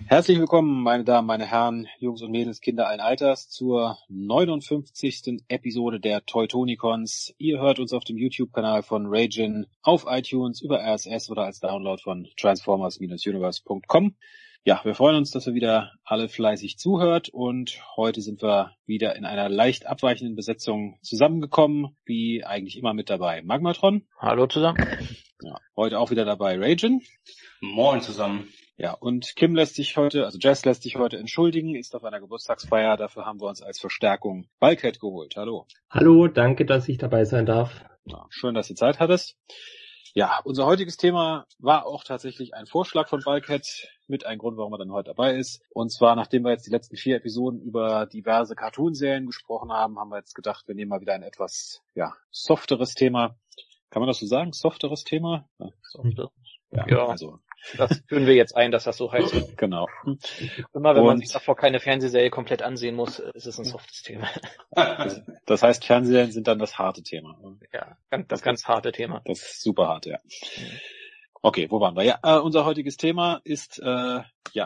Herzlich willkommen, meine Damen, meine Herren, Jungs und Mädels, Kinder allen Alters, zur 59. Episode der Teutonicons. Ihr hört uns auf dem YouTube-Kanal von Raijin, auf iTunes, über RSS oder als Download von Transformers-Universe.com. Ja, wir freuen uns, dass ihr wieder alle fleißig zuhört, und heute sind wir wieder in einer leicht abweichenden Besetzung zusammengekommen, wie eigentlich immer mit dabei Magmatron. Hallo zusammen. Ja, heute auch wieder dabei Raijin. Moin zusammen. Ja, und Kim lässt sich heute, also Jess lässt sich heute entschuldigen, ist auf einer Geburtstagsfeier, dafür haben wir uns als Verstärkung Bulkhead geholt. Hallo. Hallo, danke, dass ich dabei sein darf. Ja, schön, dass du Zeit hattest. Ja, unser heutiges Thema war auch tatsächlich ein Vorschlag von Bulkhead, mit einem Grund, warum er dann heute dabei ist. Und zwar, nachdem wir jetzt die letzten 4 Episoden über diverse Cartoonserien gesprochen haben, haben wir jetzt gedacht, wir nehmen mal wieder ein etwas, softeres Thema. Kann man das so sagen? Softeres Thema? Ja, Softer. Ja, also. Das führen wir jetzt ein, dass das so heißt. Genau. Immer wenn man sich davor keine Fernsehserie komplett ansehen muss, ist es ein softes Thema. Das heißt, Fernsehserien sind dann das harte Thema. Ja, das ganz harte Thema. Das ist super hart, ja. Okay, wo waren wir? Ja, unser heutiges Thema ist, wir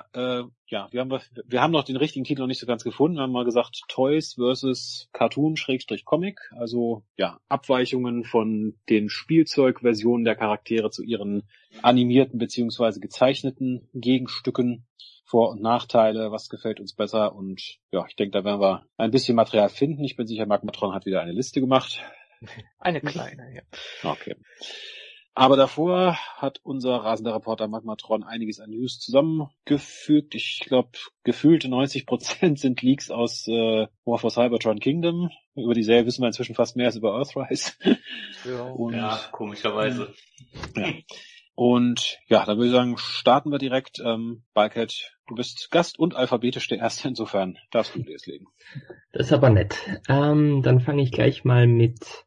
haben noch den richtigen Titel noch nicht so ganz gefunden. Wir haben mal gesagt, Toys versus Cartoon-Comic. Also, ja, Abweichungen von den Spielzeugversionen der Charaktere zu ihren animierten beziehungsweise gezeichneten Gegenstücken. Vor- und Nachteile, was gefällt uns besser, und ja, ich denke, da werden wir ein bisschen Material finden. Ich bin sicher, Magmatron hat wieder eine Liste gemacht. Eine kleine, ja. Okay. Aber davor hat unser rasender Reporter Magmatron einiges an News zusammengefügt. Ich glaube, gefühlte 90% sind Leaks aus War for Cybertron Kingdom. Über die Serie wissen wir inzwischen fast mehr als über Earthrise. Ja, komischerweise. Ja. Und ja, dann würde ich sagen, starten wir direkt. Bulkhead, du bist Gast und alphabetisch der Erste, insofern darfst du dir es legen. Das ist aber nett. Dann fange ich gleich mal mit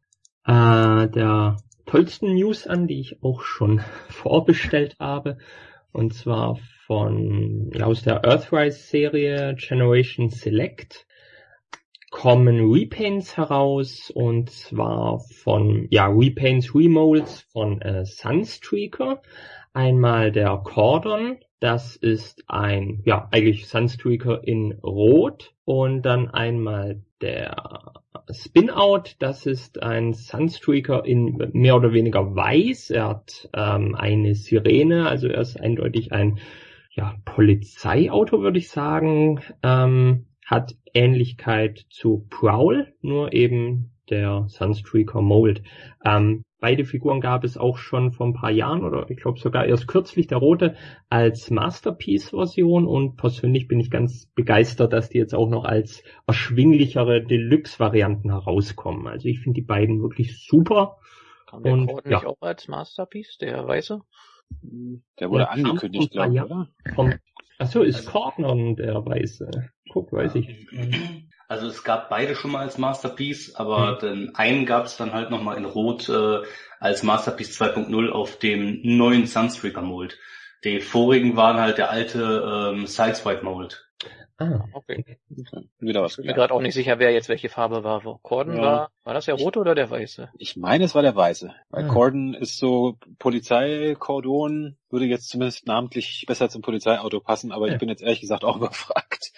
der tollsten News an, die ich auch schon vorbestellt habe. Und zwar aus der Earthrise-Serie Generation Select kommen Repaints heraus, und zwar von Repaints, Remolds von Sunstreaker. Einmal der Cordon, das ist eigentlich Sunstreaker in Rot, und dann einmal der Spin-Out, das ist ein Sunstreaker in mehr oder weniger weiß. Er hat eine Sirene, also er ist eindeutig ein Polizeiauto, würde ich sagen. Hat Ähnlichkeit zu Prowl, nur eben der Sunstreaker Mold. Beide Figuren gab es auch schon vor ein paar Jahren, oder ich glaube sogar erst kürzlich, der rote als Masterpiece-Version, und persönlich bin ich ganz begeistert, dass die jetzt auch noch als erschwinglichere Deluxe-Varianten herauskommen. Also ich finde die beiden wirklich super. Kam der Corden nicht auch als Masterpiece, der Weiße? Der wurde angekündigt, glaube ich, oder? Achso, ist Corden der Weiße? Guck, weiß ich. Also es gab beide schon mal als Masterpiece, aber den einen gab es dann halt nochmal in Rot als Masterpiece 2.0 auf dem neuen Sunstreaker Mold. Die vorigen waren halt der alte Sideswipe Mold. Okay. Wieder was. Ich bin mir gerade auch nicht sicher, wer jetzt welche Farbe war. Corden war das der rote oder der weiße? Ich meine, es war der weiße. Weil Corden ist so Polizeikordon, würde jetzt zumindest namentlich besser zum Polizeiauto passen, aber ich bin jetzt ehrlich gesagt auch überfragt.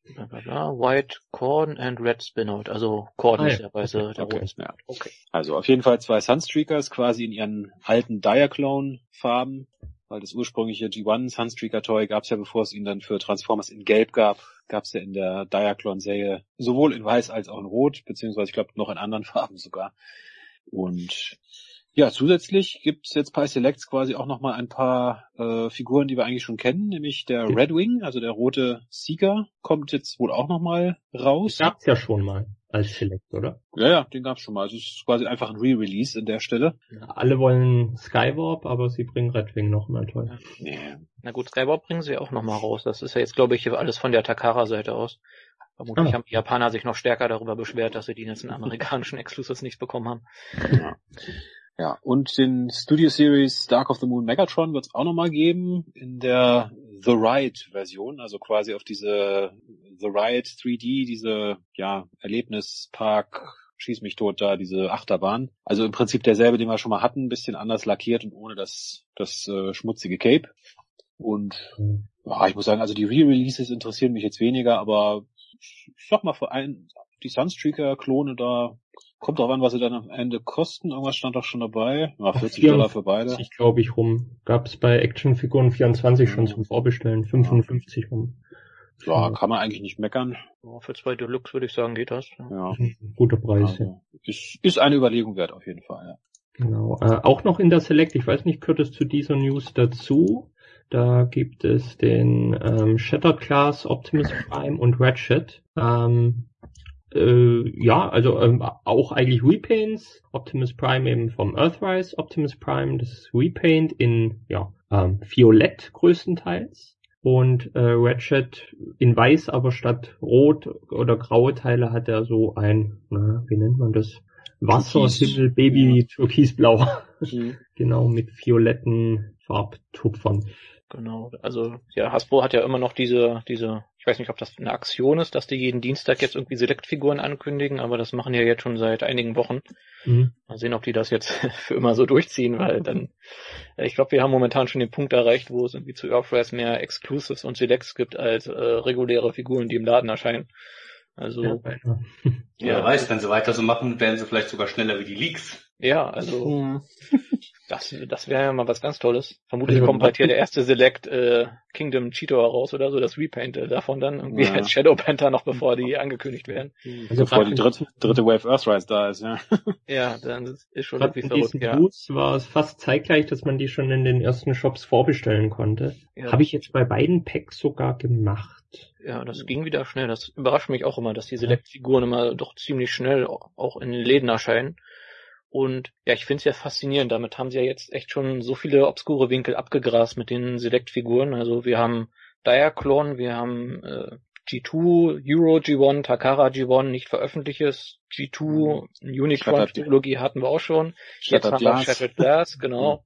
White Corden and Red Spinout. Also Corden ist der weiße, der rote. Ja. Okay. Also auf jeden Fall 2 Sunstreakers quasi in ihren alten Diaclone-Farben. Weil das ursprüngliche G1 Sunstreaker Toy gab es ja, bevor es ihn dann für Transformers in Gelb gab es ja in der Diaclone-Serie sowohl in Weiß als auch in Rot, beziehungsweise ich glaube noch in anderen Farben sogar. Und ja, zusätzlich gibt's jetzt bei Selects quasi auch nochmal ein paar Figuren, die wir eigentlich schon kennen, nämlich der Red Wing, also der rote Seeker, kommt jetzt wohl auch nochmal raus. Gab's ja schon mal als Select, oder? Ja, den gab's schon mal. Also es ist quasi einfach ein Re-Release an der Stelle. Ja, alle wollen Skywarp, aber sie bringen Red Wing nochmal, toll. Ja. Na gut, Skywarp bringen sie auch nochmal raus. Das ist ja jetzt, glaube ich, alles von der Takara-Seite aus. Vermutlich haben die Japaner sich noch stärker darüber beschwert, dass sie die ganzen amerikanischen Exclusives nicht bekommen haben. Ja, und den Studio Series Dark of the Moon Megatron wird es auch nochmal geben in der The Ride-Version, also quasi auf diese The Ride 3D, diese Erlebnispark, schieß mich tot da, diese Achterbahn. Also im Prinzip derselbe, den wir schon mal hatten, ein bisschen anders lackiert und ohne das schmutzige Cape. Und ja, ich muss sagen, also die Re-Releases interessieren mich jetzt weniger, aber ich sag mal, die Sunstreaker-Klone da, kommt drauf an, was sie dann am Ende kosten. Irgendwas stand doch schon dabei. Ja, $40 für beide. Ich glaube ich rum. Gab's bei Actionfiguren 24 schon zum Vorbestellen. 55 rum. Ja, kann man eigentlich nicht meckern. Ja, für 2 Deluxe würde ich sagen, geht das. Ja. Guter Preis, also, ist eine Überlegung wert auf jeden Fall, ja. Genau. Auch noch in der Select, ich weiß nicht, gehört es zu dieser News dazu? Da gibt es den Shattered Glass, Optimus Prime und Ratchet. Ja, also auch eigentlich Repaints. Optimus Prime eben vom Earthrise, Optimus Prime, das Repaint in Violett größtenteils. Und Ratchet in Weiß, aber statt Rot oder graue Teile hat er so ein, wie nennt man das? Wasserhimmel, Baby, Türkisblau. Genau, mit violetten Farbtupfern. Genau, also ja, Hasbro hat ja immer noch diese, ich weiß nicht, ob das eine Aktion ist, dass die jeden Dienstag jetzt irgendwie Select-Figuren ankündigen, aber das machen die ja jetzt schon seit einigen Wochen. Mal sehen, ob die das jetzt für immer so durchziehen, weil dann, ich glaube, wir haben momentan schon den Punkt erreicht, wo es irgendwie zu Earthrise mehr Exclusives und Selects gibt als reguläre Figuren, die im Laden erscheinen. Also ja, weiß, wenn sie weiter so machen, werden sie vielleicht sogar schneller wie die Leaks. Ja, also das wäre ja mal was ganz Tolles. Vermutlich kommt halt hier der erste Select Kingdom Cheetor raus oder so, das Repaint davon dann irgendwie als Shadow Panther noch bevor die angekündigt werden. Also bevor die dritte Wave Earthrise da ist, ja. Ja, dann ist schon wirklich verrückt, ja. News war es fast zeitgleich, dass man die schon in den ersten Shops vorbestellen konnte. Ja. Habe ich jetzt bei beiden Packs sogar gemacht. Ja, das ging wieder schnell. Das überrascht mich auch immer, dass die Select-Figuren immer doch ziemlich schnell auch in den Läden erscheinen. Und ja, ich finde es ja faszinierend. Damit haben sie ja jetzt echt schon so viele obskure Winkel abgegrast mit den Select-Figuren. Also wir haben Diaclone, wir haben G2, Euro G1, Takara G1, nicht veröffentlichtes, G2, Unicron-Trilogie hatten wir auch schon. Jetzt haben wir Shattered Glass, genau.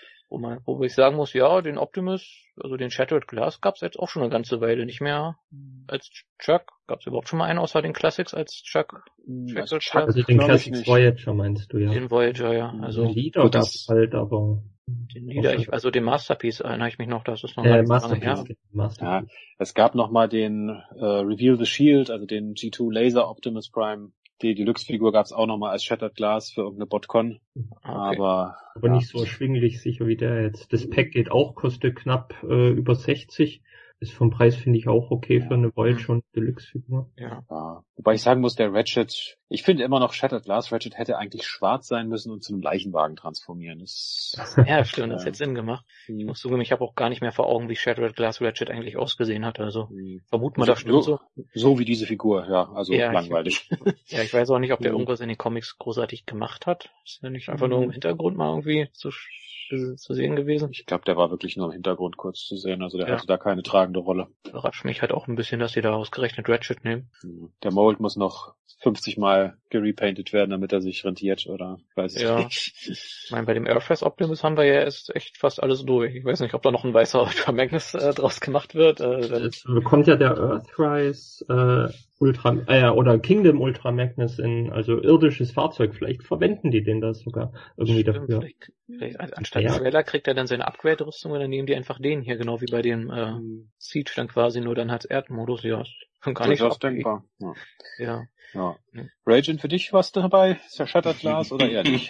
Wo ich sagen muss, ja, den Optimus, also den Shattered Glass gab's jetzt auch schon eine ganze Weile nicht mehr als Chuck. Gab's überhaupt schon mal einen außer den Classics als Chuck? Also den Classics Voyager meinst du, ja. Den Voyager, ja. Also den Leader gab's halt, aber... Den Leader, also den Masterpiece erinnere ich mich noch, das ist noch Masterpiece. Ja, es gab noch mal den Reveal the Shield, also den G2 Laser Optimus Prime. Die Deluxe-Figur gab's auch nochmal als Shattered Glass für irgendeine Botcon. Okay. Aber nicht so erschwinglich sicher wie der jetzt. Das Pack geht auch, kostet knapp über 60. Ist vom Preis, finde ich, auch okay für eine Voyager und Deluxe-Figur. Ja. Wobei ich sagen muss, der Ratchet, ich finde immer noch Shattered Glass Ratchet hätte eigentlich schwarz sein müssen und zu einem Leichenwagen transformieren. Ja, stimmt, das hätte Sinn gemacht. Ich muss zugeben, ich habe auch gar nicht mehr vor Augen, wie Shattered Glass Ratchet eigentlich ausgesehen hat. Also vermuten wir, das stimmt so. So wie diese Figur, ja, also langweilig. Ich weiß auch nicht, ob der irgendwas in den Comics großartig gemacht hat. Ist ja nicht einfach nur im Hintergrund mal irgendwie zu sehen gewesen. Ich glaube, der war wirklich nur im Hintergrund kurz zu sehen, also der hatte da keine tragende Rolle. Überrascht mich halt auch ein bisschen, dass sie da ausgerechnet Ratchet nehmen. Der Mold muss noch 50 Mal gerepainted werden, damit er sich rentiert, oder weiß ich nicht. Ich meine, bei dem Earthrise Optimus haben wir ja erst echt fast alles durch. Ich weiß nicht, ob da noch ein weißer Ultra Magnus draus gemacht wird. Es bekommt ja der Earthrise oder Kingdom Ultra Magnus also irdisches Fahrzeug. Vielleicht verwenden die den da sogar irgendwie dafür. Vielleicht anstatt Trailer kriegt er dann seine Upgrade-Rüstung und dann nehmen die einfach den hier, genau wie bei dem Siege dann quasi, nur dann als Erdmodus. Ja, gar nicht so denkbar. Ja. Ragin, für dich was dabei? Ist der Shattered Glass oder eher nicht?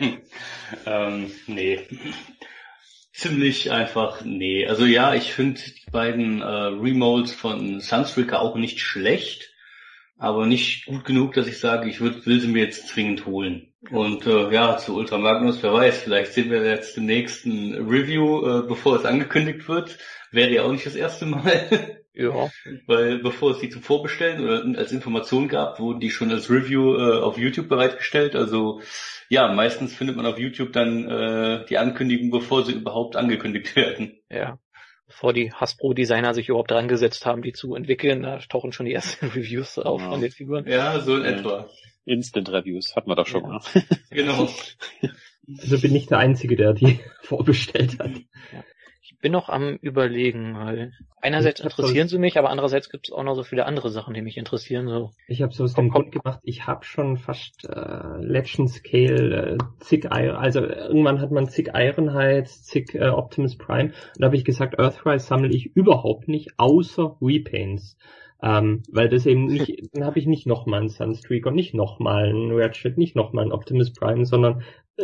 Nee. Ziemlich einfach, nee. Also ja, ich finde die beiden Remolds von Sunstreaker auch nicht schlecht, aber nicht gut genug, dass ich sage, ich will sie mir jetzt zwingend holen. Und zu Ultra Magnus, wer weiß, vielleicht sehen wir jetzt den nächsten Review, bevor es angekündigt wird. Wäre ja auch nicht das erste Mal. Ja. Weil bevor es die zum Vorbestellen oder als Information gab, wurden die schon als Review auf YouTube bereitgestellt. Also ja, meistens findet man auf YouTube dann die Ankündigung, bevor sie überhaupt angekündigt werden. Ja. Bevor die Hasbro-Designer sich überhaupt dran gesetzt haben, die zu entwickeln, da tauchen schon die ersten Reviews auf von den Figuren. Ja, so in etwa. Instant Reviews hatten wir doch schon mal. Genau. Also bin ich der Einzige, der die vorbestellt hat. Ja. Ich bin noch am Überlegen, weil einerseits interessieren sie mich, aber andererseits gibt es auch noch so viele andere Sachen, die mich interessieren. So. Ich habe so aus dem Grund gemacht, ich habe schon fast Legend Scale zig Iron, also irgendwann hat man zig Ironhides, zig Optimus Prime. Und da habe ich gesagt, Earthrise sammle ich überhaupt nicht, außer Repaints. Weil das eben nicht, dann habe ich nicht nochmal einen Sunstreaker, nicht nochmal einen Ratchet, nicht nochmal einen Optimus Prime, sondern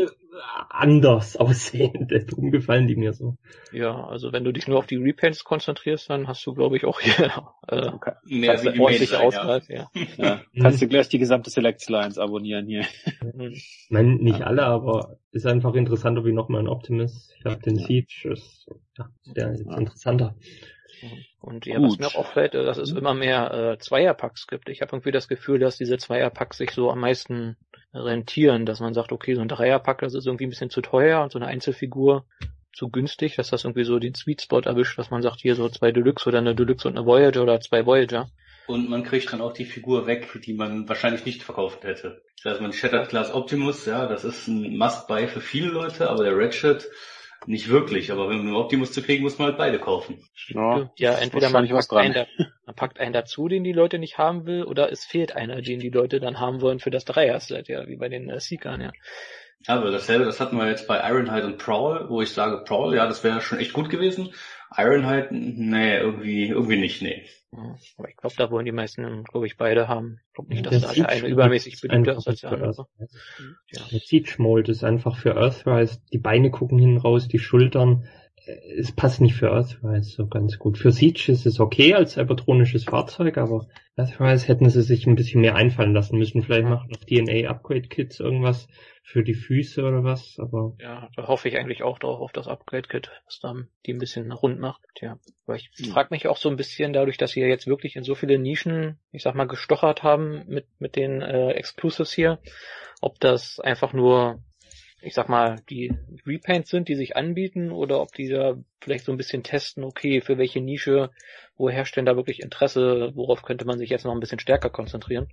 anders aussehende. Darum gefallen die mir so. Ja, also wenn du dich nur auf die Repaints konzentrierst, dann hast du, glaube ich, auch hier mehr wie die ordentliche Auswahl. Ja. Kannst du gleich die gesamte Select Lines abonnieren hier. Ich meine, nicht alle, aber ist einfach interessanter wie nochmal ein Optimus. Ich habe den Siege, der ist interessanter. Und ja, was mir auch auffällt, dass es immer mehr Zweierpacks gibt. Ich habe irgendwie das Gefühl, dass diese Zweierpacks sich so am meisten rentieren, dass man sagt, okay, so ein Dreierpack, das ist irgendwie ein bisschen zu teuer und so eine Einzelfigur zu günstig, dass das irgendwie so den Sweet Spot erwischt, dass man sagt, hier so 2 Deluxe oder eine Deluxe und eine Voyager oder 2 Voyager. Und man kriegt dann auch die Figur weg, die man wahrscheinlich nicht verkauft hätte. Das heißt, man Shattered Glass Optimus, ja, das ist ein Must-Buy für viele Leute, aber der Ratchet nicht wirklich. Aber wenn man Optimus zu kriegen, muss man halt beide kaufen. Ja, entweder man packt einen dazu, den die Leute nicht haben will, oder es fehlt einer, den die Leute dann haben wollen für das Dreier-Set, ja, wie bei den Seekern, ja. Aber dasselbe, das hatten wir jetzt bei Ironhide und Prowl, wo ich sage, Prowl, ja, das wäre schon echt gut gewesen. Ironhide, nee, irgendwie nicht, nee. Ja, aber ich glaube, da wollen die meisten, glaube ich, beide haben. Ich glaube nicht, dass da der eine übermäßig beliebter ist als der andere. Der Siege Mold ist einfach für Earthrise, die Beine gucken hinten raus, die Schultern. Es passt nicht für Earthrise so ganz gut. Für Siege ist es okay als cybertronisches Fahrzeug, aber Earthrise hätten sie sich ein bisschen mehr einfallen lassen müssen. Vielleicht machen noch DNA-Upgrade-Kits irgendwas für die Füße oder was, aber... Ja, da hoffe ich eigentlich auch drauf, auf das Upgrade-Kit, was dann die ein bisschen rund macht. Tja, aber ich frage mich auch so ein bisschen, dadurch, dass sie ja jetzt wirklich in so viele Nischen, ich sag mal, gestochert haben mit den Exclusives hier, ob das einfach nur, ich sag mal, die Repaints sind, die sich anbieten, oder ob die da vielleicht so ein bisschen testen, okay, für welche Nische, wo herrscht denn da wirklich Interesse, worauf könnte man sich jetzt noch ein bisschen stärker konzentrieren.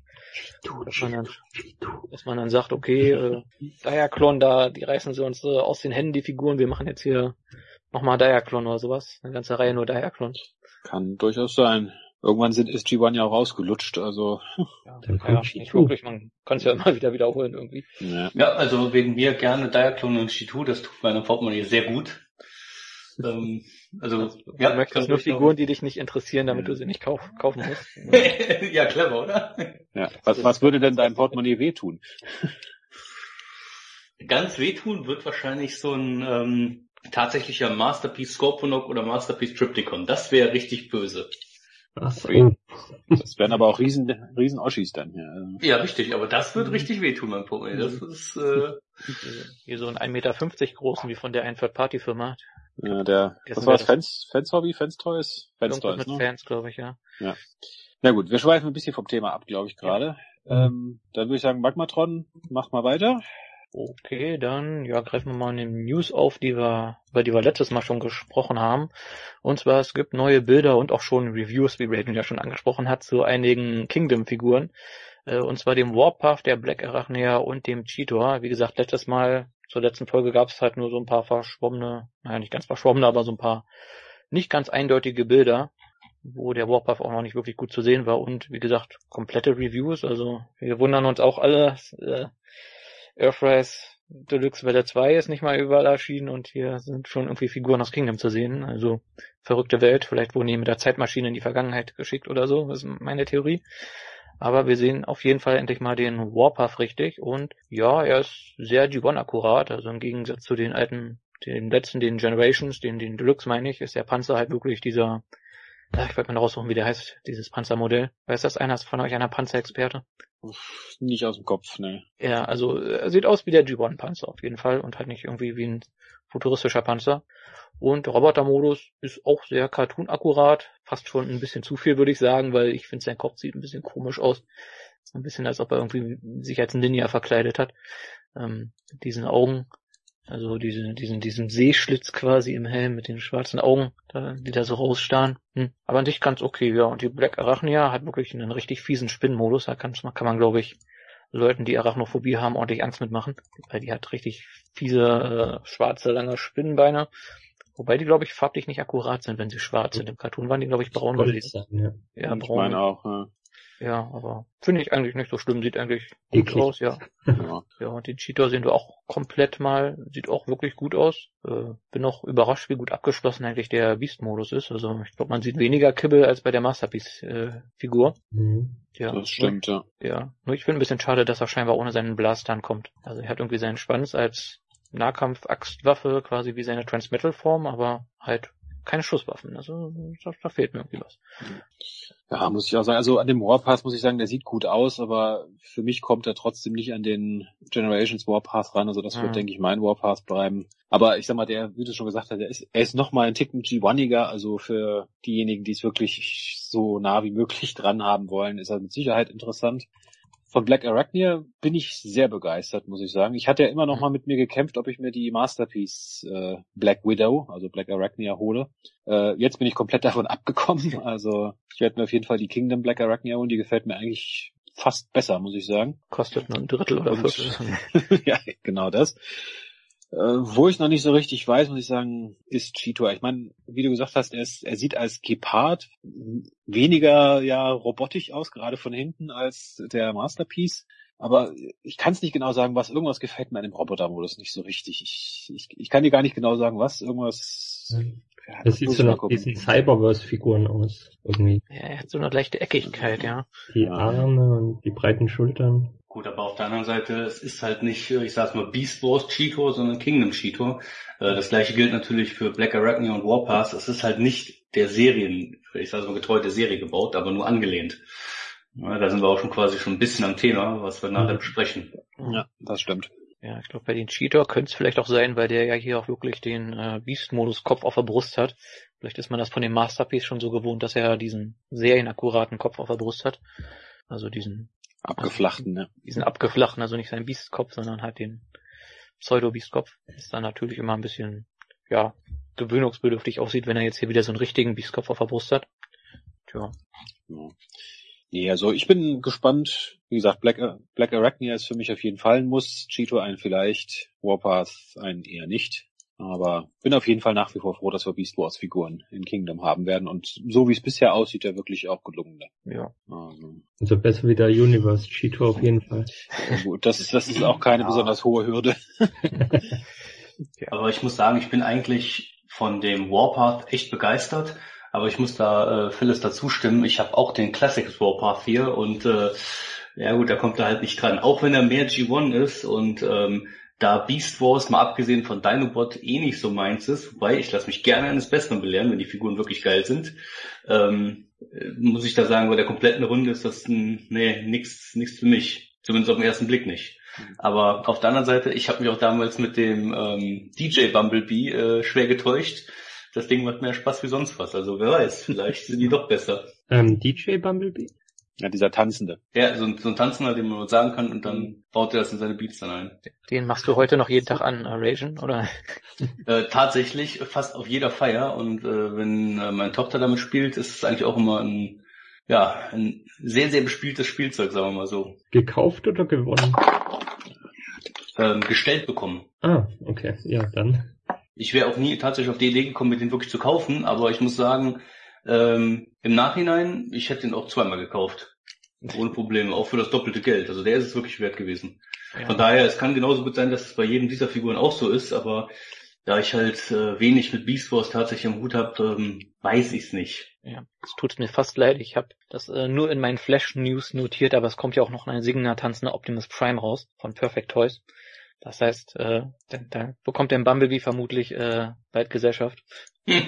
Dass man dann sagt, okay, Diaclon da, die reißen sie uns aus den Händen, die Figuren, wir machen jetzt hier nochmal Diaclon oder sowas, eine ganze Reihe nur Diaclons. Kann durchaus sein. Irgendwann ist G1 ja auch rausgelutscht, also. Ja, nicht wirklich, man kann es ja immer wieder wiederholen irgendwie. Ja, also wegen mir gerne Diaclon und G2, das tut meinem Portemonnaie sehr gut. Du möchtest nur Figuren, die dich nicht interessieren, damit du sie nicht kaufen musst. Ja, clever, oder? Ja. Was würde denn dein Portemonnaie wehtun? Ganz wehtun wird wahrscheinlich so ein tatsächlicher Masterpiece Scorponok oder Masterpiece Triptychon. Das wäre richtig böse. Ach so. Das wären aber auch riesen Oschis dann. Ja, richtig, aber das wird richtig wehtun, mein Portemonnaie. Das ist hier so ein 1,50 Meter großen wie von der Third-Party-Firma. Ja, was war das? Fans Hobby? Fans Toys? Fans Toys, mit ne? Fans, glaube ich, ja. Na gut, wir schweifen ein bisschen vom Thema ab, glaube ich, gerade. Dann würde ich sagen, Magmatron, mach mal weiter. Okay, dann greifen wir mal in den News auf, über die wir letztes Mal schon gesprochen haben. Und zwar, es gibt neue Bilder und auch schon Reviews, wie Raiden ja schon angesprochen hat, zu einigen Kingdom-Figuren. Und zwar dem Warpath, der Black Arachnia und dem Cheetor. Wie gesagt, zur letzten Folge gab es halt nur so ein paar verschwommene, nicht ganz verschwommene, aber so ein paar nicht ganz eindeutige Bilder, wo der Warpath auch noch nicht wirklich gut zu sehen war. Und wie gesagt, komplette Reviews. Also wir wundern uns auch alle. Earthrise Deluxe Welle 2 ist nicht mal überall erschienen und hier sind schon irgendwie Figuren aus Kingdom zu sehen. Also verrückte Welt, vielleicht wurden die mit der Zeitmaschine in die Vergangenheit geschickt oder so, das ist meine Theorie. Aber wir sehen auf jeden Fall endlich mal den Warpath richtig und ja, er ist sehr G1 akkurat, also im Gegensatz zu den Generations, den Deluxe meine ich, ist der Panzer halt wirklich dieser, ich wollte mal raussuchen, wie der heißt, dieses Panzermodell. Weiß das einer von euch, einer Panzerexperte? Nicht aus dem Kopf, ne. Ja, also er sieht aus wie der G1-Panzer auf jeden Fall und halt nicht irgendwie wie ein futuristischer Panzer. Und der Robotermodus ist auch sehr cartoon-akkurat, fast schon ein bisschen zu viel, würde ich sagen, weil ich finde, sein Kopf sieht ein bisschen komisch aus. Ein bisschen, als ob er irgendwie sich als ein Ninja verkleidet hat. Diesen Augen, also diesen Sehschlitz quasi im Helm mit den schwarzen Augen, die da so rausstarren. Aber an sich ganz okay, ja. Und die Black Arachnia hat wirklich einen richtig fiesen Spinnenmodus. Da kann man, glaube ich, Leuten, die Arachnophobie haben, ordentlich Angst mitmachen. Weil die hat richtig fiese, schwarze, lange Spinnenbeine. Wobei die, glaube ich, farblich nicht akkurat sind, wenn sie schwarz sind. Im Cartoon waren die, glaube ich, braun gewesen. Ja, ich braun. meine auch, ja. Ja, aber finde ich eigentlich nicht so schlimm. Sieht eigentlich gut Eklig. aus, ja. Ja, und den Cheetor sehen wir auch komplett mal. Sieht auch wirklich gut aus. Bin auch überrascht, wie gut abgeschlossen eigentlich der Beast-Modus ist. Also ich glaube, man sieht weniger Kibbel als bei der Masterpiece-Figur. Ja, Das stimmt, ja. Ja, nur ich finde ein bisschen schade, dass er scheinbar ohne seinen Blaster ankommt. Also er hat irgendwie seinen Schwanz als Nahkampf-Axtwaffe, quasi wie seine Transmetal-Form, aber halt keine Schusswaffen. Also da fehlt mir irgendwie was. Ja, muss ich auch sagen. Also an dem Warpath muss ich sagen, der sieht gut aus, aber für mich kommt er trotzdem nicht an den Generations Warpath ran. Also das wird, denke ich, mein Warpath bleiben. Aber ich sag mal, der, wie du schon gesagt hast, er ist noch mal ein Ticken G1iger. Also für diejenigen, die es wirklich so nah wie möglich dran haben wollen, ist er mit Sicherheit interessant. Von Black Arachnia bin ich sehr begeistert, muss ich sagen. Ich hatte ja immer noch mal mit mir gekämpft, ob ich mir die Masterpiece Black Widow, also Black Arachnia, hole. Jetzt bin ich komplett davon abgekommen. Also ich werde mir auf jeden Fall die Kingdom Black Arachnia holen. Die gefällt mir eigentlich fast besser, muss ich sagen. Kostet nur ein Drittel oder Viertel. Ja, genau das. Wo ich noch nicht so richtig weiß, muss ich sagen, ist Cheetor. Ich meine, wie du gesagt hast, er sieht als Gepard weniger ja robotisch aus, gerade von hinten, als der Masterpiece. Aber ich kann es nicht genau sagen, was. Irgendwas gefällt mir an dem Roboter-Modus nicht so richtig. Ich kann dir gar nicht genau sagen, was. Irgendwas. Ja, das sieht so nach diesen Cyberverse-Figuren aus, irgendwie. Ja, er hat so eine leichte Eckigkeit, ja. Die Arme und die breiten Schultern. Gut, aber auf der anderen Seite, es ist halt nicht, ich sag's mal, Beast Wars Cheetor, sondern Kingdom Cheetor. Das gleiche gilt natürlich für Black Arachnia und Warpath. Es ist halt nicht der Serien, ich sag's mal, getreu der Serie gebaut, aber nur angelehnt. Ja, da sind wir auch schon quasi schon ein bisschen am Thema, was wir nachher besprechen. Ja, das stimmt. Ja, ich glaube, bei den Cheetor könnte es vielleicht auch sein, weil der ja hier auch wirklich den Beast-Modus Kopf auf der Brust hat. Vielleicht ist man das von dem Masterpiece schon so gewohnt, dass er diesen serienakkuraten Kopf auf der Brust hat. Also diesen abgeflachten, ne? Diesen abgeflachten, also nicht seinen Beast-Kopf, sondern halt den Pseudo-Beast-Kopf. Ist dann natürlich immer ein bisschen, ja, gewöhnungsbedürftig aussieht, wenn er jetzt hier wieder so einen richtigen Beast-Kopf auf der Brust hat. Tja. Ja. Nee, also ich bin gespannt. Wie gesagt, Black Arachnia ist für mich auf jeden Fall ein Muss. Cheetor einen vielleicht, Warpath einen eher nicht. Aber bin auf jeden Fall nach wie vor froh, dass wir Beast Wars Figuren in Kingdom haben werden. Und so wie es bisher aussieht, ja wirklich auch gelungen. Ja. Also besser wie der Universe Cheetor auf jeden Fall. Ja, gut, das ist auch keine besonders hohe Hürde. Ja, aber ich muss sagen, ich bin eigentlich von dem Warpath echt begeistert. Aber ich muss da Phyllis dazu stimmen. Ich habe auch den Classics Warpath hier und ja gut, da kommt er halt nicht dran. Auch wenn er mehr G1 ist und da Beast Wars, mal abgesehen von Dinobot, eh nicht so meins ist, wobei ich lasse mich gerne eines Besseren belehren, wenn die Figuren wirklich geil sind, muss ich da sagen, bei der kompletten Runde ist das nix für mich. Zumindest auf den ersten Blick nicht. Aber auf der anderen Seite, ich habe mich auch damals mit dem DJ Bumblebee schwer getäuscht. Das Ding macht mehr Spaß wie sonst was. Also wer weiß, vielleicht sind die doch besser. DJ Bumblebee? Ja, dieser Tanzende. Ja, so ein Tanzender, den man sagen kann und dann baut er das in seine Beats dann ein. Den machst du heute noch jeden Tag an, Rajan, oder? Tatsächlich, fast auf jeder Feier. Und wenn meine Tochter damit spielt, ist es eigentlich auch immer ein sehr, sehr bespieltes Spielzeug, sagen wir mal so. Gekauft oder gewonnen? Gestellt bekommen. Ah, okay. Ja, dann. Ich wäre auch nie tatsächlich auf die Idee gekommen, mir den wirklich zu kaufen, aber ich muss sagen, im Nachhinein, ich hätte den auch zweimal gekauft. Ohne Probleme, auch für das doppelte Geld. Also der ist es wirklich wert gewesen. Ja. Von daher, es kann genauso gut sein, dass es bei jedem dieser Figuren auch so ist, aber da ich halt wenig mit Beast Wars tatsächlich am Hut habe, weiß ich's nicht. Ja, es tut mir fast leid. Ich habe das nur in meinen Flash News notiert, aber es kommt ja auch noch ein Signa-tanzender Optimus Prime raus von Perfect Toys. Das heißt, da bekommt der Bumblebee vermutlich bald Gesellschaft. Ja,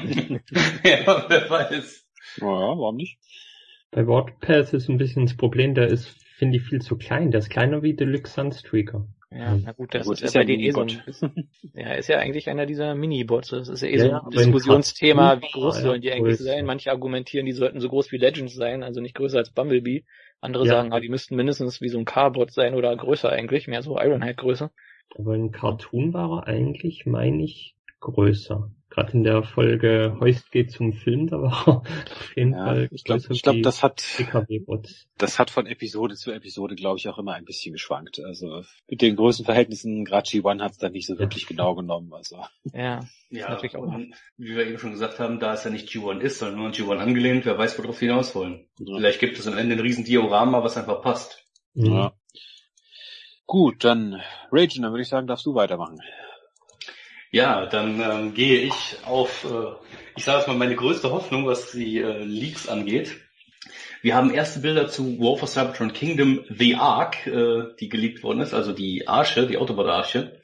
wer weiß. Ja, warum nicht? Bei Warpath ist ein bisschen das Problem, der ist, finde ich, viel zu klein. Der ist kleiner wie Deluxe Sunstreaker. Ja, na gut, das ist ja bei denen eh so ein, ja, ist ja eigentlich einer dieser Mini-Bots. Das ist ja eh so ein Diskussionsthema, wie groß sollen die eigentlich sein? Manche argumentieren, die sollten so groß wie Legends sein, also nicht größer als Bumblebee. Andere sagen, die müssten mindestens wie so ein Carbot sein oder größer eigentlich, mehr so Ironhide-Größe. Aber in Cartoon war er eigentlich, meine ich, größer. Gerade in der Folge Heust geht zum Film, da war auf jeden Fall. Ich glaube, das hat von Episode zu Episode, glaube ich, auch immer ein bisschen geschwankt. Also mit den Größenverhältnissen, gerade G1 hat es dann nicht so wirklich genau genommen. Also. Ja, natürlich auch. Und wie wir eben schon gesagt haben, da es ja nicht G1 ist, sondern nur an G1 angelehnt, wer weiß, worauf wir hinaus wollen. Ja. Vielleicht gibt es am Ende ein riesen Diorama, was einfach passt. Ja. Gut, dann Ragen, dann würde ich sagen, darfst du weitermachen. Ja, dann gehe ich auf, ich sage jetzt mal, meine größte Hoffnung, was die Leaks angeht. Wir haben erste Bilder zu War for Cybertron Kingdom, The Ark, die geleakt worden ist, also die Arche, die Autobot-Arche.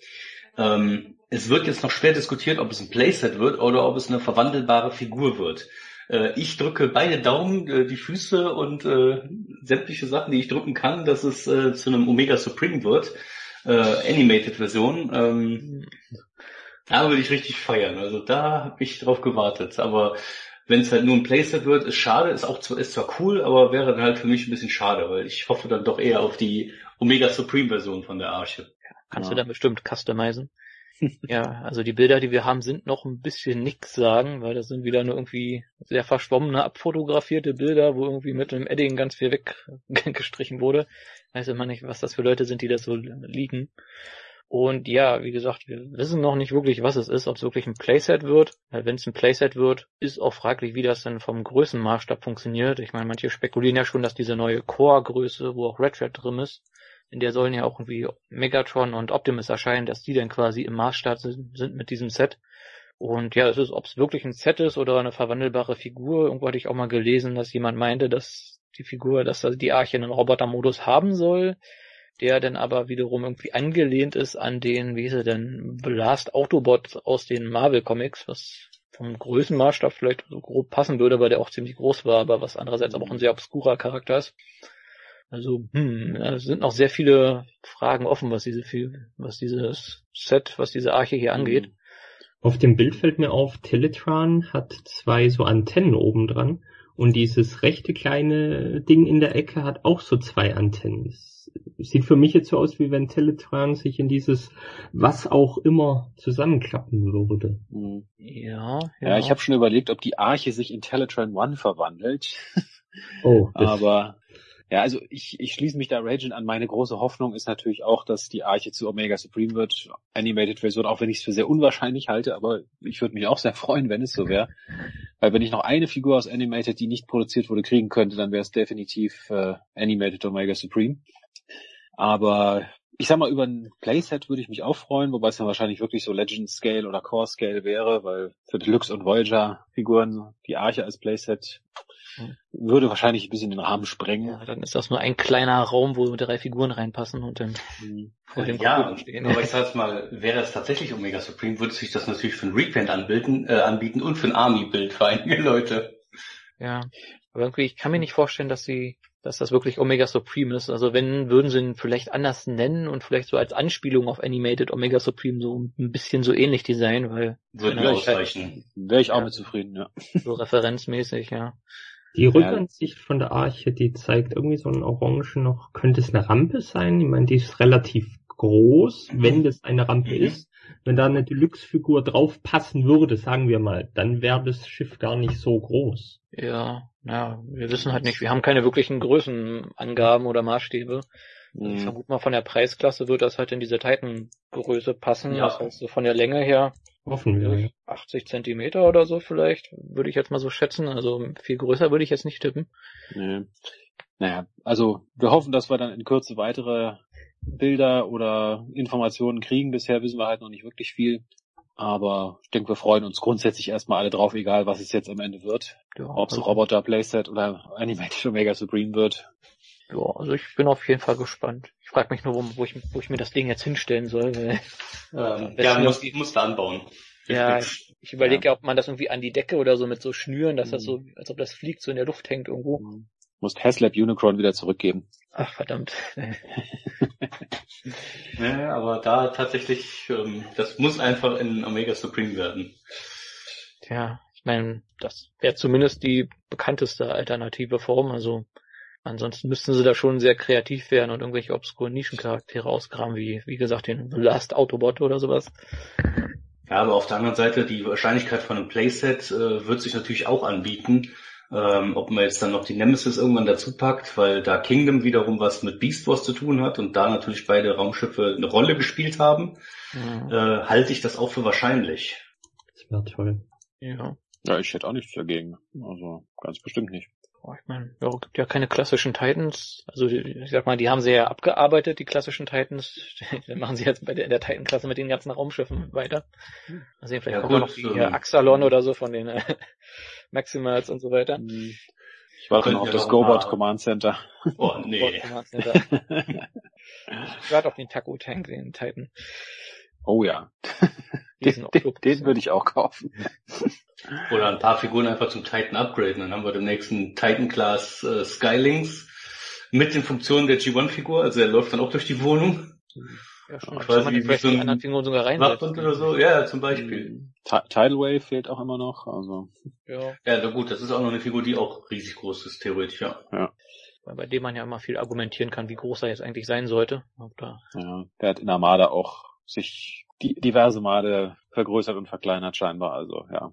Es wird jetzt noch schwer diskutiert, ob es ein Playset wird oder ob es eine verwandelbare Figur wird. Ich drücke beide Daumen, die Füße und sämtliche Sachen, die ich drücken kann, dass es zu einem Omega Supreme wird. Animated-Version. Da würde ich richtig feiern. Also da habe ich drauf gewartet. Aber wenn es halt nur ein Playset wird, ist schade. Ist zwar cool, aber wäre dann halt für mich ein bisschen schade, weil ich hoffe dann doch eher auf die Omega Supreme Version von der Arche. Kannst du dann bestimmt customizen. Ja, also die Bilder, die wir haben, sind noch ein bisschen nix sagen, weil das sind wieder nur irgendwie sehr verschwommene, abfotografierte Bilder, wo irgendwie mit einem Edding ganz viel weggestrichen wurde. Weiß immer nicht, was das für Leute sind, die das so liegen. Und ja, wie gesagt, wir wissen noch nicht wirklich, was es ist, ob es wirklich ein Playset wird. Wenn es ein Playset wird, ist auch fraglich, wie das dann vom Größenmaßstab funktioniert. Ich meine, manche spekulieren ja schon, dass diese neue Core-Größe, wo auch Red Thread drin ist, in der sollen ja auch irgendwie Megatron und Optimus erscheinen, dass die dann quasi im Maßstab sind mit diesem Set. Und ja, ob es wirklich ein Set ist oder eine verwandelbare Figur. Irgendwo hatte ich auch mal gelesen, dass jemand meinte, dass die Arche einen Robotermodus haben soll, der dann aber wiederum irgendwie angelehnt ist an den, wie hieß er denn, The Last Autobot aus den Marvel Comics, was vom Größenmaßstab vielleicht so grob passen würde, weil der auch ziemlich groß war, aber was andererseits aber auch ein sehr obskurer Charakter ist. Also, es sind noch sehr viele Fragen offen, was diese Arche hier angeht. Auf dem Bild fällt mir auf, Teletran hat 2 so Antennen oben dran und dieses rechte kleine Ding in der Ecke hat auch so 2 Antennen. Es sieht für mich jetzt so aus, wie wenn Teletran sich in dieses was auch immer zusammenklappen würde. Ja, ich habe schon überlegt, ob die Arche sich in Teletran One verwandelt. Oh, aber ja, also ich schließe mich da Ragen an. Meine große Hoffnung ist natürlich auch, dass die Arche zu Omega Supreme wird, Animated-Version, auch wenn ich es für sehr unwahrscheinlich halte, aber ich würde mich auch sehr freuen, wenn es so wäre. Weil wenn ich noch eine Figur aus Animated, die nicht produziert wurde, kriegen könnte, dann wäre es definitiv Animated Omega Supreme. Aber ich sag mal, über ein Playset würde ich mich auch freuen, wobei es dann wahrscheinlich wirklich so Legend Scale oder Core Scale wäre, weil für Deluxe und Voyager Figuren die Arche als Playset würde wahrscheinlich ein bisschen den Rahmen sprengen. Ja, dann ist das nur ein kleiner Raum, wo 3 Figuren reinpassen und dann vor dem Computer stehen. Aber ich sag's mal, wäre es tatsächlich Omega Supreme, würde sich das natürlich für ein Reprint anbieten und für ein Army-Bild für einige Leute. Ja, aber irgendwie, ich kann mir nicht vorstellen, dass das wirklich Omega Supreme ist. Also wenn, würden sie ihn vielleicht anders nennen und vielleicht so als Anspielung auf Animated Omega Supreme so ein bisschen so ähnlich designen, weil... Würde mir ausreichen. Wäre ich auch mit zufrieden, ja. So referenzmäßig, ja. Die Rückansicht von der Arche, die zeigt irgendwie so ein Orange noch. Könnte es eine Rampe sein? Ich meine, die ist relativ groß, wenn das eine Rampe ist. Wenn da eine Deluxe-Figur drauf passen würde, sagen wir mal, dann wäre das Schiff gar nicht so groß. Ja, wir wissen halt nicht. Wir haben keine wirklichen Größenangaben oder Maßstäbe. Ich vermute mal, von der Preisklasse wird das halt in diese Titan-Größe passen. Ja. Das heißt, so von der Länge her hoffen wir. 80 Zentimeter oder so vielleicht, würde ich jetzt mal so schätzen. Also viel größer würde ich jetzt nicht tippen. Nee. Naja, also wir hoffen, dass wir dann in Kürze weitere Bilder oder Informationen kriegen. Bisher wissen wir halt noch nicht wirklich viel. Aber ich denke, wir freuen uns grundsätzlich erstmal alle drauf, egal was es jetzt am Ende wird. Ja, ob es Roboter, Playset oder Animated Omega Supreme wird. Ja, also ich bin auf jeden Fall gespannt. Ich frage mich nur, wo ich mir das Ding jetzt hinstellen soll. Weil, musst du anbauen. Ja, ich überlege ja, ob man das irgendwie an die Decke oder so mit so Schnüren, dass das so, als ob das fliegt, so in der Luft hängt irgendwo. Musst Haslab Unicron wieder zurückgeben. Ach, verdammt. Ja, aber da tatsächlich, das muss einfach in Omega Supreme werden. Tja, ich meine, das wäre zumindest die bekannteste alternative Form, also ansonsten müssten sie da schon sehr kreativ werden und irgendwelche obskuren Nischencharaktere ausgraben, wie gesagt, den The Last Autobot oder sowas. Ja, aber auf der anderen Seite, die Wahrscheinlichkeit von einem Playset wird sich natürlich auch anbieten. Ob man jetzt dann noch die Nemesis irgendwann dazu packt, weil da Kingdom wiederum was mit Beast Wars zu tun hat und da natürlich beide Raumschiffe eine Rolle gespielt haben, halte ich das auch für wahrscheinlich. Das wäre toll. Ja. Ja, ich hätte auch nichts dagegen. Also ganz bestimmt nicht. Ich meine, ja, gibt ja keine klassischen Titans. Also ich sag mal, die haben sie ja abgearbeitet, die klassischen Titans. Dann machen sie jetzt in der Titan-Klasse mit den ganzen Raumschiffen weiter. Also vielleicht Ja, kommen noch die Axalon oder so von den Maximals und so weiter. Ich warte noch auf das GoBot Command Center. Oh, nee. Ich warte auf den Taco-Tank, den Titan. Oh ja. Den würde ich auch kaufen. Oder ein paar Figuren einfach zum Titan upgraden. Dann haben wir demnächst einen Titan-Class Skylynx mit den Funktionen der G1-Figur. Also er läuft dann auch durch die Wohnung. Ja, schon. Quasi wie so ein anderen Figuren sogar reinsetzen. Oder so. Ja, zum Beispiel. Tidal Wave fehlt auch immer noch. Also. Ja, na gut, das ist auch noch eine Figur, die auch riesig groß ist, theoretisch, ja. Weil bei dem man ja immer viel argumentieren kann, wie groß er jetzt eigentlich sein sollte. Ja, der hat in Armada auch sich diverse Male vergrößert und verkleinert scheinbar, also ja.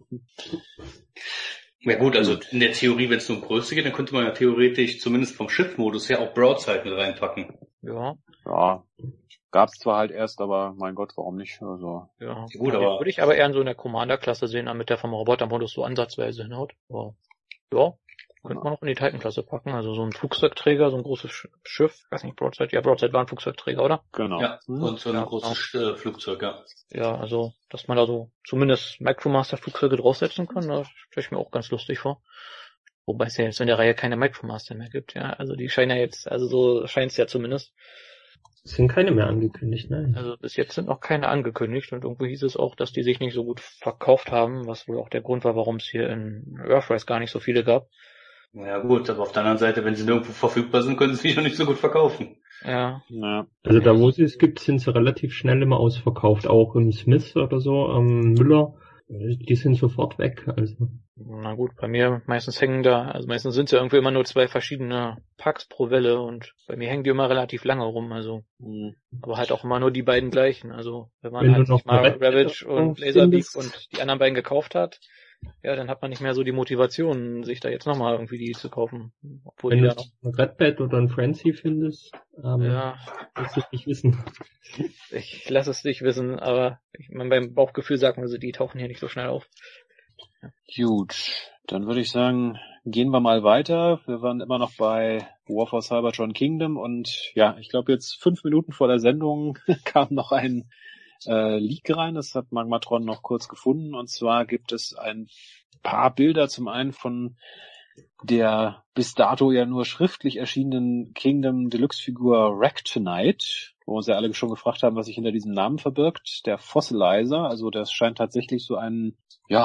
Ja gut, also in der Theorie, wenn es nur um Größe geht, dann könnte man ja theoretisch zumindest vom Schiffmodus her auch Broadside mit reinpacken. Ja. Gab's zwar halt erst, aber mein Gott, warum nicht? Also. Ja, gut, aber würde ich aber eher in so einer Commander-Klasse sehen, damit der vom Robotermodus so ansatzweise hinhaut. Aber ja, könnte man auch in die Titan-Klasse packen, also so ein Flugzeugträger, so ein großes Schiff, ich weiß nicht, Broadside, ja, Broadside war ein Flugzeugträger, oder? Genau. Ja, und so ein großes Flugzeug, ja. Ja, also, dass man da so zumindest Micromaster-Flugzeuge draufsetzen kann, das stelle ich mir auch ganz lustig vor. Wobei es ja jetzt in der Reihe keine Micromaster mehr gibt, ja, also die scheinen ja jetzt, also so scheint es ja zumindest. Es sind keine mehr angekündigt, nein. Also bis jetzt sind noch keine angekündigt und irgendwo hieß es auch, dass die sich nicht so gut verkauft haben, was wohl auch der Grund war, warum es hier in Earthrise gar nicht so viele gab. Ja gut, aber auf der anderen Seite, wenn sie nirgendwo verfügbar sind, können sie sich auch nicht so gut verkaufen. Ja. Also da, wo sie es gibt, sind sie relativ schnell immer ausverkauft. Auch im Smith oder so, Müller, die sind sofort weg. Also. Na gut, bei mir meistens meistens sind es ja irgendwie immer nur 2 verschiedene Packs pro Welle und bei mir hängen die immer relativ lange rum, also. Aber halt auch immer nur die beiden gleichen. Also wenn man halt sich mal Ravage und Laserbeak und die anderen beiden gekauft hat, ja, dann hat man nicht mehr so die Motivation, sich da jetzt nochmal irgendwie die zu kaufen. Obwohl wenn du ein Redbat oder ein Frenzy findest, willst du es nicht wissen. Ich lasse es nicht wissen, aber beim Bauchgefühl sagt man so, die tauchen hier nicht so schnell auf. Ja. Gut, dann würde ich sagen, gehen wir mal weiter. Wir waren immer noch bei War for Cybertron Kingdom und ja, ich glaube jetzt 5 Minuten vor der Sendung kam noch ein Leak rein, das hat Magmatron noch kurz gefunden, und zwar gibt es ein paar Bilder, zum einen von der bis dato ja nur schriftlich erschienenen Kingdom Deluxe Figur Ractonite, wo uns ja alle schon gefragt haben, was sich hinter diesem Namen verbirgt, der Fossilizer, also das scheint tatsächlich so ein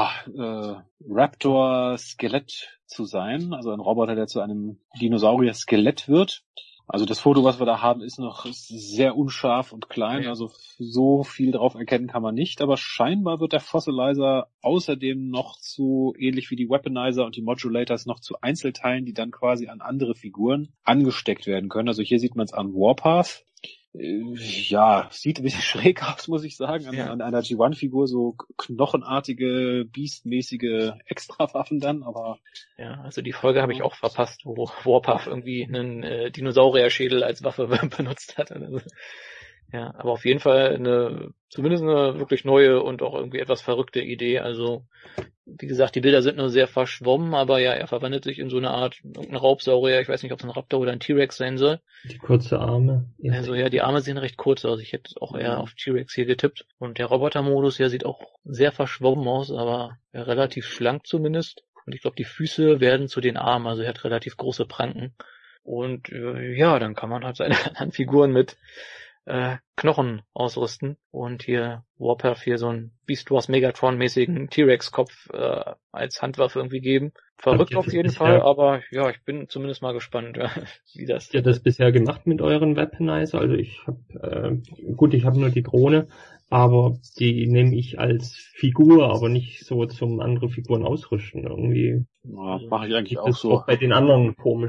Raptor-Skelett zu sein, also ein Roboter, der zu einem Dinosaurier-Skelett wird. Also das Foto, was wir da haben, ist sehr unscharf und klein, also so viel drauf erkennen kann man nicht, aber scheinbar wird der Fossilizer außerdem noch zu, ähnlich wie die Weaponizer und die Modulators, noch zu Einzelteilen, die dann quasi an andere Figuren angesteckt werden können. Also hier sieht man es an Warpath. Ja, sieht ein bisschen schräg aus, muss ich sagen, an einer G1-Figur, so knochenartige, beastmäßige Extrawaffen dann, aber... Ja, also die Folge habe ich auch verpasst, wo Warpath irgendwie einen Dinosaurier-Schädel als Waffe benutzt hat. Also, ja, aber auf jeden Fall zumindest eine wirklich neue und auch irgendwie etwas verrückte Idee. Also, wie gesagt, die Bilder sind nur sehr verschwommen, aber ja, er verwandelt sich in so eine Art irgendein Raubsaurier. Ich weiß nicht, ob es ein Raptor oder ein T-Rex sein soll. Die kurze Arme. Also ja, die Arme sehen recht kurz aus. Ich hätte auch eher auf T-Rex hier getippt. Und der Robotermodus, ja, sieht auch sehr verschwommen aus, aber ja, relativ schlank zumindest. Und ich glaube, die Füße werden zu den Armen, also er hat relativ große Pranken. Und ja, dann kann man halt seine anderen Figuren mit Knochen ausrüsten und hier Warpath hier so einen Beast Wars Megatron-mäßigen T-Rex-Kopf als Handwaffe irgendwie geben. Verrückt auf jeden Fall, aber ja, ich bin zumindest mal gespannt, wie das... Habt ihr das bisher gemacht mit euren Weaponizer? Also ich habe ich habe nur die Krone, aber die nehme ich als Figur, aber nicht so zum andere Figuren ausrüsten. Irgendwie mache ich eigentlich auch so. Auch bei den anderen komisch.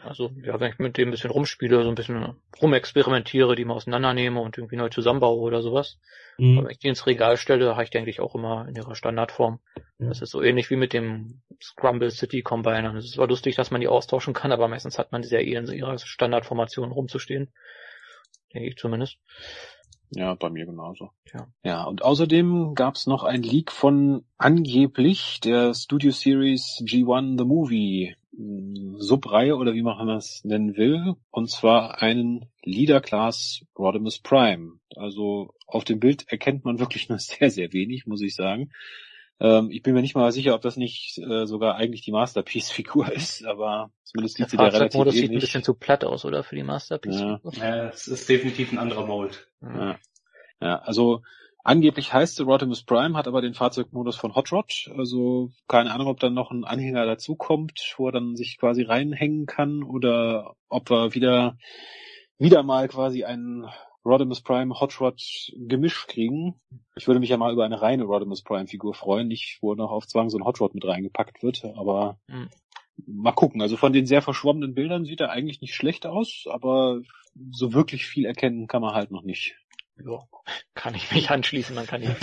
also ja, wenn ich mit dem ein bisschen rumspiele, so ein bisschen rumexperimentiere, die mal auseinandernehme und irgendwie neu zusammenbaue oder sowas. Aber wenn ich die ins Regal stelle, habe ich die eigentlich auch immer in ihrer Standardform. Das ist so ähnlich wie mit dem Scramble City Combiner. Es ist zwar lustig, dass man die austauschen kann, aber meistens hat man die ja eh in ihrer Standardformation rumzustehen. Denke ich zumindest. Ja, bei mir genauso. Ja. Ja, und außerdem gab's noch ein Leak von angeblich der Studio Series G1 The Movie Subreihe oder wie man es nennen will, und zwar einen Leader Class Rodimus Prime. Also auf dem Bild erkennt man wirklich nur sehr, sehr wenig, muss ich sagen. Ich bin mir nicht mal sicher, ob das nicht sogar eigentlich die Masterpiece-Figur ist, aber zumindest sieht sie da relativ ähnlich. Sieht ein bisschen zu platt aus, oder, für die Masterpiece-Figur? Ja, es ist definitiv ein anderer Mold. Ja, also angeblich heißt sie Rodimus Prime, hat aber den Fahrzeugmodus von Hot Rod. Also keine Ahnung, ob dann noch ein Anhänger dazukommt, wo er dann sich quasi reinhängen kann, oder ob wir wieder mal quasi einen Rodimus Prime Hot Rod Gemisch kriegen. Ich würde mich ja mal über eine reine Rodimus Prime Figur freuen, nicht wo noch auf Zwang so ein Hot Rod mit reingepackt wird, aber mal gucken. Also von den sehr verschwommenen Bildern sieht er eigentlich nicht schlecht aus, aber so wirklich viel erkennen kann man halt noch nicht. Ja, kann ich mich anschließen, man kann nicht.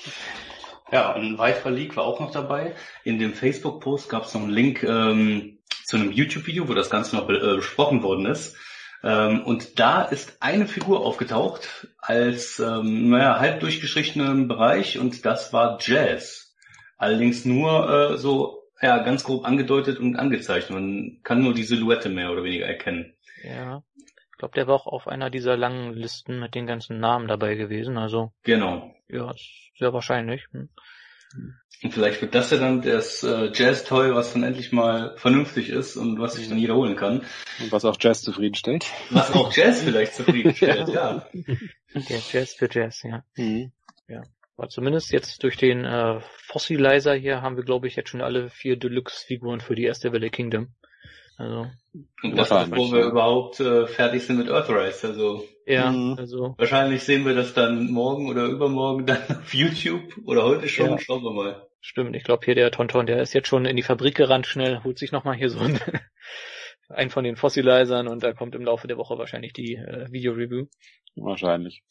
Ja, ein weiterer Leak war auch noch dabei. In dem Facebook-Post gab es noch einen Link zu einem YouTube-Video, wo das Ganze noch besprochen worden ist. Und da ist eine Figur aufgetaucht als halb durchgestrichenen Bereich, und das war Jazz. Allerdings nur ganz grob angedeutet und angezeichnet. Man kann nur die Silhouette mehr oder weniger erkennen. Ja, ich glaube, der war auch auf einer dieser langen Listen mit den ganzen Namen dabei gewesen. Also genau. Ja, ist sehr wahrscheinlich. Und vielleicht wird das ja dann das Jazz-Toy, was dann endlich mal vernünftig ist und was sich dann jeder holen kann. Und was auch Jazz zufriedenstellt. Was auch Jazz vielleicht zufriedenstellt, ja. Der Jazz für Jazz, ja. Ja. Aber zumindest jetzt durch den Fossilizer hier haben wir, glaube ich, jetzt schon alle 4 Deluxe-Figuren für die erste Welle Kingdom. Also. Und das, bevor wir überhaupt fertig sind mit Earthrise. Also. Ja, also. Wahrscheinlich sehen wir das dann morgen oder übermorgen dann auf YouTube oder heute schon. Ja. Schauen wir mal. Stimmt, ich glaube hier der Tonton, der ist jetzt schon in die Fabrik gerannt schnell, holt sich nochmal hier so einen von den Fossilizern, und da kommt im Laufe der Woche wahrscheinlich die Video-Review. Wahrscheinlich.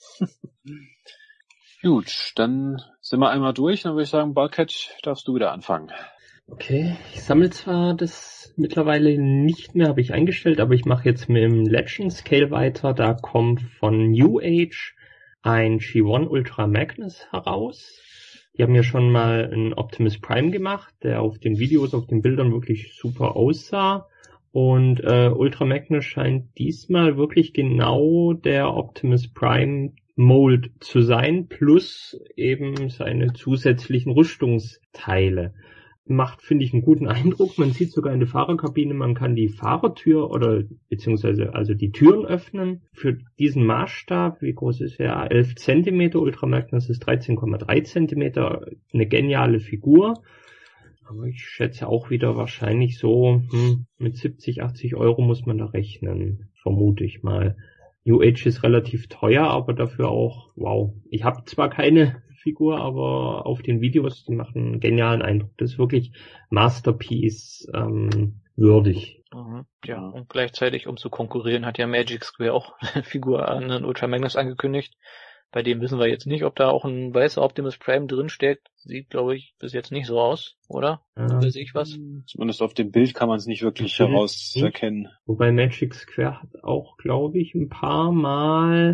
Gut, dann sind wir einmal durch, dann würde ich sagen, Bulkhead, darfst du wieder anfangen. Okay, ich sammle zwar das mittlerweile nicht mehr, habe ich eingestellt, aber ich mache jetzt mit dem Legend Scale weiter. Da kommt von New Age ein G1 Ultra Magnus heraus. Die haben ja schon mal einen Optimus Prime gemacht, der auf den Videos, auf den Bildern wirklich super aussah. Und Ultra Magnus scheint diesmal wirklich genau der Optimus Prime Mold zu sein, plus eben seine zusätzlichen Rüstungsteile. Macht, finde ich, einen guten Eindruck. Man sieht sogar in der Fahrerkabine, man kann die Fahrertür oder beziehungsweise also die Türen öffnen. Für diesen Maßstab, wie groß ist er? 11 Zentimeter, Ultra Magnus ist 13,3 Zentimeter. Eine geniale Figur. Aber ich schätze auch wieder wahrscheinlich so, mit 70, 80 Euro muss man da rechnen. Vermute ich mal. New Age ist relativ teuer, aber dafür auch, wow. Ich habe zwar keine Figur, aber auf den Videos, die machen einen genialen Eindruck. Das ist wirklich Masterpiece würdig. Ja, und gleichzeitig, um zu konkurrieren, hat ja Magic Square auch eine Figur an den Ultra Magnus angekündigt. Bei dem wissen wir jetzt nicht, ob da auch ein weißer Optimus Prime drinsteckt. Sieht, glaube ich, bis jetzt nicht so aus, oder? Weiß ich was? Zumindest auf dem Bild kann man es nicht wirklich herauserkennen. Wobei Magic Square hat auch, glaube ich, ein paar Mal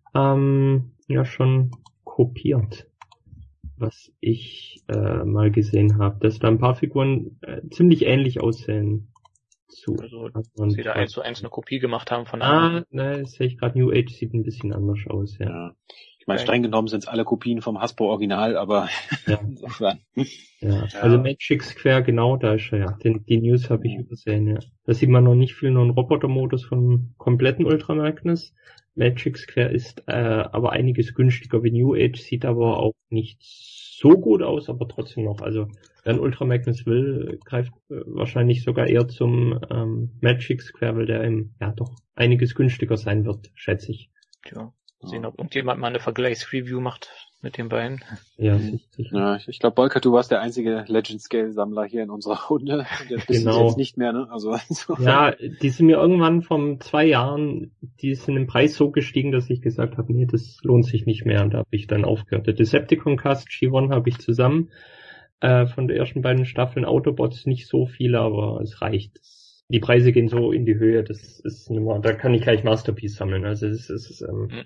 schon kopiert, was ich mal gesehen habe, dass da ein paar Figuren ziemlich ähnlich aussehen. Also, dass sie da 1:1 eine Kopie gemacht haben von einem. Ne, das sehe ich gerade. New Age sieht ein bisschen anders aus, ja. Ich meine, streng genommen sind es alle Kopien vom Hasbro Original, aber insofern. Ja, also Magic Square, genau, da ist er, ja. Die News habe ich übersehen, ja. Da sieht man noch nicht viel, nur einen Robotermodus von kompletten Ultra Magnus. Magic Square ist aber einiges günstiger wie New Age, sieht aber auch nicht so gut aus, aber trotzdem noch. Also wer einen Ultra Magnus will, greift wahrscheinlich sogar eher zum Magic Square, weil der doch einiges günstiger sein wird, schätze ich. Tja, sehen, ob irgendjemand mal eine Vergleichsreview macht mit den beiden. Ja, ja, ich glaube, Bolker, du warst der einzige Legend-Scale-Sammler hier in unserer Runde. Und jetzt bist du jetzt nicht mehr, ne? Also, ja, die sind mir irgendwann vor 2 Jahren, die sind im Preis so gestiegen, dass ich gesagt habe, nee, das lohnt sich nicht mehr. Und da habe ich dann aufgehört. Der Decepticon Cast G1 habe ich zusammen. Von den ersten beiden Staffeln Autobots nicht so viele, aber es reicht. Die Preise gehen so in die Höhe, das ist nicht mehr, da kann ich gleich Masterpiece sammeln. Also es ist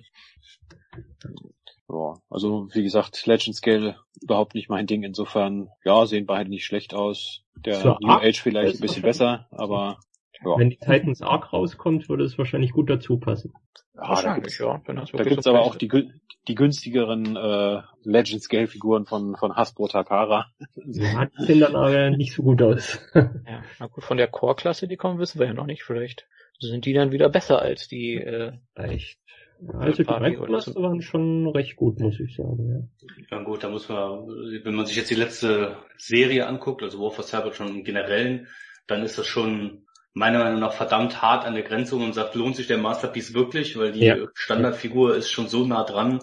ja, also wie gesagt, Legend Scale überhaupt nicht mein Ding. Insofern, ja, sehen beide nicht schlecht aus. Der so New Age vielleicht ein bisschen besser, aber ja. Wenn die Titans Arc rauskommt, würde es wahrscheinlich gut dazu passen. Ja, da gibt's aber auch die günstigeren Legend Scale Figuren von Hasbro Takara. Ja, die sehen dann aber nicht so gut aus. Ja, na gut, von der Core-Klasse, die kommen, wissen wir ja noch nicht. Vielleicht sind die dann wieder besser als die echt. Also die Micromaster waren schon recht gut, muss ich sagen. Ja gut, da muss man, wenn man sich jetzt die letzte Serie anguckt, also War for Cybertron im Generellen, dann ist das schon meiner Meinung nach verdammt hart an der Grenze, wo man sagt, lohnt sich der Masterpiece wirklich, weil die Standardfigur ist schon so nah dran.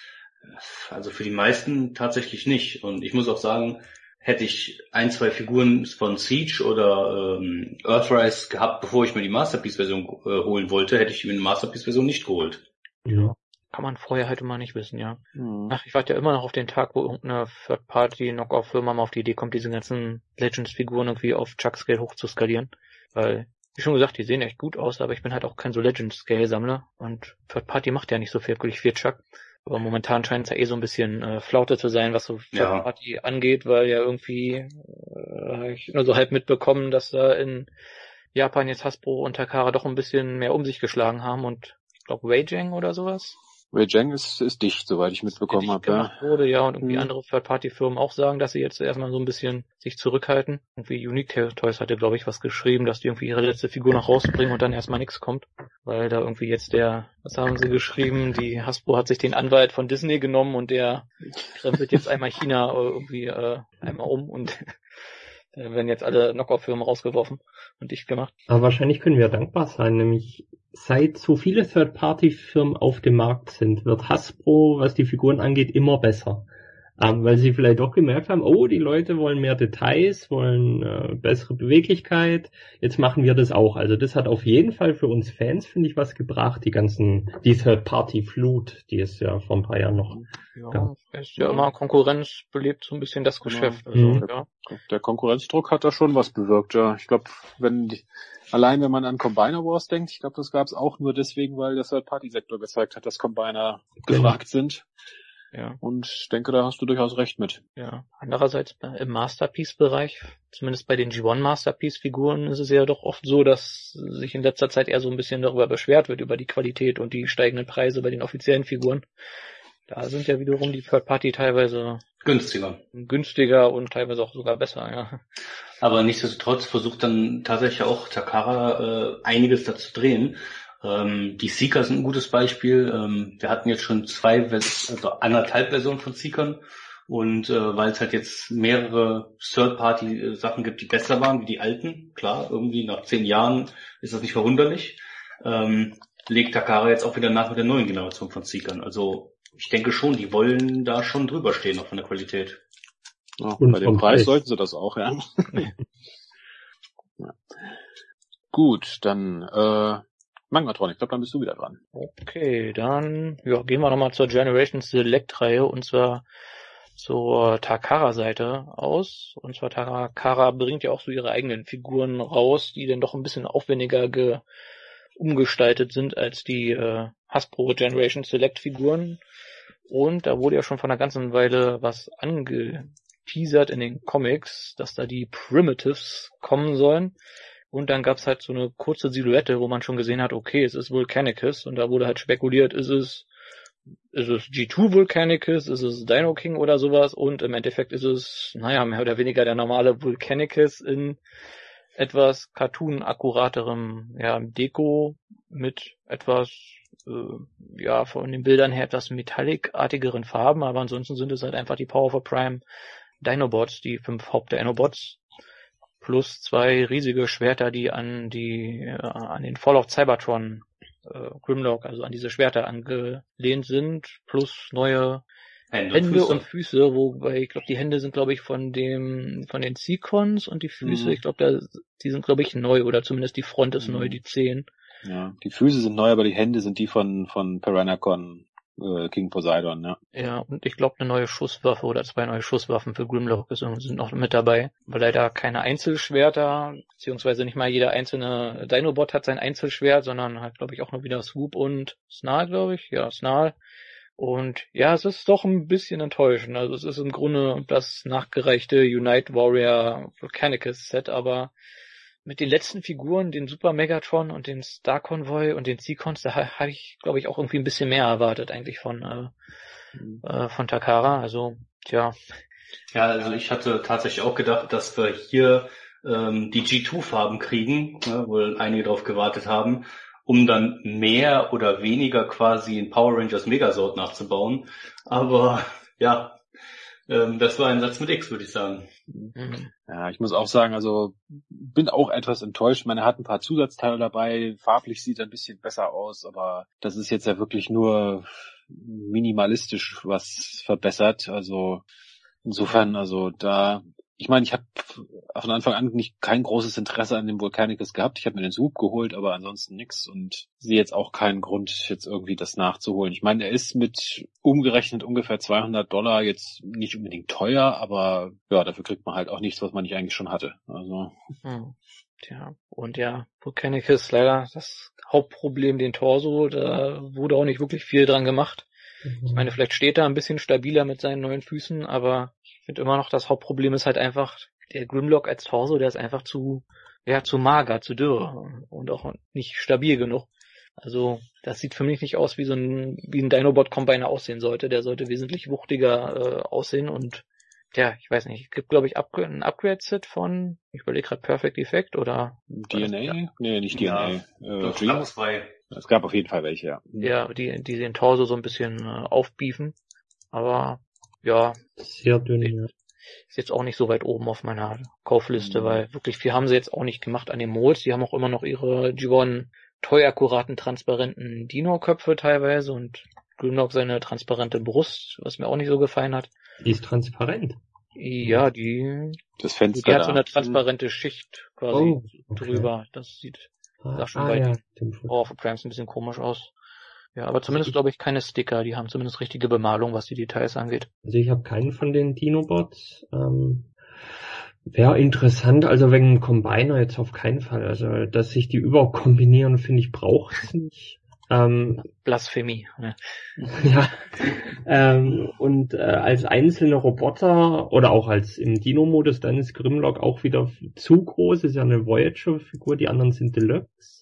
Also für die meisten tatsächlich nicht. Und ich muss auch sagen, hätte ich 1, 2 Figuren von Siege oder Earthrise gehabt, bevor ich mir die Masterpiece-Version holen wollte, hätte ich mir eine Masterpiece-Version nicht geholt. Ja. Kann man vorher halt immer nicht wissen, ja. Ach, ich warte ja immer noch auf den Tag, wo irgendeine Third-Party-Knockoff-Firma mal auf die Idee kommt, diese ganzen Legends-Figuren irgendwie auf Chuck-Scale hochzuskalieren. Weil, wie schon gesagt, die sehen echt gut aus, aber ich bin halt auch kein so Legends-Scale-Sammler und Third-Party macht ja nicht so viel, wirklich viel Chuck. Aber momentan scheint es ja eh so ein bisschen Flaute zu sein, was so Third-Party angeht, weil ja irgendwie ich nur so halb mitbekommen, dass da in Japan jetzt Hasbro und Takara doch ein bisschen mehr um sich geschlagen haben und ich glaube Wei-Jeng oder sowas. Wei-Jeng ist dicht, soweit ich mitbekommen habe. Wurde, ja, und irgendwie andere Third-Party-Firmen auch sagen, dass sie jetzt erstmal so ein bisschen sich zurückhalten. Irgendwie Unique Toys hatte, glaube ich, was geschrieben, dass die irgendwie ihre letzte Figur noch rausbringen und dann erstmal nichts kommt. Weil da irgendwie jetzt was haben sie geschrieben, die Hasbro hat sich den Anwalt von Disney genommen und der krempelt jetzt einmal China irgendwie einmal um und da werden jetzt alle Knockoff-Firmen rausgeworfen und dicht gemacht. Aber wahrscheinlich können wir dankbar sein, nämlich seit so viele Third-Party-Firmen auf dem Markt sind, wird Hasbro, was die Figuren angeht, immer besser. Weil sie vielleicht doch gemerkt haben, oh, die Leute wollen mehr Details, wollen bessere Beweglichkeit, jetzt machen wir das auch. Also das hat auf jeden Fall für uns Fans, finde ich, was gebracht, die Third-Party-Flut, die es ja vor ein paar Jahren noch gab. Ist ja immer Konkurrenz belebt so ein bisschen das Geschäft. Also, ja. Der Konkurrenzdruck hat da schon was bewirkt, ja. Ich glaube, wenn man an Combiner Wars denkt, ich glaube, das gab es auch nur deswegen, weil der Third-Party-Sektor gezeigt hat, dass Combiner gefragt sind. Ja. Und ich denke, da hast du durchaus recht mit. Ja. Andererseits im Masterpiece-Bereich, zumindest bei den G1 Masterpiece-Figuren, ist es ja doch oft so, dass sich in letzter Zeit eher so ein bisschen darüber beschwert wird, über die Qualität und die steigenden Preise bei den offiziellen Figuren. Da sind ja wiederum die Third-Party teilweise günstiger und teilweise auch sogar besser, ja. Aber nichtsdestotrotz versucht dann tatsächlich auch Takara einiges da zu drehen. Die Seeker sind ein gutes Beispiel. Wir hatten jetzt schon 1,5 Versionen von Seekern und weil es halt jetzt mehrere Third-Party-Sachen gibt, die besser waren wie die alten, klar, irgendwie nach 10 Jahren ist das nicht verwunderlich, legt Takara jetzt auch wieder nach mit der neuen Generation von Seekern. Also ich denke schon, die wollen da schon drüber stehen, auch von der Qualität. Ja, bei dem Preis sollten sie das auch, ja. Ja. Gut, dann Mangatron, ich glaube, dann bist du wieder dran. Okay, dann gehen wir nochmal zur Generation Select-Reihe und zwar zur Takara-Seite aus. Und zwar Takara bringt ja auch so ihre eigenen Figuren raus, die dann doch ein bisschen aufwendiger umgestaltet sind als die Hasbro Generation Select-Figuren. Und da wurde ja schon vor einer ganzen Weile was angeteasert in den Comics, dass da die Primitives kommen sollen. Und dann gab's halt so eine kurze Silhouette, wo man schon gesehen hat, okay, es ist Volcanicus. Und da wurde halt spekuliert, ist es G2 Volcanicus, ist es Dino King oder sowas. Und im Endeffekt ist es, mehr oder weniger der normale Volcanicus in etwas cartoon-akkuraterem Deko mit etwas, von den Bildern her etwas metallic-artigeren Farben. Aber ansonsten sind es halt einfach die Power of Prime Dinobots, die 5 Haupt-Dinobots. Plus 2 riesige Schwerter, die an den Fall of Cybertron Grimlock, also an diese Schwerter angelehnt sind, plus neue Hände und Füße, wobei ich glaube, die Hände sind, glaube ich, von den Seacons und die Füße, ich glaube, die sind, glaube ich, neu oder zumindest die Front ist neu, die Zehen. Ja, die Füße sind neu, aber die Hände sind die von Piranacon King Poseidon, ja. Ja, und ich glaube, eine neue Schusswaffe oder 2 neue Schusswaffen für Grimlock sind noch mit dabei. Aber leider keine Einzelschwerter, beziehungsweise nicht mal jeder einzelne Dinobot hat sein Einzelschwert, sondern halt, glaube ich, auch noch wieder Swoop und Snarl, glaube ich. Ja, Snarl. Und ja, es ist doch ein bisschen enttäuschend. Also es ist im Grunde das nachgereichte Unite Warrior Volcanicus Set, aber mit den letzten Figuren, den Super Megatron und den Star Convoy und den Seacons, da habe ich, glaube ich, auch irgendwie ein bisschen mehr erwartet eigentlich von Takara. Also, tja. Ja, also ich hatte tatsächlich auch gedacht, dass wir hier die G2-Farben kriegen, wo einige drauf gewartet haben, um dann mehr oder weniger quasi in Power Rangers Megazord nachzubauen. Aber ja, das war ein Satz mit X, würde ich sagen. Ja, ich muss auch sagen, also bin auch etwas enttäuscht. Ich meine, er hat ein paar Zusatzteile dabei, farblich sieht er ein bisschen besser aus, aber das ist jetzt ja wirklich nur minimalistisch was verbessert. Also insofern, also da, ich meine, ich habe von Anfang an kein großes Interesse an dem Volcanicus gehabt. Ich habe mir den Swoop geholt, aber ansonsten nix und sehe jetzt auch keinen Grund, jetzt irgendwie das nachzuholen. Ich meine, er ist mit umgerechnet ungefähr $200 jetzt nicht unbedingt teuer, aber ja, dafür kriegt man halt auch nichts, was man nicht eigentlich schon hatte. Also. Tja, und ja, Volcanicus leider das Hauptproblem, den Torso, da wurde auch nicht wirklich viel dran gemacht. Ich meine, vielleicht steht er ein bisschen stabiler mit seinen neuen Füßen, aber ich finde immer noch, das Hauptproblem ist halt einfach, der Grimlock als Torso, der ist einfach zu mager, zu dürr und auch nicht stabil genug. Also, das sieht für mich nicht aus, wie ein Dinobot-Combiner aussehen sollte. Der sollte wesentlich wuchtiger aussehen und ja, ich weiß nicht, es gibt, glaube ich, ein Upgrade-Set von, ich überlege gerade, Perfect Effect oder DNA? Ja. Nee, nicht DNA. Es gab auf jeden Fall welche, ja. Ja, die den Torso so ein bisschen aufbiefen. Aber ja, sehr dünn. Ist jetzt auch nicht so weit oben auf meiner Kaufliste, weil wirklich viel haben sie jetzt auch nicht gemacht an den Molds. Die haben auch immer noch ihre G1 toy-akkuraten, transparenten Dino-Köpfe teilweise und Grimlock seine transparente Brust, was mir auch nicht so gefallen hat. Die ist transparent. Ja, das Fenster die hat so eine transparente Schicht quasi drüber. Das sah schon bei den Power of Primes ein bisschen komisch aus. Ja, aber zumindest glaube ich keine Sticker, die haben zumindest richtige Bemalung, was die Details angeht. Also ich habe keinen von den Dinobots. Wäre interessant, also wegen einem Combiner jetzt auf keinen Fall. Also dass sich die überhaupt kombinieren, finde ich, braucht es nicht. Blasphemie. Ne? Ja. Und als einzelne Roboter oder auch als im Dino-Modus, dann ist Grimlock auch wieder zu groß. Ist ja eine Voyager-Figur, die anderen sind Deluxe.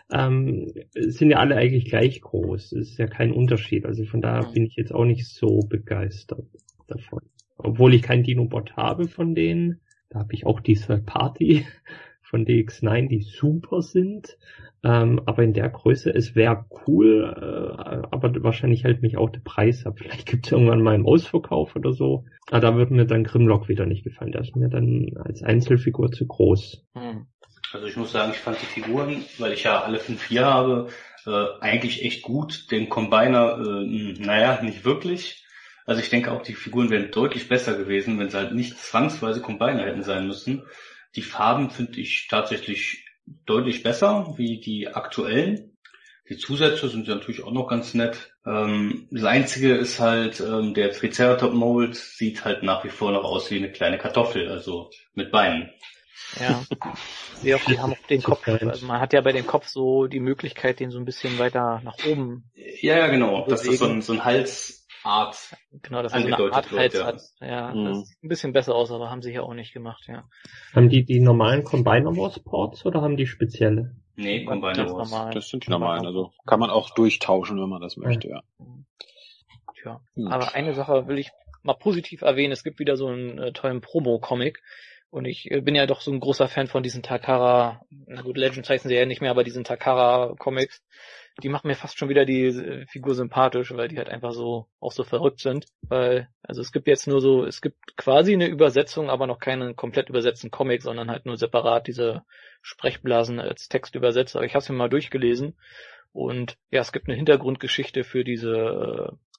Sind ja alle eigentlich gleich groß. Ist ja kein Unterschied. Also von daher bin ich jetzt auch nicht so begeistert davon. Obwohl ich keinen Dinobot habe von denen. Da habe ich auch diese Party von DX9, die super sind. Aber in der Größe, es wäre cool, aber wahrscheinlich hält mich auch der Preis ab. Vielleicht gibt es irgendwann mal einen Ausverkauf oder so. Aber da würde mir dann Grimlock wieder nicht gefallen. Der ist mir dann als Einzelfigur zu groß. Also ich muss sagen, ich fand die Figuren, weil ich ja alle 5 hier habe, eigentlich echt gut. Den Combiner, nicht wirklich. Also ich denke auch, die Figuren wären deutlich besser gewesen, wenn sie halt nicht zwangsweise Combiner hätten sein müssen. Die Farben finde ich tatsächlich deutlich besser wie die aktuellen. Die Zusätze sind ja natürlich auch noch ganz nett. Das Einzige ist halt, der Triceratops Mold sieht halt nach wie vor noch aus wie eine kleine Kartoffel, also mit Beinen. Ja, die haben auch den Kopf, also man hat ja bei dem Kopf so die Möglichkeit, den so ein bisschen weiter nach oben. Ja, genau, dass das so ein Halsart. Genau, dass er so eine Art Hals hat. Ja, das sieht ein bisschen besser aus, aber haben sie ja auch nicht gemacht, ja. Haben die normalen Combiner Wars Ports oder haben die spezielle? Nee, Combiner Wars. Das sind die normalen, also kann man auch durchtauschen, wenn man das möchte, ja. Tja, aber eine Sache will ich mal positiv erwähnen, es gibt wieder so einen tollen Promo-Comic. Und ich bin ja doch so ein großer Fan von diesen Takara, na gut, Legends heißen sie ja nicht mehr, aber diesen Takara-Comics, die machen mir fast schon wieder die Figur sympathisch, weil die halt einfach so, auch so verrückt sind. Weil, also es gibt jetzt nur so, es gibt quasi eine Übersetzung, aber noch keinen komplett übersetzten Comic, sondern halt nur separat diese Sprechblasen als Text übersetzt. Aber ich habe es mir mal durchgelesen. Und ja, es gibt eine Hintergrundgeschichte für diese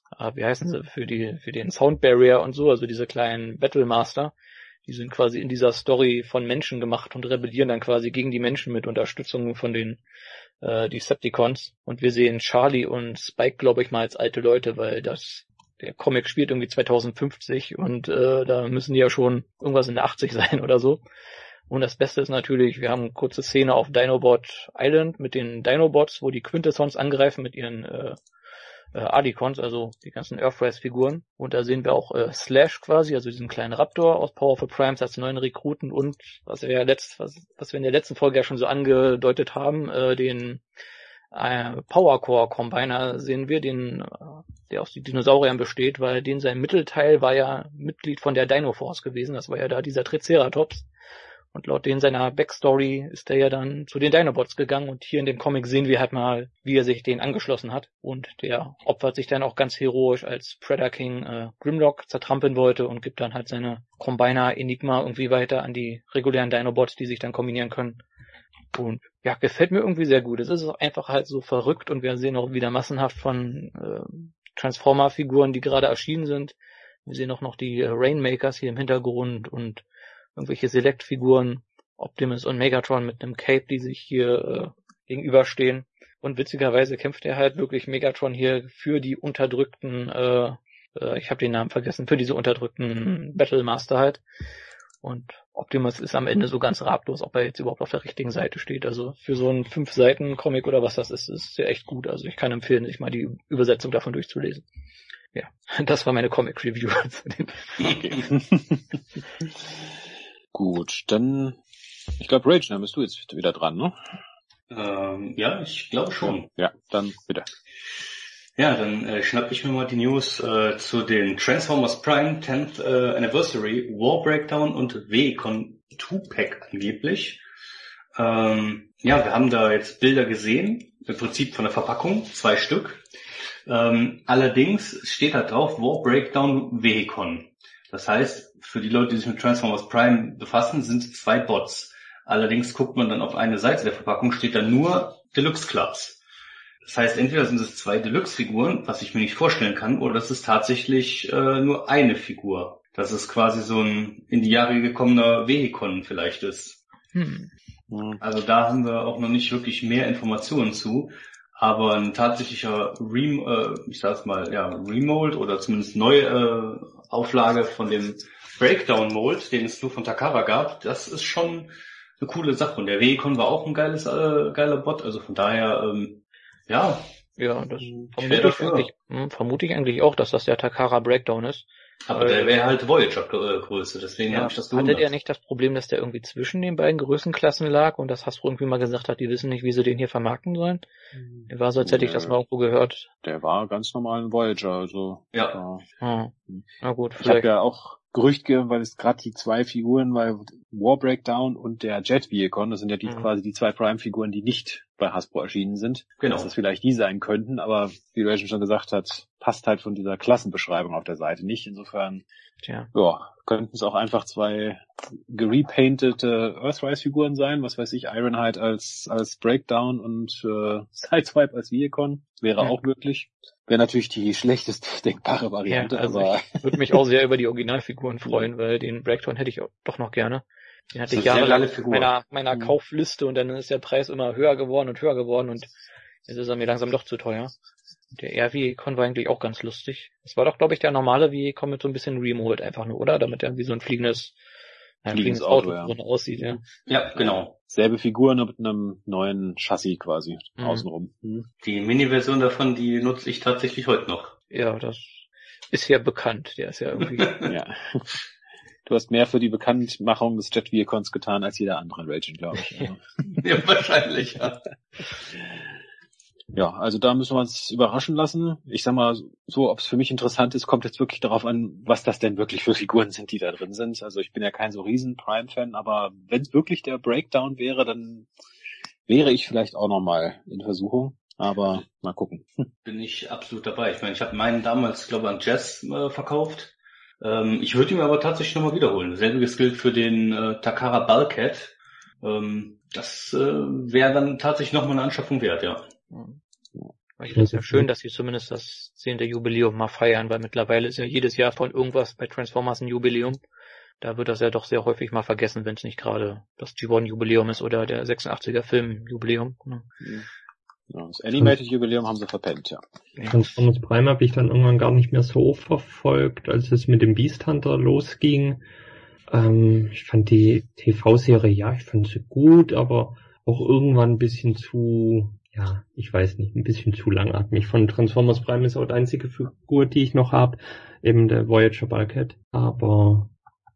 wie heißen sie, für den Sound Barrier und so, also diese kleinen Battlemaster, die sind quasi in dieser Story von Menschen gemacht und rebellieren dann quasi gegen die Menschen mit Unterstützung von den Decepticons. Und wir sehen Charlie und Spike, glaube ich mal, als alte Leute, weil der Comic spielt irgendwie 2050 und da müssen die ja schon irgendwas in der 80 sein oder so. Und das Beste ist natürlich, wir haben eine kurze Szene auf Dinobot Island mit den Dinobots, wo die Quintessons angreifen mit ihren Adicons, also die ganzen Earthrise-Figuren. Und da sehen wir auch Slash quasi, also diesen kleinen Raptor aus Powerful Primes als neuen Rekruten und was wir in der letzten Folge ja schon so angedeutet haben, den Powercore Combiner sehen wir, der aus den Dinosauriern besteht, weil sein Mittelteil war ja Mitglied von der Dino Force gewesen, das war ja da dieser Triceratops. Und laut seiner Backstory ist er ja dann zu den Dinobots gegangen und hier in dem Comic sehen wir halt mal, wie er sich denen angeschlossen hat. Und der opfert sich dann auch ganz heroisch, als Predator King Grimlock zertrampeln wollte und gibt dann halt seine Combiner Enigma irgendwie weiter an die regulären Dinobots, die sich dann kombinieren können. Und ja, gefällt mir irgendwie sehr gut. Es ist einfach halt so verrückt und wir sehen auch wieder massenhaft von Transformer-Figuren, die gerade erschienen sind. Wir sehen auch noch die Rainmakers hier im Hintergrund und irgendwelche Select-Figuren, Optimus und Megatron mit einem Cape, die sich hier gegenüberstehen. Und witzigerweise kämpft er halt wirklich Megatron hier für die unterdrückten, ich habe den Namen vergessen, für diese unterdrückten Battlemaster halt. Und Optimus ist am Ende so ganz ratlos, ob er jetzt überhaupt auf der richtigen Seite steht. Also für so einen 5-Seiten-Comic oder was das ist ja echt gut. Also ich kann empfehlen, sich mal die Übersetzung davon durchzulesen. Ja, das war meine Comic-Review. Gut, dann, ich glaube, Rage, dann bist du jetzt wieder dran, ne? Ja, ich glaube schon. Ja, dann bitte. Ja, dann schnapp ich mir mal die News zu den Transformers Prime 10th Anniversary War Breakdown und WCon 2-Pack angeblich. Ja, wir haben da jetzt Bilder gesehen, im Prinzip von der Verpackung, 2 Stück. Allerdings steht da drauf War Breakdown WCon. Das heißt, für die Leute, die sich mit Transformers Prime befassen, sind 2 Bots. Allerdings guckt man dann auf eine Seite der Verpackung, steht da nur Deluxe Clubs. Das heißt, entweder sind es 2 Deluxe-Figuren, was ich mir nicht vorstellen kann, oder es ist tatsächlich nur eine Figur. Dass es quasi so ein in die Jahre gekommener WCon vielleicht ist. Also da haben wir auch noch nicht wirklich mehr Informationen zu. Aber ein tatsächlicher Remold oder zumindest neue Auflage von dem Breakdown Mold, den es nur von Takara gab, das ist schon eine coole Sache. Und der WCon war auch ein geiler Bot, also von daher, ja. Ja, das vermute ich eigentlich auch, dass das der Takara Breakdown ist. Aber der wäre halt Voyager-Größe, deswegen habe ich das gewundert. Hattet ihr nicht das Problem, dass der irgendwie zwischen den beiden Größenklassen lag und das Hasbro irgendwie mal gesagt hat, die wissen nicht, wie sie den hier vermarkten sollen? Der war so, als hätte ich das mal irgendwo gehört. Der war ganz normal ein Voyager, also. Ja. Na gut, vielleicht. Ich habe ja auch Gerücht gegeben, weil es gerade die 2 Figuren, weil War Breakdown und der Jet WCon, das sind ja quasi die 2 Prime-Figuren, die nicht bei Hasbro erschienen sind. Genau. Dass das vielleicht die sein könnten, aber wie Rachel schon gesagt hat, passt halt von dieser Klassenbeschreibung auf der Seite nicht. Insofern, ja, könnten es auch einfach 2 gerepaintete Earthrise-Figuren sein, was weiß ich, Ironhide als Breakdown und Sideswipe als WCon. Wäre auch möglich. Wäre natürlich die schlechtest denkbare Variante. Ja, also aber ich würde mich auch sehr über die Originalfiguren freuen, weil den Breakdown hätte ich doch noch gerne. Den hatte ich jahrelang auf meiner Kaufliste und dann ist der Preis immer höher geworden und jetzt ist er mir langsam doch zu teuer. Der RWCon war eigentlich auch ganz lustig. Das war doch, glaube ich, der normale WCon mit so ein bisschen Remold einfach nur, oder? Damit er wie so ein fliegendes Auto aussieht, ja. Ja, genau. Selbe Figur, nur mit einem neuen Chassis quasi außenrum. Die Mini-Version davon, die nutze ich tatsächlich heute noch. Ja, das ist ja bekannt. Der ist ja irgendwie... Ja. Du hast mehr für die Bekanntmachung des Jet WCons getan als jeder andere Raging, glaube ich. Ja, wahrscheinlich, ja. Ja, also da müssen wir uns überraschen lassen. Ich sag mal so, ob es für mich interessant ist, kommt jetzt wirklich darauf an, was das denn wirklich für Figuren sind, die da drin sind. Also ich bin ja kein so riesen Prime-Fan, aber wenn es wirklich der Breakdown wäre, dann wäre ich vielleicht auch nochmal in Versuchung. Aber mal gucken. Bin ich absolut dabei. Ich meine, ich habe meinen damals, glaube ich, an Jazz verkauft. Ich würde ihn aber tatsächlich nochmal wiederholen. Selbiges gilt für den Takara Bulkhead. Das wäre dann tatsächlich nochmal eine Anschaffung wert, ja. Ich finde es ja schön, dass sie zumindest das 10. Jubiläum mal feiern, weil mittlerweile ist ja jedes Jahr von irgendwas bei Transformers ein Jubiläum. Da wird das ja doch sehr häufig mal vergessen, wenn es nicht gerade das G1-Jubiläum ist oder der 86er Film-Jubiläum. Ne? Ja, das Animated-Jubiläum haben sie verpennt, ja. Transformers Prime habe ich dann irgendwann gar nicht mehr so verfolgt, als es mit dem Beast Hunter losging. Ich fand die TV-Serie, ja, ich fand sie gut, aber auch irgendwann ein bisschen zu, ja, ich weiß nicht, ein bisschen zu langatmig. Von Transformers Prime ist auch die einzige Figur, die ich noch habe, eben der Voyager Bulkhead. Aber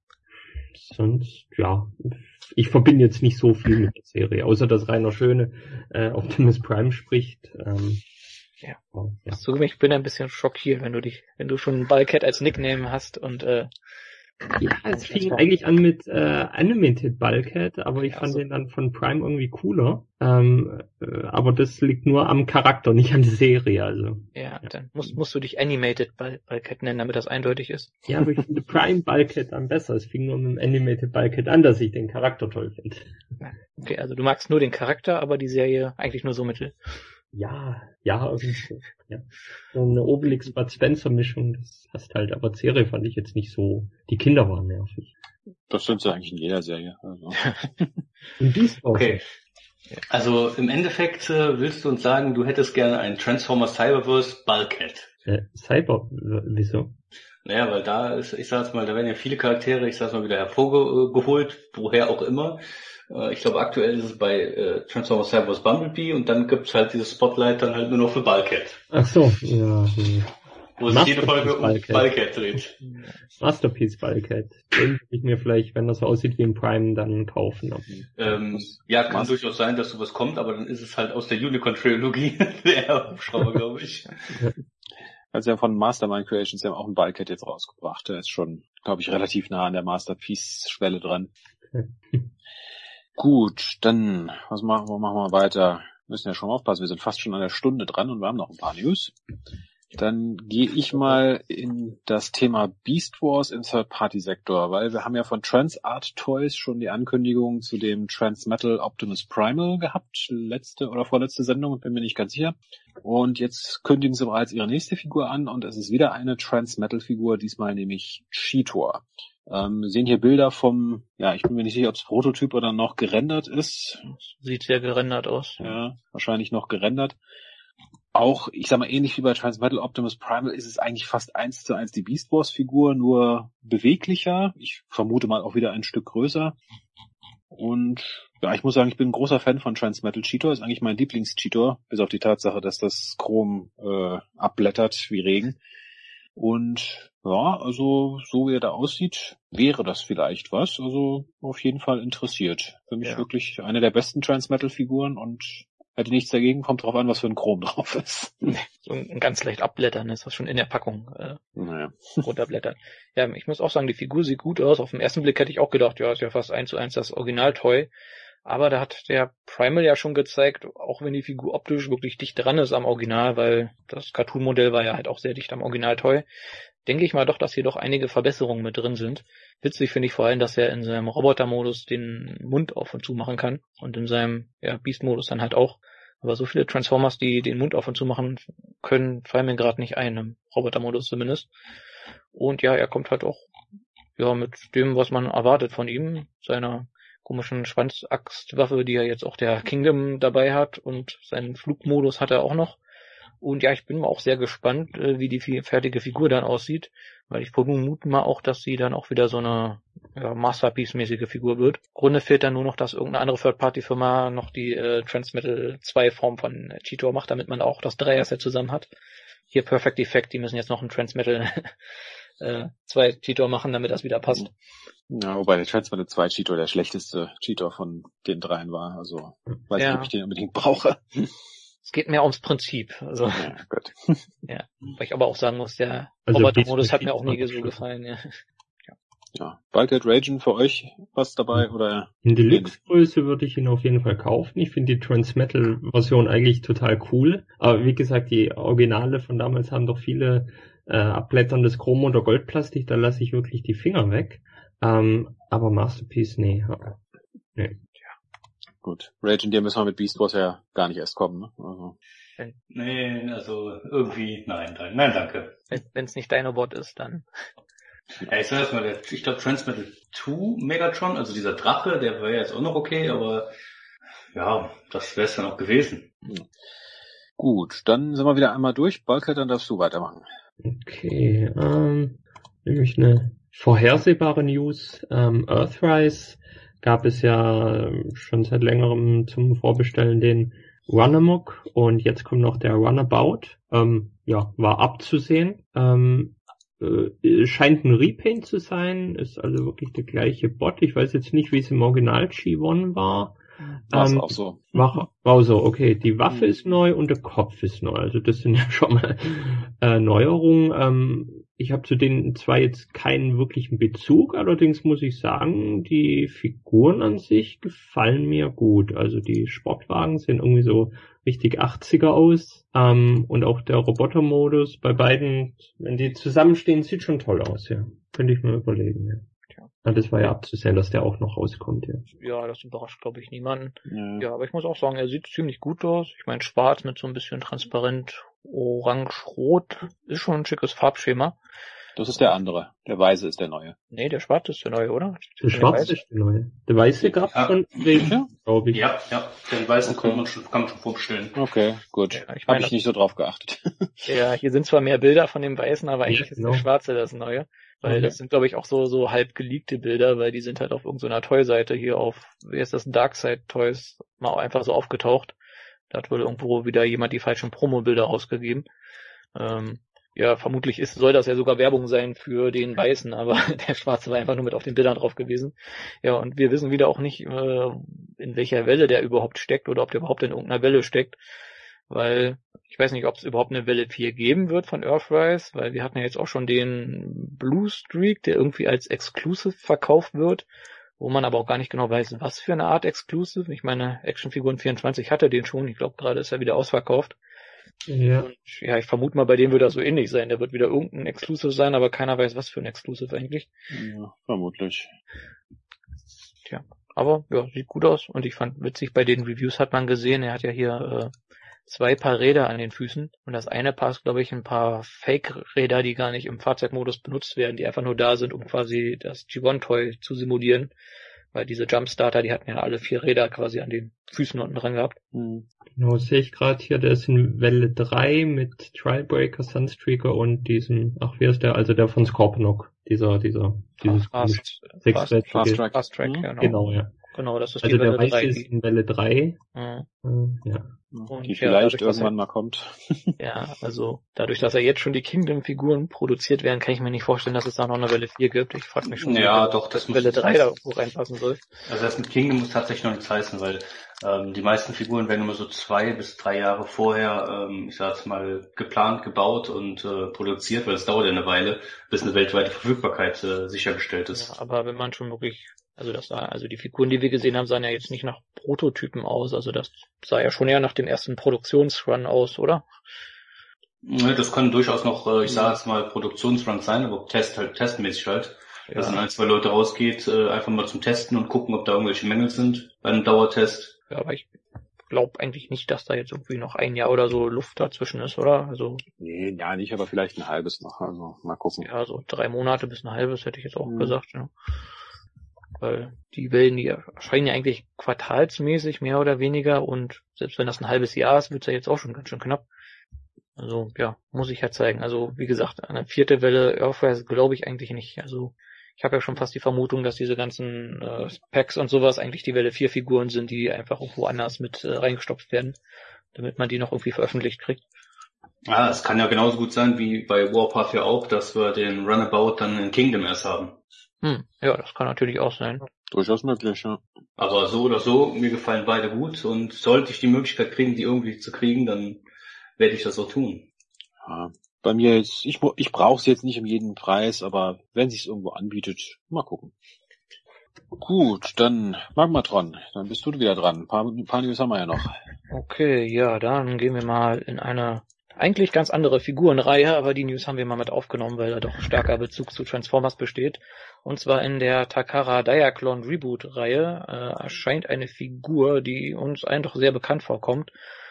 sonst, ja, ich verbinde jetzt nicht so viel mit der Serie, außer dass Rainer Schöne Optimus Prime spricht. Ja. Ich bin ein bisschen schockiert, wenn du schon Bulkhead als Nickname hast und ja, es fing eigentlich an mit Animated Bulkhead, aber ich fand den dann von Prime irgendwie cooler. Aber das liegt nur am Charakter, nicht an der Serie. Also. Ja, dann musst du dich Animated Bulkhead nennen, damit das eindeutig ist. Ja, aber ich finde Prime Bulkhead dann besser. Es fing nur mit dem Animated Bulkhead an, dass ich den Charakter toll finde. Okay, also du magst nur den Charakter, aber die Serie eigentlich nur so mittel. Ja, irgendwie so. Ja. So eine Obelix Bud Spencer Mischung, das passt halt, aber Serie fand ich jetzt nicht so, die Kinder waren nervig. Das sind sie eigentlich in jeder Serie. Also. Und dies auch. Okay. Also im Endeffekt willst du uns sagen, du hättest gerne ein Transformers Cyberverse Bulkhead. Wieso? Naja, weil da ist, ich sag's mal, da werden ja viele Charaktere, ich sag's mal, wieder hervorgeholt, woher auch immer. Ich glaube, aktuell ist es bei Transformers Cyberverse Bumblebee und dann gibt's halt dieses Spotlight dann halt nur noch für Bulkhead. Ach so, ja. Wo sich jede Folge um Bulkhead dreht. Masterpiece Bulkhead. Den würde ich mir vielleicht, wenn das so aussieht wie im Prime, dann kaufen. Ja, kann durchaus sein, dass sowas kommt, aber dann ist es halt aus der Unicorn-Trilogie der Hubschrauber, glaube ich. Also ja, von Mastermind Creations, die haben auch einen Bulkhead jetzt rausgebracht. Der ist schon, glaube ich, relativ nah an der Masterpiece-Schwelle dran. Gut, dann, machen wir weiter? Wir müssen ja schon aufpassen, wir sind fast schon an der Stunde dran und wir haben noch ein paar News. Dann gehe ich mal in das Thema Beast Wars im Third-Party-Sektor, weil wir haben ja von Transart Toys schon die Ankündigung zu dem Transmetal Optimus Primal gehabt, letzte oder vorletzte Sendung, bin mir nicht ganz sicher. Und jetzt kündigen sie bereits ihre nächste Figur an und es ist wieder eine Transmetal-Figur, diesmal nämlich Cheetor. Wir sehen hier Bilder vom, ja, ich bin mir nicht sicher, ob es Prototyp oder noch gerendert ist. Sieht sehr gerendert aus. Ja, wahrscheinlich noch gerendert. Auch, ich sag mal, ähnlich wie bei Transmetal Optimus Primal ist es eigentlich fast 1:1 die Beast Wars Figur, nur beweglicher. Ich vermute mal auch wieder ein Stück größer. Und ja, ich muss sagen, ich bin ein großer Fan von Transmetal Cheetor. Ist eigentlich mein Lieblings-Cheetor, bis auf die Tatsache, dass das Chrom abblättert wie Regen. Und ja, also so wie er da aussieht, wäre das vielleicht was. Also auf jeden Fall interessiert. Für mich wirklich eine der besten Transmetal-Figuren und hätte nichts dagegen, kommt drauf an, was für ein Chrom drauf ist. So ein ganz leicht abblättern ist das schon in der Packung runterblättern. Ja, ich muss auch sagen, die Figur sieht gut aus. Auf den ersten Blick hätte ich auch gedacht, ja, ist ja fast 1:1 das Original-Toy. Aber da hat der Primal ja schon gezeigt, auch wenn die Figur optisch wirklich dicht dran ist am Original, weil das Cartoon-Modell war ja halt auch sehr dicht am Original-Toy, denke ich mal doch, dass hier doch einige Verbesserungen mit drin sind. Witzig finde ich vor allem, dass er in seinem Roboter-Modus den Mund auf und zu machen kann und in seinem Beast-Modus dann halt auch. Aber so viele Transformers, die den Mund auf und zu machen können, fallen mir gerade nicht ein, im Roboter-Modus zumindest. Und ja, er kommt halt auch mit dem, was man erwartet von ihm, seiner komischen Schwanzaxtwaffe, die ja jetzt auch der Kingdom dabei hat, und seinen Flugmodus hat er auch noch. Und ja, ich bin mal auch sehr gespannt, wie die fertige Figur dann aussieht, weil ich vermute mal auch, dass sie dann auch wieder so eine Masterpiece-mäßige Figur wird. Im Grunde fehlt dann nur noch, dass irgendeine andere Third-Party-Firma noch die Transmetal 2 Form von Cheetor macht, damit man auch das Dreier-Set zusammen hat. Hier Perfect Effect, die müssen jetzt noch ein Transmetal 2 Cheetor machen, damit das wieder passt. Ja, wobei der Transmetal 2 Cheetor der schlechteste Cheetor von den dreien war. Also weiß nicht, ob ich den unbedingt brauche. Es geht mehr ums Prinzip. Also, ja, gut. Ja, weil ich aber auch sagen muss, der Roboter-Modus hat mir auch nie so gefallen. Ja, Bulkhead Ragen für euch was dabei oder? In Deluxe-Größe würde ich ihn auf jeden Fall kaufen. Ich finde die Transmetal-Version eigentlich total cool. Aber wie gesagt, die Originale von damals haben doch viele abblätterndes Chrom- oder Goldplastik. Da lasse ich wirklich die Finger weg. Aber Masterpiece, nee. Gut. Ragen, dir müssen wir mit Beast Wars ja gar nicht erst kommen, ne? Also. Nee, also irgendwie, nein, danke. Wenn es nicht Dinobot ist, dann. Ja, ich sag erstmal, ich glaube Transmetal 2 Megatron, also dieser Drache, der wäre jetzt auch noch okay, aber ja, das wäre es dann auch gewesen. Gut, dann sind wir wieder einmal durch. Bulkhead, dann darfst du weitermachen. Okay, nämlich eine vorhersehbare News. Earthrise gab es ja schon seit längerem zum Vorbestellen den Runabout und jetzt kommt noch der Runabout. War abzusehen. Scheint ein Repaint zu sein, ist also wirklich der gleiche Bot. Ich weiß jetzt nicht, wie es im Original G1 war. War's auch so. War so, okay. Die Waffe ist neu und der Kopf ist neu. Also das sind ja schon mal Neuerungen. Ich habe zu den zwei jetzt keinen wirklichen Bezug. Allerdings muss ich sagen, die Figuren an sich gefallen mir gut. Also die Sportwagen sehen irgendwie so richtig 80er aus. Und auch der Robotermodus bei beiden, wenn die zusammenstehen, sieht schon toll aus, ja. Könnte ich mir überlegen, ja. Ja, das war ja abzusehen, dass der auch noch rauskommt, ja. Ja, das überrascht, glaube ich, niemanden. Ja, aber ich muss auch sagen, er sieht ziemlich gut aus. Ich meine, schwarz mit so ein bisschen transparent orange-rot ist schon ein schickes Farbschema. Das ist der andere. Der weiße ist der neue. Nee, der schwarze ist der neue, oder? Der schwarze ist der neue. Der weiße gab's schon, glaube ich. Ja, den weißen kann man schon vorbestellen. Okay, gut. Ja, ich Habe ich nicht so drauf geachtet. Ja, hier sind zwar mehr Bilder von dem weißen, aber eigentlich ist der schwarze das neue. Weil das sind, glaube ich, auch so halb geleakte Bilder, weil die sind halt auf irgendeiner Toy-Seite hier auf, wie ist das, Darkside Toys, mal einfach so aufgetaucht. Da hat wohl irgendwo wieder jemand die falschen Promo-Bilder ausgegeben. Ja, vermutlich soll das ja sogar Werbung sein für den Weißen, aber der Schwarze war einfach nur mit auf den Bildern drauf gewesen. Ja, und wir wissen wieder auch nicht, in welcher Welle der überhaupt steckt oder ob der überhaupt in irgendeiner Welle steckt. Weil ich weiß nicht, ob es überhaupt eine Welle 4 geben wird von Earthrise, weil wir hatten ja jetzt auch schon den Blue Streak, der irgendwie als Exclusive verkauft wird, wo man aber auch gar nicht genau weiß, was für eine Art Exclusive. Ich meine, Actionfiguren 24 hatte den schon, ich glaube gerade ist er wieder ausverkauft. Ja. Und ja, ich vermute mal, bei dem wird das so ähnlich sein. Der wird wieder irgendein Exclusive sein, aber keiner weiß, was für ein Exclusive eigentlich. Ja, vermutlich. Tja, aber ja, sieht gut aus und ich fand witzig, bei den Reviews hat man gesehen, er hat ja hier 2 Paar Räder an den Füßen und das eine Paar ist, glaube ich, ein paar Fake-Räder, die gar nicht im Fahrzeugmodus benutzt werden, die einfach nur da sind, um quasi das G1-Toy zu simulieren, weil diese Jumpstarter, die hatten ja alle 4 Räder quasi an den Füßen unten dran gehabt. Genau, sehe ich gerade hier, der ist in Welle 3 mit Trialbreaker, Sunstreaker und diesem, wie heißt der, also der von Scorponok, dieses Fast Track, genau, ja. Genau, das ist also die Welle 3. Also der weiße ist in Welle 3. Ja. Ja. Und die vielleicht dadurch, irgendwann mal kommt. Ja, also dadurch, dass ja jetzt schon die Kingdom-Figuren produziert werden, kann ich mir nicht vorstellen, dass es da noch eine Welle 4 gibt. Ich frage mich schon, das Welle 3 da wo reinpassen soll. Also das mit Kingdom muss tatsächlich noch nichts heißen, weil die meisten Figuren werden immer so 2 bis 3 Jahre vorher, ich sag's mal, geplant, gebaut und produziert, weil es dauert ja eine Weile, bis eine weltweite Verfügbarkeit sichergestellt ist. Ja, aber wenn man schon wirklich, also die Figuren, die wir gesehen haben, sahen ja jetzt nicht nach Prototypen aus, also das sah ja schon eher nach dem ersten Produktionsrun aus, oder? Ja, das können durchaus noch, ich sage jetzt mal, Produktionsruns sein, aber testmäßig halt. Ja. Dass dann 1, 2 Leute rausgeht, einfach mal zum Testen und gucken, ob da irgendwelche Mängel sind bei einem Dauertest. Ja, aber ich glaube eigentlich nicht, dass da jetzt irgendwie noch 1 Jahr oder so Luft dazwischen ist, oder? Also nee, ja nicht, aber vielleicht ein halbes noch, also mal gucken. Ja, so 3 Monate bis ein halbes hätte ich jetzt auch gesagt, ja. Weil die Wellen, die erscheinen ja eigentlich quartalsmäßig, mehr oder weniger, und selbst wenn das ein halbes Jahr ist, wird's ja jetzt auch schon ganz schön knapp. Also, ja, muss ich ja zeigen. Also, wie gesagt, eine 4. Welle Earthrise glaube ich eigentlich nicht. Also, ich habe ja schon fast die Vermutung, dass diese ganzen Packs und sowas eigentlich die Welle 4 Figuren sind, die einfach irgendwo anders mit reingestopft werden, damit man die noch irgendwie veröffentlicht kriegt. Ja, es kann ja genauso gut sein wie bei Warpath ja auch, dass wir den Runabout dann in Kingdom erst haben. Ja, das kann natürlich auch sein. Durchaus möglich, ja. Aber so oder so, mir gefallen beide gut und sollte ich die Möglichkeit kriegen, die irgendwie zu kriegen, dann werde ich das auch tun. Ja, bei mir jetzt, ich brauche es jetzt nicht um jeden Preis, aber wenn sich's irgendwo anbietet, mal gucken. Gut, dann Magmatron, dann bist du wieder dran. Ein paar News haben wir ja noch. Okay, ja, dann gehen wir mal in eine eigentlich ganz andere Figurenreihe, aber die News haben wir mal mit aufgenommen, weil da doch starker Bezug zu Transformers besteht. Und zwar in der Takara Diaclone Reboot-Reihe erscheint eine Figur, die uns eigentlich doch sehr bekannt vorkommt.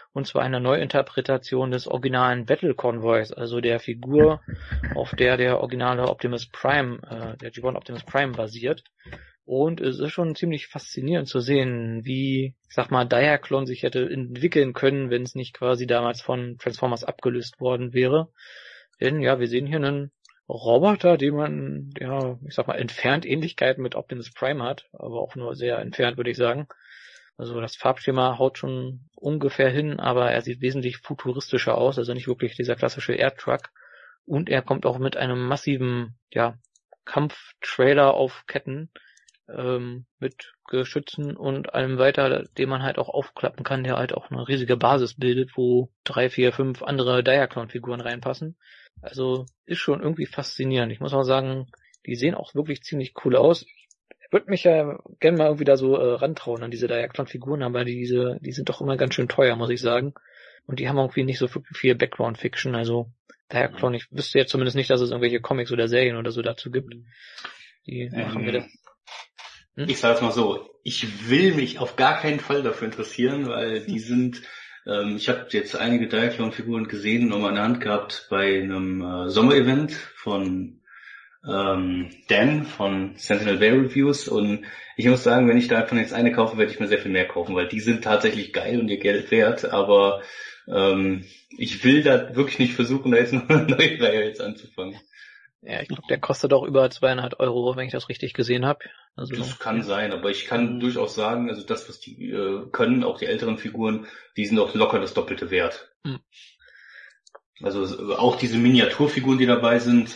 und zwar eine Neuinterpretation des originalen Battle Convoys, also der Figur, auf der originale Optimus Prime, der G1 Optimus Prime basiert. Und es ist schon ziemlich faszinierend zu sehen, wie, ich sag mal, Diaclone sich hätte entwickeln können, wenn es nicht quasi damals von Transformers abgelöst worden wäre. Denn ja, wir sehen hier einen Roboter, den man, ja, ich sag mal, entfernt Ähnlichkeiten mit Optimus Prime hat, aber auch nur sehr entfernt, würde ich sagen. Also das Farbschema haut schon ungefähr hin, aber er sieht wesentlich futuristischer aus, also nicht wirklich dieser klassische Air-Truck. Und er kommt auch mit einem massiven, ja, Kampftrailer auf Ketten, mit Geschützen und allem weiter, den man halt auch aufklappen kann, der halt auch eine riesige Basis bildet, wo 3, 4, 5 andere Diaclone-Figuren reinpassen. Also ist schon irgendwie faszinierend. Ich muss auch sagen, die sehen auch wirklich ziemlich cool aus. Ich würde mich ja gerne mal irgendwie da so rantrauen an diese Diaclone-Figuren, aber die sind doch immer ganz schön teuer, muss ich sagen. Und die haben irgendwie nicht so viel Background-Fiction. Also Diaclone, ich wüsste jetzt zumindest nicht, dass es irgendwelche Comics oder Serien oder so dazu gibt. Die machen wir das. Ich sage es mal so, ich will mich auf gar keinen Fall dafür interessieren, weil die sind, ich habe jetzt einige Diaclone-Figuren gesehen und mal in der Hand gehabt bei einem Sommerevent von Dan von Sentinel Bear Reviews, und ich muss sagen, wenn ich davon jetzt eine kaufe, werde ich mir sehr viel mehr kaufen, weil die sind tatsächlich geil und ihr Geld wert, aber ich will da wirklich nicht versuchen, da jetzt noch eine neue Reihe jetzt anzufangen. Ja, ich glaube, der kostet auch über 2,5 €, wenn ich das richtig gesehen habe. Also, das kann sein, aber ich kann durchaus sagen, also das, was die können, auch die älteren Figuren, die sind auch locker das Doppelte wert. Mhm. Also auch diese Miniaturfiguren, die dabei sind,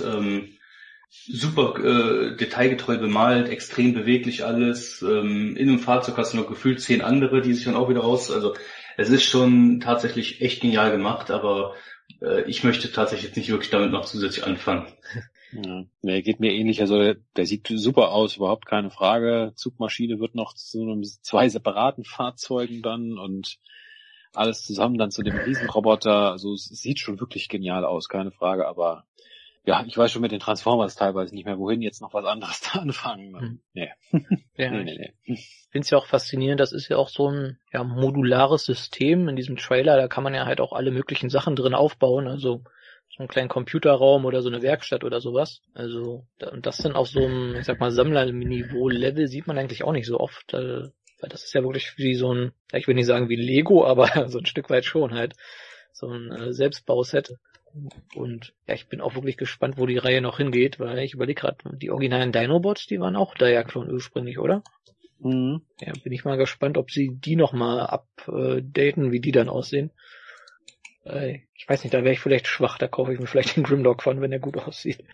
super detailgetreu bemalt, extrem beweglich alles. In einem Fahrzeug hast du noch gefühlt 10 andere, die sich dann auch wieder also es ist schon tatsächlich echt genial gemacht, aber ich möchte tatsächlich jetzt nicht wirklich damit noch zusätzlich anfangen. Ja, nee, geht mir ähnlich. Also der sieht super aus, überhaupt keine Frage. Zugmaschine wird noch zu 2 separaten Fahrzeugen dann und alles zusammen dann zu dem Riesenroboter. Also es sieht schon wirklich genial aus, keine Frage. Aber ja, ich weiß schon mit den Transformers teilweise nicht mehr, wohin jetzt noch was anderes da anfangen. Nee. Ja, nee. Ich finde es ja auch faszinierend, das ist ja auch so ein modulares System in diesem Trailer, da kann man ja halt auch alle möglichen Sachen drin aufbauen, also so einen kleinen Computerraum oder so eine Werkstatt oder sowas. Also, und das dann auf so einem, ich sag mal, Sammler-Niveau-Level sieht man eigentlich auch nicht so oft, weil das ist ja wirklich wie so ein, ich will nicht sagen wie Lego, aber so ein Stück weit schon halt, so ein Selbstbauset. Und ja, ich bin auch wirklich gespannt, wo die Reihe noch hingeht, weil ich überlege gerade, die originalen Dinobots, die waren auch Diaclone ursprünglich, oder? Mhm. Ja, bin ich mal gespannt, ob sie die nochmal updaten, wie die dann aussehen. Ich weiß nicht, da wäre ich vielleicht schwach, da kaufe ich mir vielleicht den Grimlock von, wenn er gut aussieht.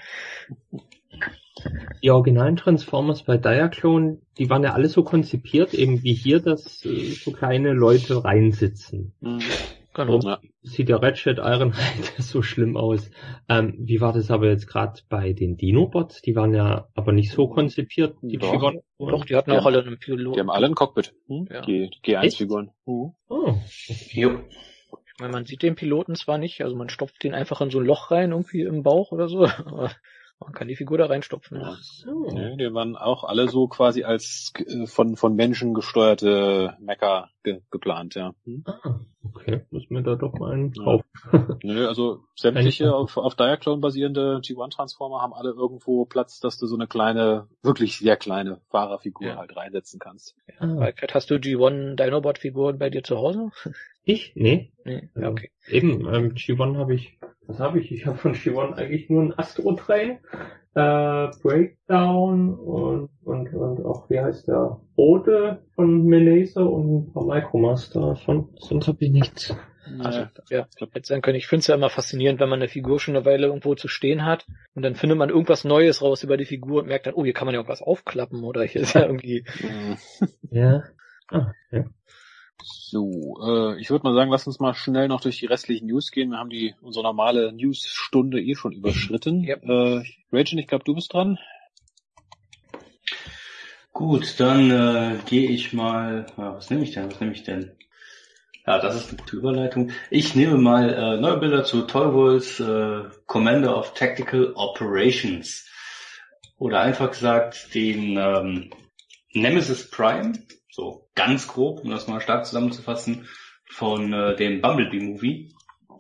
Die originalen Transformers bei Diaclone, die waren ja alle so konzipiert, eben wie hier, dass so kleine Leute reinsitzen. Mhm. Genau. Ja. Sieht der Ratchet Ironhide so schlimm aus. Wie war das aber jetzt gerade bei den Dinobots? Die waren ja aber nicht so konzipiert. Doch, die hatten auch alle einen Piloten. Die haben alle ein Cockpit. Ja. Die G1-Figuren. Oh, okay. Ich meine, man sieht den Piloten zwar nicht, also man stopft den einfach in so ein Loch rein, irgendwie im Bauch oder so, aber man kann die Figur da reinstopfen. Ach so. Ja, die waren auch alle so quasi als von Menschen gesteuerte Mecha geplant, ja. Okay, müssen wir da doch mal einen kaufen. Nö, also sämtliche auf Diaclone basierende G1-Transformer haben alle irgendwo Platz, dass du so eine kleine, wirklich sehr kleine Fahrerfigur halt reinsetzen kannst. Ja. Hast du G1 Dinobot-Figuren bei dir zu Hause? Ich? Nee. Ja, okay. Eben, G1 habe ich. Was habe ich? Ich habe von G1 eigentlich nur einen Astro-Train, Breakdown und auch, wie heißt der, Ode von Menese und ein paar Micromaster. Sonst habe ich nichts. Also, ja, hätte sein können. Ich finde es ja immer faszinierend, wenn man eine Figur schon eine Weile irgendwo zu stehen hat und dann findet man irgendwas Neues raus über die Figur und merkt dann, oh, hier kann man ja irgendwas aufklappen oder hier ist ja irgendwie... Ja. So, ich würde mal sagen, lass uns mal schnell noch durch die restlichen News gehen. Wir haben unsere normale News-Stunde schon überschritten. Yep. Rachel, ich glaube, du bist dran. Gut, dann gehe ich mal... Was nehme ich denn? Ja, das ist eine gute Überleitung. Ich nehme mal neue Bilder zu Tollwolfs Commander of Tactical Operations. Oder einfach gesagt, den Nemesis Prime, so ganz grob, um das mal stark zusammenzufassen, von dem Bumblebee-Movie.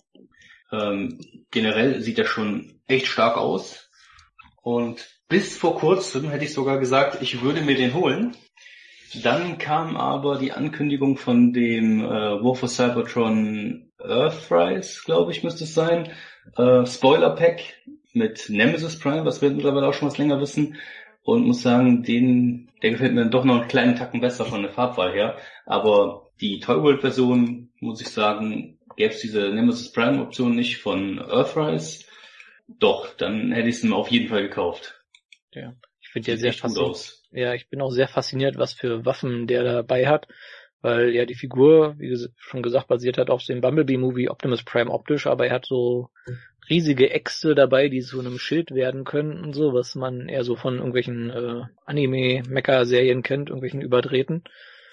Generell sieht er schon echt stark aus. Und bis vor kurzem hätte ich sogar gesagt, ich würde mir den holen. Dann kam aber die Ankündigung von dem War for Cybertron Earthrise, glaube ich, müsste es sein. Spoiler-Pack mit Nemesis Prime, was wir mittlerweile auch schon was länger wissen. Und muss sagen, der gefällt mir dann doch noch einen kleinen Tacken besser von der Farbwahl her. Aber die Toy World-Version, muss ich sagen, gäbe es diese Nemesis Prime-Option nicht von Earthrise, doch, dann hätte ich es mir auf jeden Fall gekauft. Ja, ich finde ja sehr faszinierend. Ja, ich bin auch sehr fasziniert, was für Waffen der dabei hat, weil ja die Figur, wie schon gesagt, basiert hat auf dem Bumblebee-Movie Optimus Prime optisch, aber er hat so riesige Äxte dabei, die zu einem Schild werden können und so, was man eher so von irgendwelchen Anime-Mecha-Serien kennt, irgendwelchen überdrehten.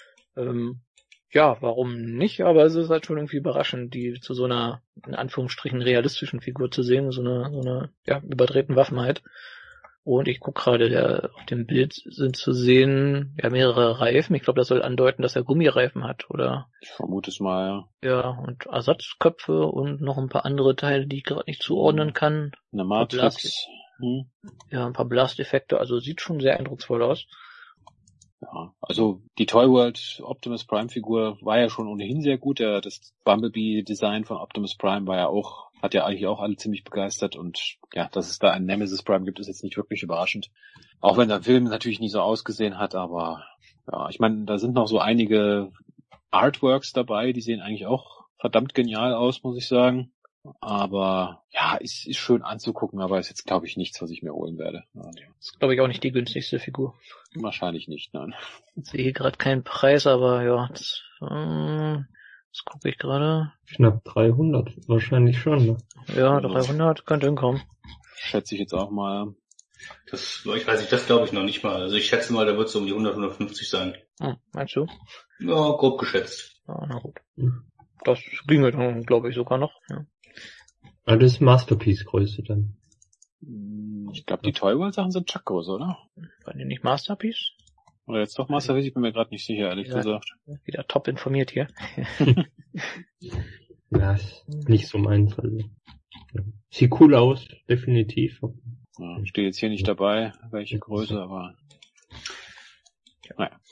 Ja, warum nicht, aber es ist halt schon irgendwie überraschend, die zu so einer, in Anführungsstrichen, realistischen Figur zu sehen, so eine überdrehten Waffen halt. Und ich gucke gerade, auf dem Bild sind zu sehen, ja, mehrere Reifen. Ich glaube, das soll andeuten, dass er Gummireifen hat, oder? Ich vermute es mal, ja. Ja, und Ersatzköpfe und noch ein paar andere Teile, die ich gerade nicht zuordnen kann. Eine Matrix. Ja, ein paar Blasteffekte, also sieht schon sehr eindrucksvoll aus. Ja, also die Toy World Optimus Prime Figur war ja schon ohnehin sehr gut. Das Bumblebee Design von Optimus Prime hat ja eigentlich auch alle ziemlich begeistert, und ja, dass es da einen Nemesis Prime gibt, ist jetzt nicht wirklich überraschend. Auch wenn der Film natürlich nie so ausgesehen hat, aber ja, ich meine, da sind noch so einige Artworks dabei, die sehen eigentlich auch verdammt genial aus, muss ich sagen. Aber ja, ist schön anzugucken, aber ist jetzt, glaube ich, nichts, was ich mir holen werde. Das ist, glaube ich, auch nicht die günstigste Figur. Wahrscheinlich nicht, nein. Ich sehe gerade keinen Preis, aber ja, das gucke ich gerade. Knapp 300, wahrscheinlich schon. Ne? Ja, 300 könnte hinkommen. Schätze ich jetzt auch mal. Ich weiß nicht, das glaube ich noch nicht mal. Also ich schätze mal, da wird es um die 100, 150 sein. Meinst du? Ja, grob geschätzt. Ja, na gut. Das ginge dann, glaube ich, sogar noch. Ja. Also das ist Masterpiece-Größe dann. Ich glaube, die Toy World Sachen sind Chuck-Größe, oder? Waren die nicht Masterpiece? Oder jetzt doch Masterpiece? Ich bin mir gerade nicht sicher, ehrlich gesagt. Wieder top informiert hier. Ja, ist nicht so meins. Also. Ja. Sieht cool aus, definitiv. Ja, steht jetzt hier nicht dabei, welche Größe, aber naja.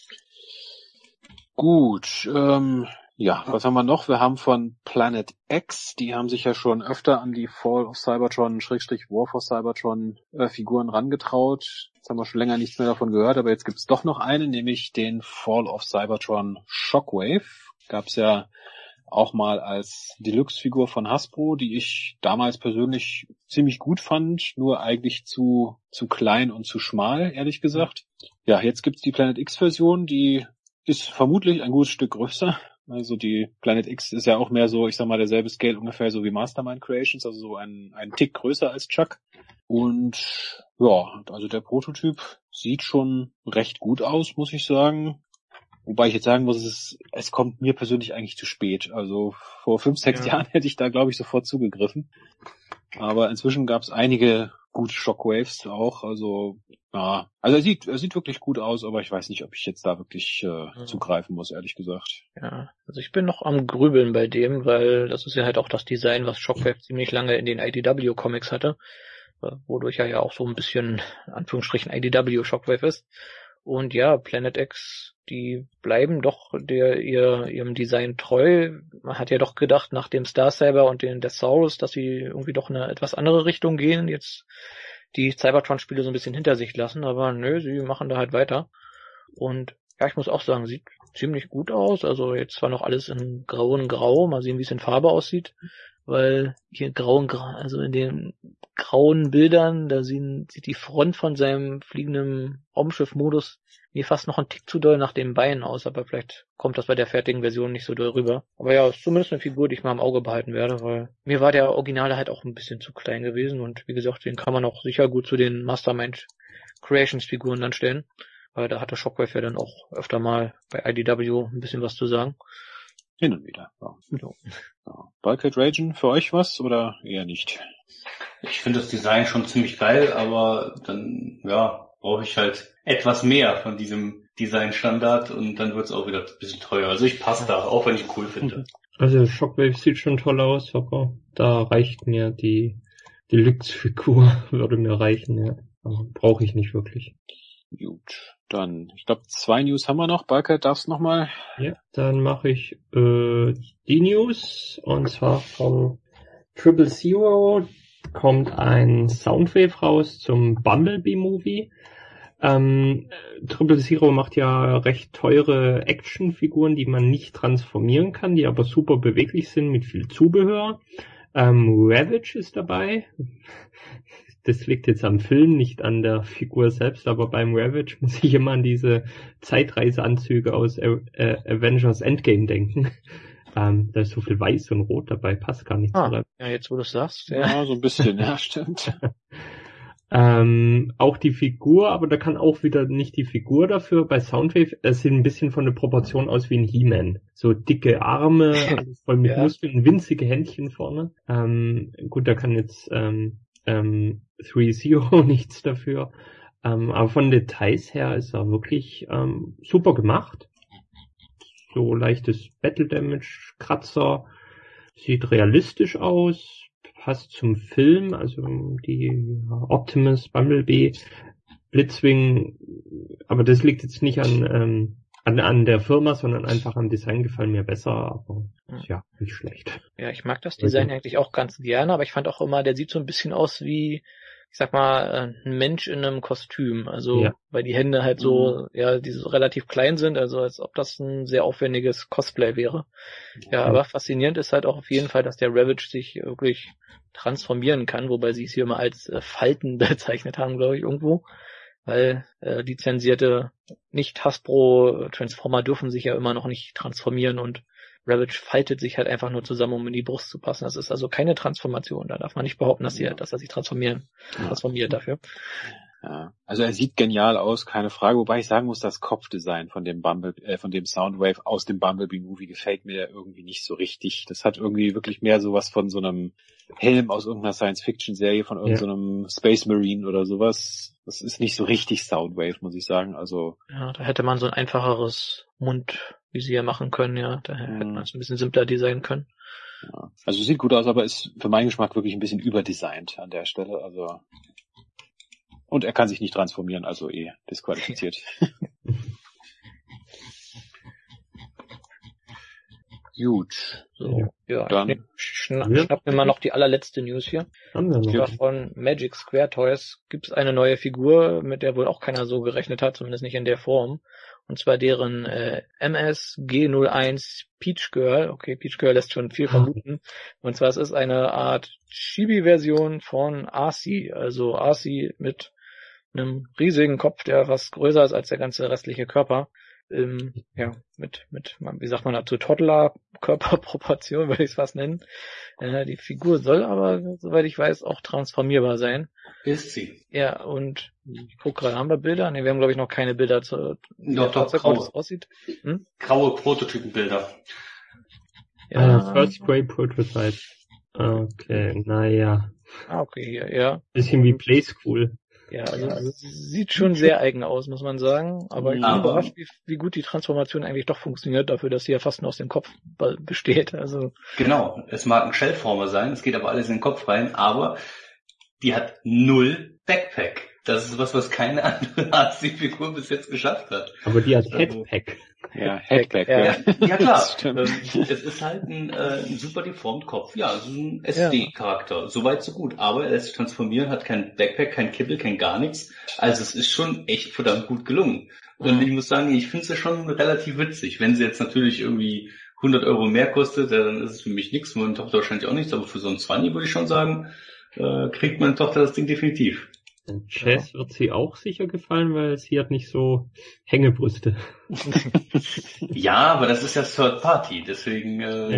Gut, ja, was haben wir noch? Wir haben von Planet X, die haben sich ja schon öfter an die Fall of Cybertron, War for Cybertron Figuren rangetraut. Jetzt haben wir schon länger nichts mehr davon gehört, aber jetzt gibt's doch noch eine, nämlich den Fall of Cybertron Shockwave. Gab's ja auch mal als Deluxe-Figur von Hasbro, die ich damals persönlich ziemlich gut fand, nur eigentlich zu klein und zu schmal, ehrlich gesagt. Ja, jetzt gibt's die Planet X-Version, die ist vermutlich ein gutes Stück größer. Also die Planet X ist ja auch mehr so, ich sag mal, derselbe Scale ungefähr so wie Mastermind Creations, also so ein Tick größer als Chuck. Und ja, also der Prototyp sieht schon recht gut aus, muss ich sagen. Wobei ich jetzt sagen muss, es kommt mir persönlich eigentlich zu spät. Also vor 5, 6 Jahren hätte ich da, glaube ich, sofort zugegriffen. Aber inzwischen gab es einige gute Shockwaves auch. Also ja, also er sieht wirklich gut aus, aber ich weiß nicht, ob ich jetzt da wirklich zugreifen muss, ehrlich gesagt. Ja, also ich bin noch am Grübeln bei dem, weil das ist ja halt auch das Design, was Shockwave ziemlich lange in den IDW-Comics hatte, wodurch er ja auch so ein bisschen, in Anführungsstrichen, IDW Shockwave ist. Und ja, Planet X, die bleiben doch ihrem Design treu. Man hat ja doch gedacht, nach dem Star Saber und den Deathsaurus, dass sie irgendwie doch in eine etwas andere Richtung gehen, jetzt die Cybertron-Spiele so ein bisschen hinter sich lassen, aber nö, sie machen da halt weiter. Und ja, ich muss auch sagen, sieht ziemlich gut aus. Also jetzt zwar noch alles in Grau und Grau, mal sehen, wie es in Farbe aussieht, weil hier also in den grauen Bildern, da sieht die Front von seinem fliegenden Raumschiff-Modus mir fast noch ein Tick zu doll nach den Beinen aus, aber vielleicht kommt das bei der fertigen Version nicht so doll rüber. Aber ja, ist zumindest eine Figur, die ich mal im Auge behalten werde, weil mir war der Originale halt auch ein bisschen zu klein gewesen und wie gesagt, den kann man auch sicher gut zu den Mastermind Creations Figuren dann stellen, weil da hatte Shockwave ja dann auch öfter mal bei IDW ein bisschen was zu sagen. Hin und wieder, ja. Ja. Bulkhead Ragen, für euch was oder eher nicht? Ich finde das Design schon ziemlich geil, aber dann, ja, brauche ich halt etwas mehr von diesem Designstandard und dann wird's auch wieder ein bisschen teuer. Also ich passe da, auch wenn ich ihn cool finde. Also Shockwave sieht schon toll aus, aber da reicht mir die Deluxe-Figur, würde mir reichen, ja. Brauche ich nicht wirklich. Gut, dann, ich glaube 2 News haben wir noch. Balker, darfst du nochmal? Ja, dann mache ich die News, und zwar von Triple Zero kommt ein Soundwave raus zum Bumblebee-Movie. Triple Zero macht ja recht teure Actionfiguren, die man nicht transformieren kann, die aber super beweglich sind mit viel Zubehör. Ravage ist dabei. Das liegt jetzt am Film, nicht an der Figur selbst, aber beim Ravage muss ich immer an diese Zeitreiseanzüge aus Avengers Endgame denken. Da ist so viel Weiß und Rot dabei, passt gar nicht zusammen. Ja, jetzt wo du es sagst. Ja, so ein bisschen, ja, stimmt. Auch die Figur, aber da kann auch wieder nicht die Figur dafür. Bei Soundwave, es sieht ein bisschen von der Proportion aus wie ein He-Man. So dicke Arme, alles voll mit Muskeln, winzige Händchen vorne. Gut, da kann jetzt 3-Zero nichts dafür. Aber von Details her ist er wirklich super gemacht. So leichtes Battle Damage, Kratzer, sieht realistisch aus. Passt zum Film, also die Optimus, Bumblebee, Blitzwing, aber das liegt jetzt nicht an der Firma, sondern einfach am Design gefallen mir besser, aber ja, nicht schlecht. Ja, ich mag das Design eigentlich auch ganz gerne, aber ich fand auch immer, der sieht so ein bisschen aus wie, ich sag mal, ein Mensch in einem Kostüm, also weil die Hände halt so, die so relativ klein sind, also als ob das ein sehr aufwendiges Cosplay wäre. Ja, aber faszinierend ist halt auch auf jeden Fall, dass der Ravage sich wirklich transformieren kann, wobei sie es hier immer als Falten bezeichnet haben, glaube ich, irgendwo, weil lizenzierte Nicht-Hasbro-Transformer dürfen sich ja immer noch nicht transformieren und Ravage faltet sich halt einfach nur zusammen, um in die Brust zu passen. Das ist also keine Transformation. Da darf man nicht behaupten, dass er sich transformiert dafür. Ja. Also er sieht genial aus, keine Frage. Wobei ich sagen muss, das Kopfdesign von dem Soundwave aus dem Bumblebee-Movie gefällt mir irgendwie nicht so richtig. Das hat irgendwie wirklich mehr sowas von so einem Helm aus irgendeiner Science-Fiction-Serie, von irgendeinem Space Marine oder sowas. Das ist nicht so richtig Soundwave, muss ich sagen. Also ja, da hätte man so ein einfacheres Mundvisier machen können, ja. Da hätte man es ein bisschen simpler designen können. Ja. Also sieht gut aus, aber ist für meinen Geschmack wirklich ein bisschen überdesignt an der Stelle. Also und er kann sich nicht transformieren, also disqualifiziert. Gut. So, ja, dann schnapp mir mal noch die allerletzte News hier. Von Magic Square Toys gibt's eine neue Figur, mit der wohl auch keiner so gerechnet hat, zumindest nicht in der Form. Und zwar deren MSG01 Peach Girl. Okay, Peach Girl lässt schon viel vermuten. Und zwar es ist eine Art Chibi-Version von Arcee. Also Arcee mit einem riesigen Kopf, der fast größer ist als der ganze restliche Körper. Mit, wie sagt man dazu, Toddler-Körperproportion würde ich es fast nennen. Die Figur soll aber, soweit ich weiß, auch transformierbar sein. Ist sie. Ja, und ich gucke gerade, haben wir Bilder? Ne, wir haben glaube ich noch keine Bilder zu doch, graue. Das aussieht. Graue Prototypenbilder. Ja, First Grade Prototype. Okay, naja. Okay, hier, ja. Bisschen wie Play School. Ja, also sieht schon sehr eigen aus, muss man sagen. Aber ich bin überrascht, wie gut die Transformation eigentlich doch funktioniert, dafür, dass sie ja fast nur aus dem Kopf besteht. Also genau, es mag ein Shellformer sein, es geht aber alles in den Kopf rein, aber die hat 0 Backpack. Das ist was keine andere Arcee-Figur bis jetzt geschafft hat. Aber die hat Headpack. Ja, Headpack. Ja klar. Es ist halt ein super deformt Kopf. Ja, es ist ein SD-Charakter. Soweit so gut. Aber er lässt sich transformieren, hat kein Backpack, kein Kibbel, kein gar nichts. Also es ist schon echt verdammt gut gelungen. Und ich muss sagen, ich finde es ja schon relativ witzig. Wenn sie jetzt natürlich irgendwie 100 € mehr kostet, dann ist es für mich nichts. Für meine Tochter wahrscheinlich auch nichts. Aber für so ein 20 würde ich schon sagen, kriegt meine Tochter das Ding definitiv. Chess wird sie auch sicher gefallen, weil sie hat nicht so Hängebrüste. Ja, aber das ist ja Third Party, deswegen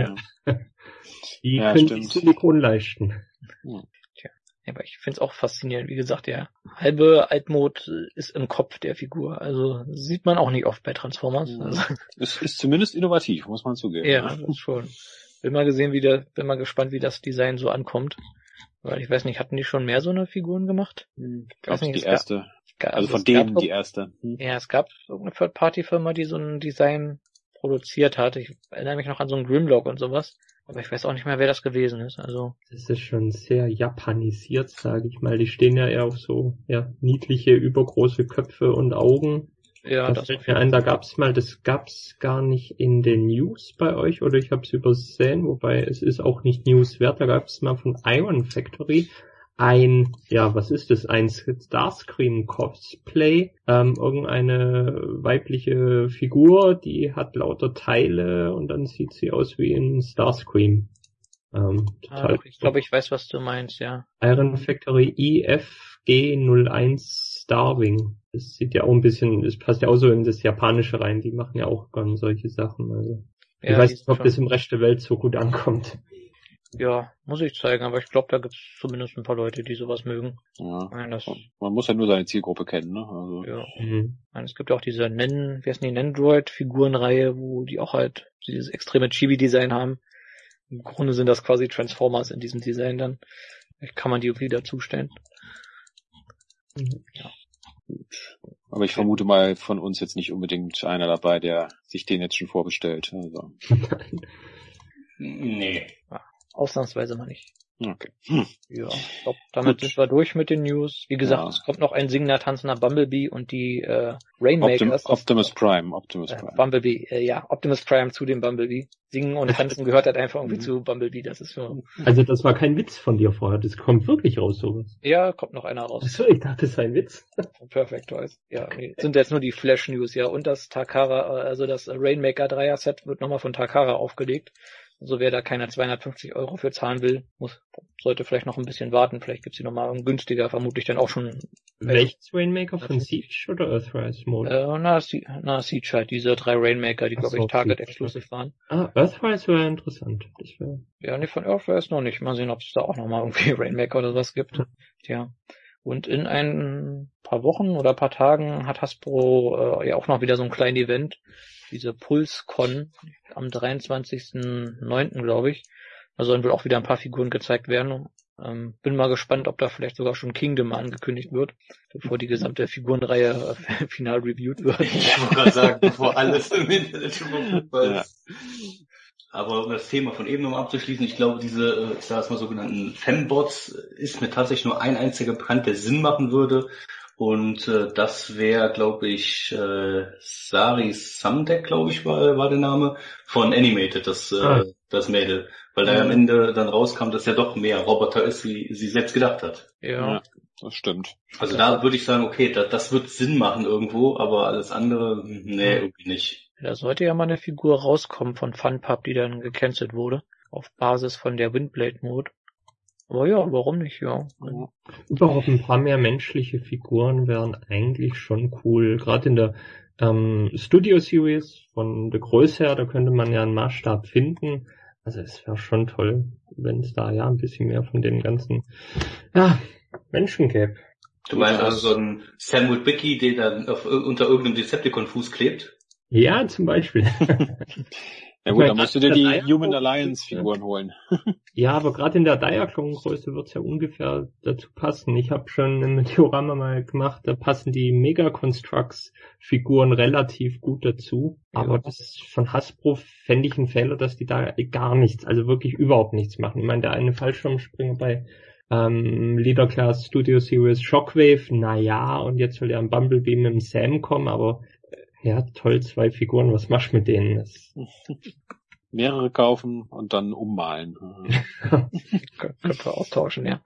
die können die Silikon leisten. Tja, aber ich finde es auch faszinierend. Wie gesagt, der halbe Altmod ist im Kopf der Figur. Also sieht man auch nicht oft bei Transformers. Also, es ist zumindest innovativ, muss man zugeben. Ja, das schon. Bin mal gespannt, wie das Design so ankommt. Weil ich weiß nicht, hatten die schon mehr so eine Figuren gemacht? Ich glaube, die erste. Also von denen die erste. Ja, es gab irgendeine Third-Party-Firma, die so ein Design produziert hat. Ich erinnere mich noch an so einen Grimlock und sowas. Aber ich weiß auch nicht mehr, wer das gewesen ist. Also das ist schon sehr japanisiert, sage ich mal. Die stehen ja eher auf so niedliche, übergroße Köpfe und Augen. ja, Das fällt mir ein, das gab's gar nicht in den News bei euch, oder ich habe es übersehen, wobei es ist auch nicht Newswert. Da gab's mal von Iron Factory ein Starscream Cosplay, irgendeine weibliche Figur, die hat lauter Teile und dann sieht sie aus wie in Starscream. Total. Ich glaube, ich weiß, was du meinst, ja. Iron Factory IFG01 Starwing. Das sieht ja auch ein bisschen, das passt ja auch so in das Japanische rein, die machen ja auch gerne solche Sachen, also. Ich weiß nicht, ob das im Rest der Welt so gut ankommt. Ja, muss ich zeigen, aber ich glaube, da gibt es zumindest ein paar Leute, die sowas mögen. Ja. Man muss ja nur seine Zielgruppe kennen, ne? Also. Ja. Es gibt ja auch diese Nendroid-Figurenreihe, wo die auch halt dieses extreme Chibi-Design haben. Im Grunde sind das quasi Transformers in diesem Design dann. Vielleicht kann man die irgendwie dazustellen. Ja. Gut. Aber ich vermute mal von uns jetzt nicht unbedingt einer dabei, der sich den jetzt schon vorbestellt. Also. Nee. Ausnahmsweise mal nicht. Okay. Ja, ich glaube, damit sind wir durch mit den News. Wie gesagt, es kommt noch ein singender, tanzender Bumblebee und die Rainmakers. Optimus Prime. Bumblebee, Optimus Prime zu dem Bumblebee. Singen und tanzen gehört halt einfach irgendwie zu Bumblebee, das ist so. Also das war kein Witz von dir vorher, das kommt wirklich raus, sowas. Ja, kommt noch einer raus. Achso, ich dachte, das sei ein Witz. Perfect Toys. Ja, nee, sind jetzt nur die Flash News, ja. Und das Takara, also das Rainmaker 3er Set wird nochmal von Takara aufgelegt. Also wer da keine 250 € für zahlen will, sollte vielleicht noch ein bisschen warten. Vielleicht gibt's die nochmal günstiger, vermutlich dann auch schon. Welches Rainmaker, von Siege oder Earthrise Mode? Siege halt, diese 3 Rainmaker, die glaube ich Target Exclusive waren. Earthrise wäre interessant. Ja, nee, von Earthrise noch nicht. Mal sehen, ob es da auch nochmal irgendwie Rainmaker oder sowas gibt. Tja. Und in ein paar Wochen oder paar Tagen hat Hasbro ja auch noch wieder so ein kleines Event. Diese PulseCon am 23.09. glaube ich. Da sollen wohl auch wieder ein paar Figuren gezeigt werden. Bin mal gespannt, ob da vielleicht sogar schon Kingdom angekündigt wird, bevor die gesamte Figurenreihe final reviewed wird. Ich wollte gerade sagen, bevor alles im Internet verfügbar ist. Aber um das Thema von eben nochmal abzuschließen, ich glaube, diese, ich sage es mal, sogenannten Fembots ist mir tatsächlich nur ein einziger bekannt, der Sinn machen würde. Und das wäre, glaube ich, Sari Samdek, glaube ich, war der Name, von Animated, das Mädel. Weil da am Ende dann rauskam, dass ja doch mehr Roboter ist, wie sie selbst gedacht hat. Ja, das stimmt. Also da würde ich sagen, okay, das wird Sinn machen irgendwo, aber alles andere, nee, irgendwie nicht. Da sollte ja mal eine Figur rauskommen von Funpub, die dann gecancelt wurde, auf Basis von der Windblade-Mode. Aber ja, warum nicht, ja. Überhaupt ein paar mehr menschliche Figuren wären eigentlich schon cool. Gerade in der Studio Series von der Größe her, da könnte man ja einen Maßstab finden. Also es wäre schon toll, wenn es da ja ein bisschen mehr von den ganzen Menschen gäbe. Du meinst also so ein Sam Witwicky, der dann unter irgendeinem Decepticon-Fuß klebt? Ja, zum Beispiel. Ja gut, dann musst du dir die Human Alliance Figuren holen. Ja, aber gerade in der Diaclone-Größe wird's ja ungefähr dazu passen. Ich habe schon ein Diorama mal gemacht, da passen die Mega-Constructs-Figuren relativ gut dazu. Aber das ist von Hasbro, fände ich einen Fehler, dass die da gar nichts, also wirklich überhaupt nichts machen. Ich meine, der eine Fallschirmspringer bei Leader Class Studio Series Shockwave, und jetzt soll ja ein Bumblebee mit dem Sam kommen, aber ja, toll, 2 Figuren, was machst du mit denen? Mehrere kaufen und dann ummalen. Können wir austauschen, ja.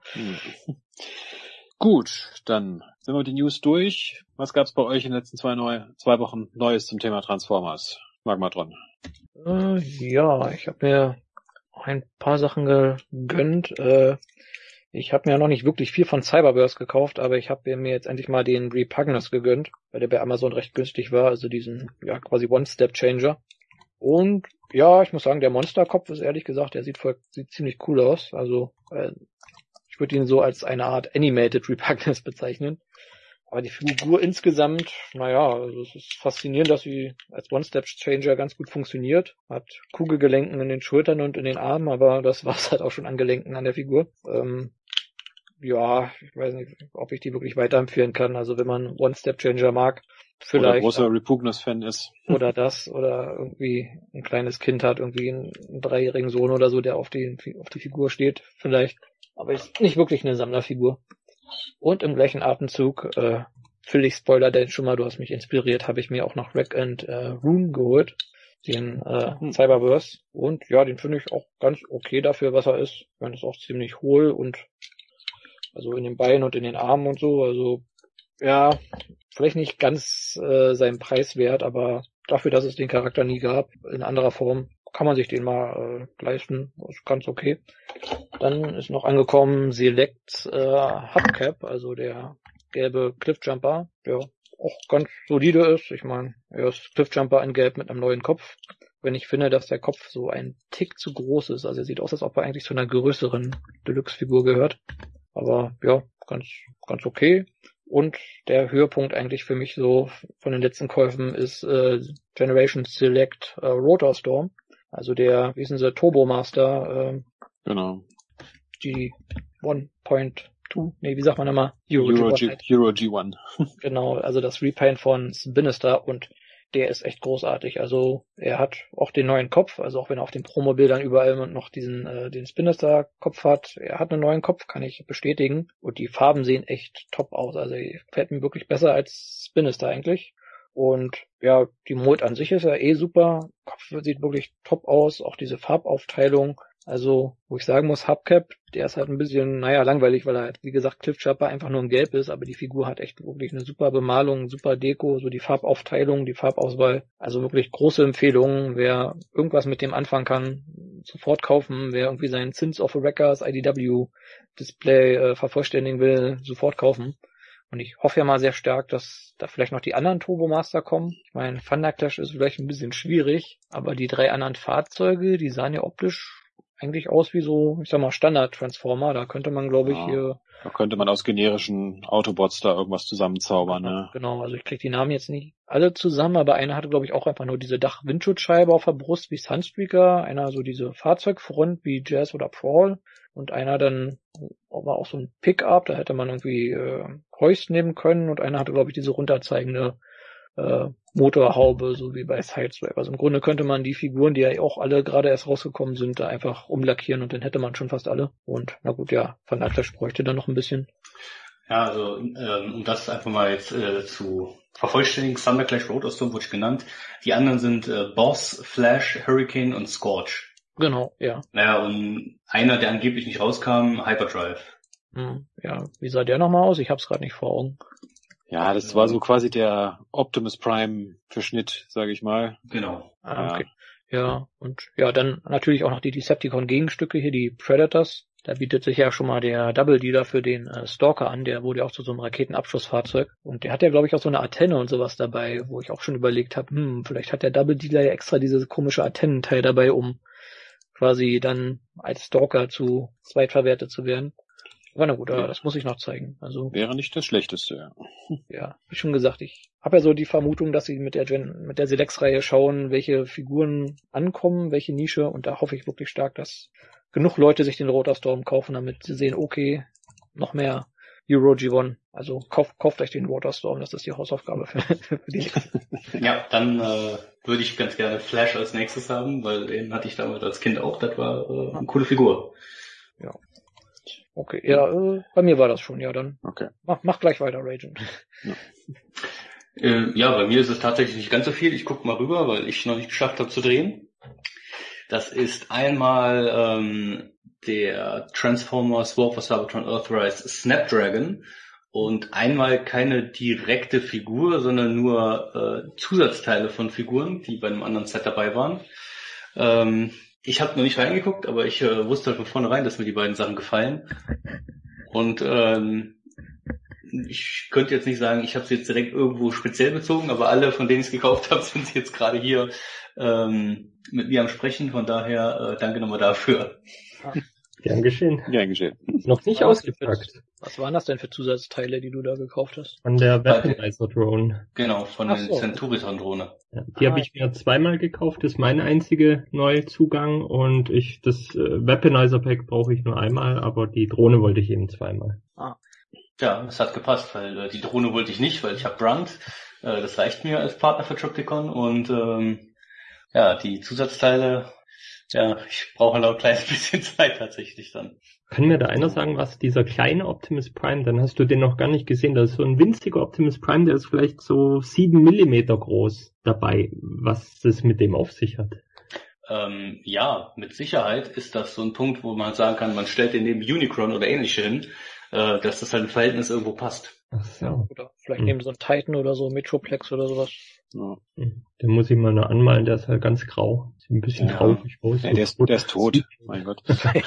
Gut, dann sind wir mit den News durch. Was gab's bei euch in den letzten 2 Wochen Neues zum Thema Transformers? Magmatron. Ja, ich habe mir ein paar Sachen gegönnt. Ich habe mir ja noch nicht wirklich viel von Cyberverse gekauft, aber ich habe mir jetzt endlich mal den Repugnus gegönnt, weil der bei Amazon recht günstig war, also diesen, quasi One-Step-Changer. Und ja, ich muss sagen, der Monsterkopf ist ehrlich gesagt, der sieht ziemlich cool aus. Also ich würde ihn so als eine Art Animated Repugnus bezeichnen. Aber die Figur insgesamt, also es ist faszinierend, dass sie als One-Step-Changer ganz gut funktioniert. Hat Kugelgelenken in den Schultern und in den Armen, aber das war's halt auch schon an Gelenken an der Figur. ja, ich weiß nicht, ob ich die wirklich weiterempfehlen kann. Also wenn man One-Step-Changer mag, Oder vielleicht. großer Repugnus-Fan ist. Oder das, oder irgendwie ein kleines Kind hat, irgendwie einen 3-jährigen Sohn oder so, der auf die Figur steht, vielleicht. Aber ist nicht wirklich eine Sammlerfigur. Und im gleichen Atemzug, völlig Spoiler, denn schon mal, du hast mich inspiriert, habe ich mir auch noch Rack and Rune geholt. Den Cyberverse. Und ja, den finde ich auch ganz okay dafür, was er ist. Ich meine, ist auch ziemlich hohl und also in den Beinen und in den Armen und so. Also ja, vielleicht nicht ganz seinen Preis wert, aber dafür, dass es den Charakter nie gab, in anderer Form, kann man sich den mal leisten. Ist ganz okay. Dann ist noch angekommen Select Hubcap, also der gelbe Cliffjumper, der auch ganz solide ist. Ich meine, er ist Cliffjumper in Gelb mit einem neuen Kopf. Wenn ich finde, dass der Kopf so ein Tick zu groß ist, also er sieht aus, als ob er eigentlich zu einer größeren Deluxe-Figur gehört. Aber ja, ganz okay. Und der Höhepunkt eigentlich für mich so von den letzten Käufen ist Generation Select Rotor Storm. Also der, wie ist denn der Turbo Master? Genau. Die 1.2, wie sagt man immer? Euro G1. Genau, also das Repaint von Sinister und der ist echt großartig. Also er hat auch den neuen Kopf, also auch wenn er auf den Promobildern überall noch den Sinister-Kopf hat. Er hat einen neuen Kopf, kann ich bestätigen. Und die Farben sehen echt top aus. Also er gefällt mir wirklich besser als Sinister eigentlich. Und ja, die Mold an sich ist ja super. Kopf sieht wirklich top aus. Auch diese Farbaufteilung. Also, wo ich sagen muss, Hubcap, der ist halt ein bisschen, langweilig, weil er halt, wie gesagt, Cliffjumper einfach nur in Gelb ist, aber die Figur hat echt wirklich eine super Bemalung, super Deko, so die Farbaufteilung, die Farbauswahl. Also wirklich große Empfehlungen. Wer irgendwas mit dem anfangen kann, sofort kaufen. Wer irgendwie seinen Sins of a Wreckers IDW-Display vervollständigen will, sofort kaufen. Und ich hoffe ja mal sehr stark, dass da vielleicht noch die anderen Turbomaster kommen. Ich meine, Thunder Clash ist vielleicht ein bisschen schwierig, aber die 3 anderen Fahrzeuge, die sahen ja optisch eigentlich aus wie so, ich sag mal, Standard-Transformer. Da könnte man, glaube ich, hier... Da könnte man aus generischen Autobots da irgendwas zusammenzaubern, ne? Genau, also ich krieg die Namen jetzt nicht alle zusammen, aber einer hatte, glaube ich, auch einfach nur diese Dach-Windschutzscheibe auf der Brust wie Sunstreaker, einer so diese Fahrzeugfront wie Jazz oder Prawl und einer dann war auch so ein Pickup, da hätte man irgendwie Hoist nehmen können und einer hatte, glaube ich, diese runterzeigende Motorhaube, so wie bei Sideswipe. Also im Grunde könnte man die Figuren, die ja auch alle gerade erst rausgekommen sind, da einfach umlackieren und dann hätte man schon fast alle. Und na gut, ja, Van Atlas bräuchte dann noch ein bisschen. Ja, also um das einfach mal jetzt zu vervollständigen, Thunder Clash Rotor Storm wurde genannt. Die anderen sind Boss, Flash, Hurricane und Scorch. Genau, ja. Naja, und einer, der angeblich nicht rauskam, Hyperdrive. Ja, wie sah der nochmal aus? Ich hab's gerade nicht vor Augen. Ja, das war so quasi der Optimus Prime Verschnitt, sage ich mal. Genau. Okay. Ja, und ja, dann natürlich auch noch die Decepticon-Gegenstücke hier, die Predators. Da bietet sich ja schon mal der Double Dealer für den Stalker an, der wurde ja auch zu so einem Raketenabschussfahrzeug. Und der hat ja, glaube ich, auch so eine Antenne und sowas dabei, wo ich auch schon überlegt habe, vielleicht hat der Double Dealer ja extra dieses komische Antennenteil dabei, um quasi dann als Stalker zu zweitverwertet zu werden. Aber na gut, das muss ich noch zeigen. Also wäre nicht das Schlechteste, ja. Ja, wie schon gesagt, ich habe ja so die Vermutung, dass sie mit der Selects-Reihe schauen, welche Figuren ankommen, welche Nische, und da hoffe ich wirklich stark, dass genug Leute sich den Rotor Storm kaufen, damit sie sehen, okay, noch mehr Euro G1. Also kauft euch den Rotor Storm, das ist die Hausaufgabe für die. Ja, dann würde ich ganz gerne Flash als nächstes haben, weil den hatte ich damals als Kind auch, das war eine coole Figur. Ja. Okay, ja, bei mir war das schon, ja, dann okay. Mach gleich weiter, Ragent. Ja, bei mir ist es tatsächlich nicht ganz so viel. Ich gucke mal rüber, weil ich noch nicht geschafft habe zu drehen. Das ist einmal der Transformers War for Cybertron Earthrise Snapdragon und einmal keine direkte Figur, sondern nur Zusatzteile von Figuren, die bei einem anderen Set dabei waren. Ich habe noch nicht reingeguckt, aber ich wusste halt von vornherein, dass mir die beiden Sachen gefallen. Und ich könnte jetzt nicht sagen, ich habe sie jetzt direkt irgendwo speziell bezogen, aber alle, von denen ich es gekauft habe, sind jetzt gerade hier mit mir am Sprechen. Von daher danke nochmal dafür. Gern geschehen. Gern geschehen. Noch nicht ausgepackt. Was waren das denn für Zusatzteile, die du da gekauft hast? Von der Weaponizer Drone. Genau, von der Centurion-Drohne. Ja, die habe ich mir zweimal gekauft, das ist mein einziger Neuzugang und das Weaponizer Pack brauche ich nur einmal, aber die Drohne wollte ich eben zweimal. Ja, es hat gepasst, weil die Drohne wollte ich nicht, weil ich habe Brunt. Das reicht mir als Partner für Trypticon und die Zusatzteile, ich brauche noch ein kleines bisschen Zeit tatsächlich dann. Kann mir da einer sagen, was dieser kleine Optimus Prime, dann hast du den noch gar nicht gesehen, das ist so ein winziger Optimus Prime, der ist vielleicht so 7 Millimeter groß dabei, was das mit dem auf sich hat. Mit Sicherheit ist das so ein Punkt, wo man sagen kann, man stellt den neben Unicron oder ähnliche hin, dass das halt im Verhältnis irgendwo passt. Ach so. Oder vielleicht neben so einen Titan oder so, Metroplex oder sowas. Ja. Den muss ich mal noch anmalen, der ist halt ganz grau. Sieht ein bisschen traurig aus. Ja, der ist tot, mein Gott.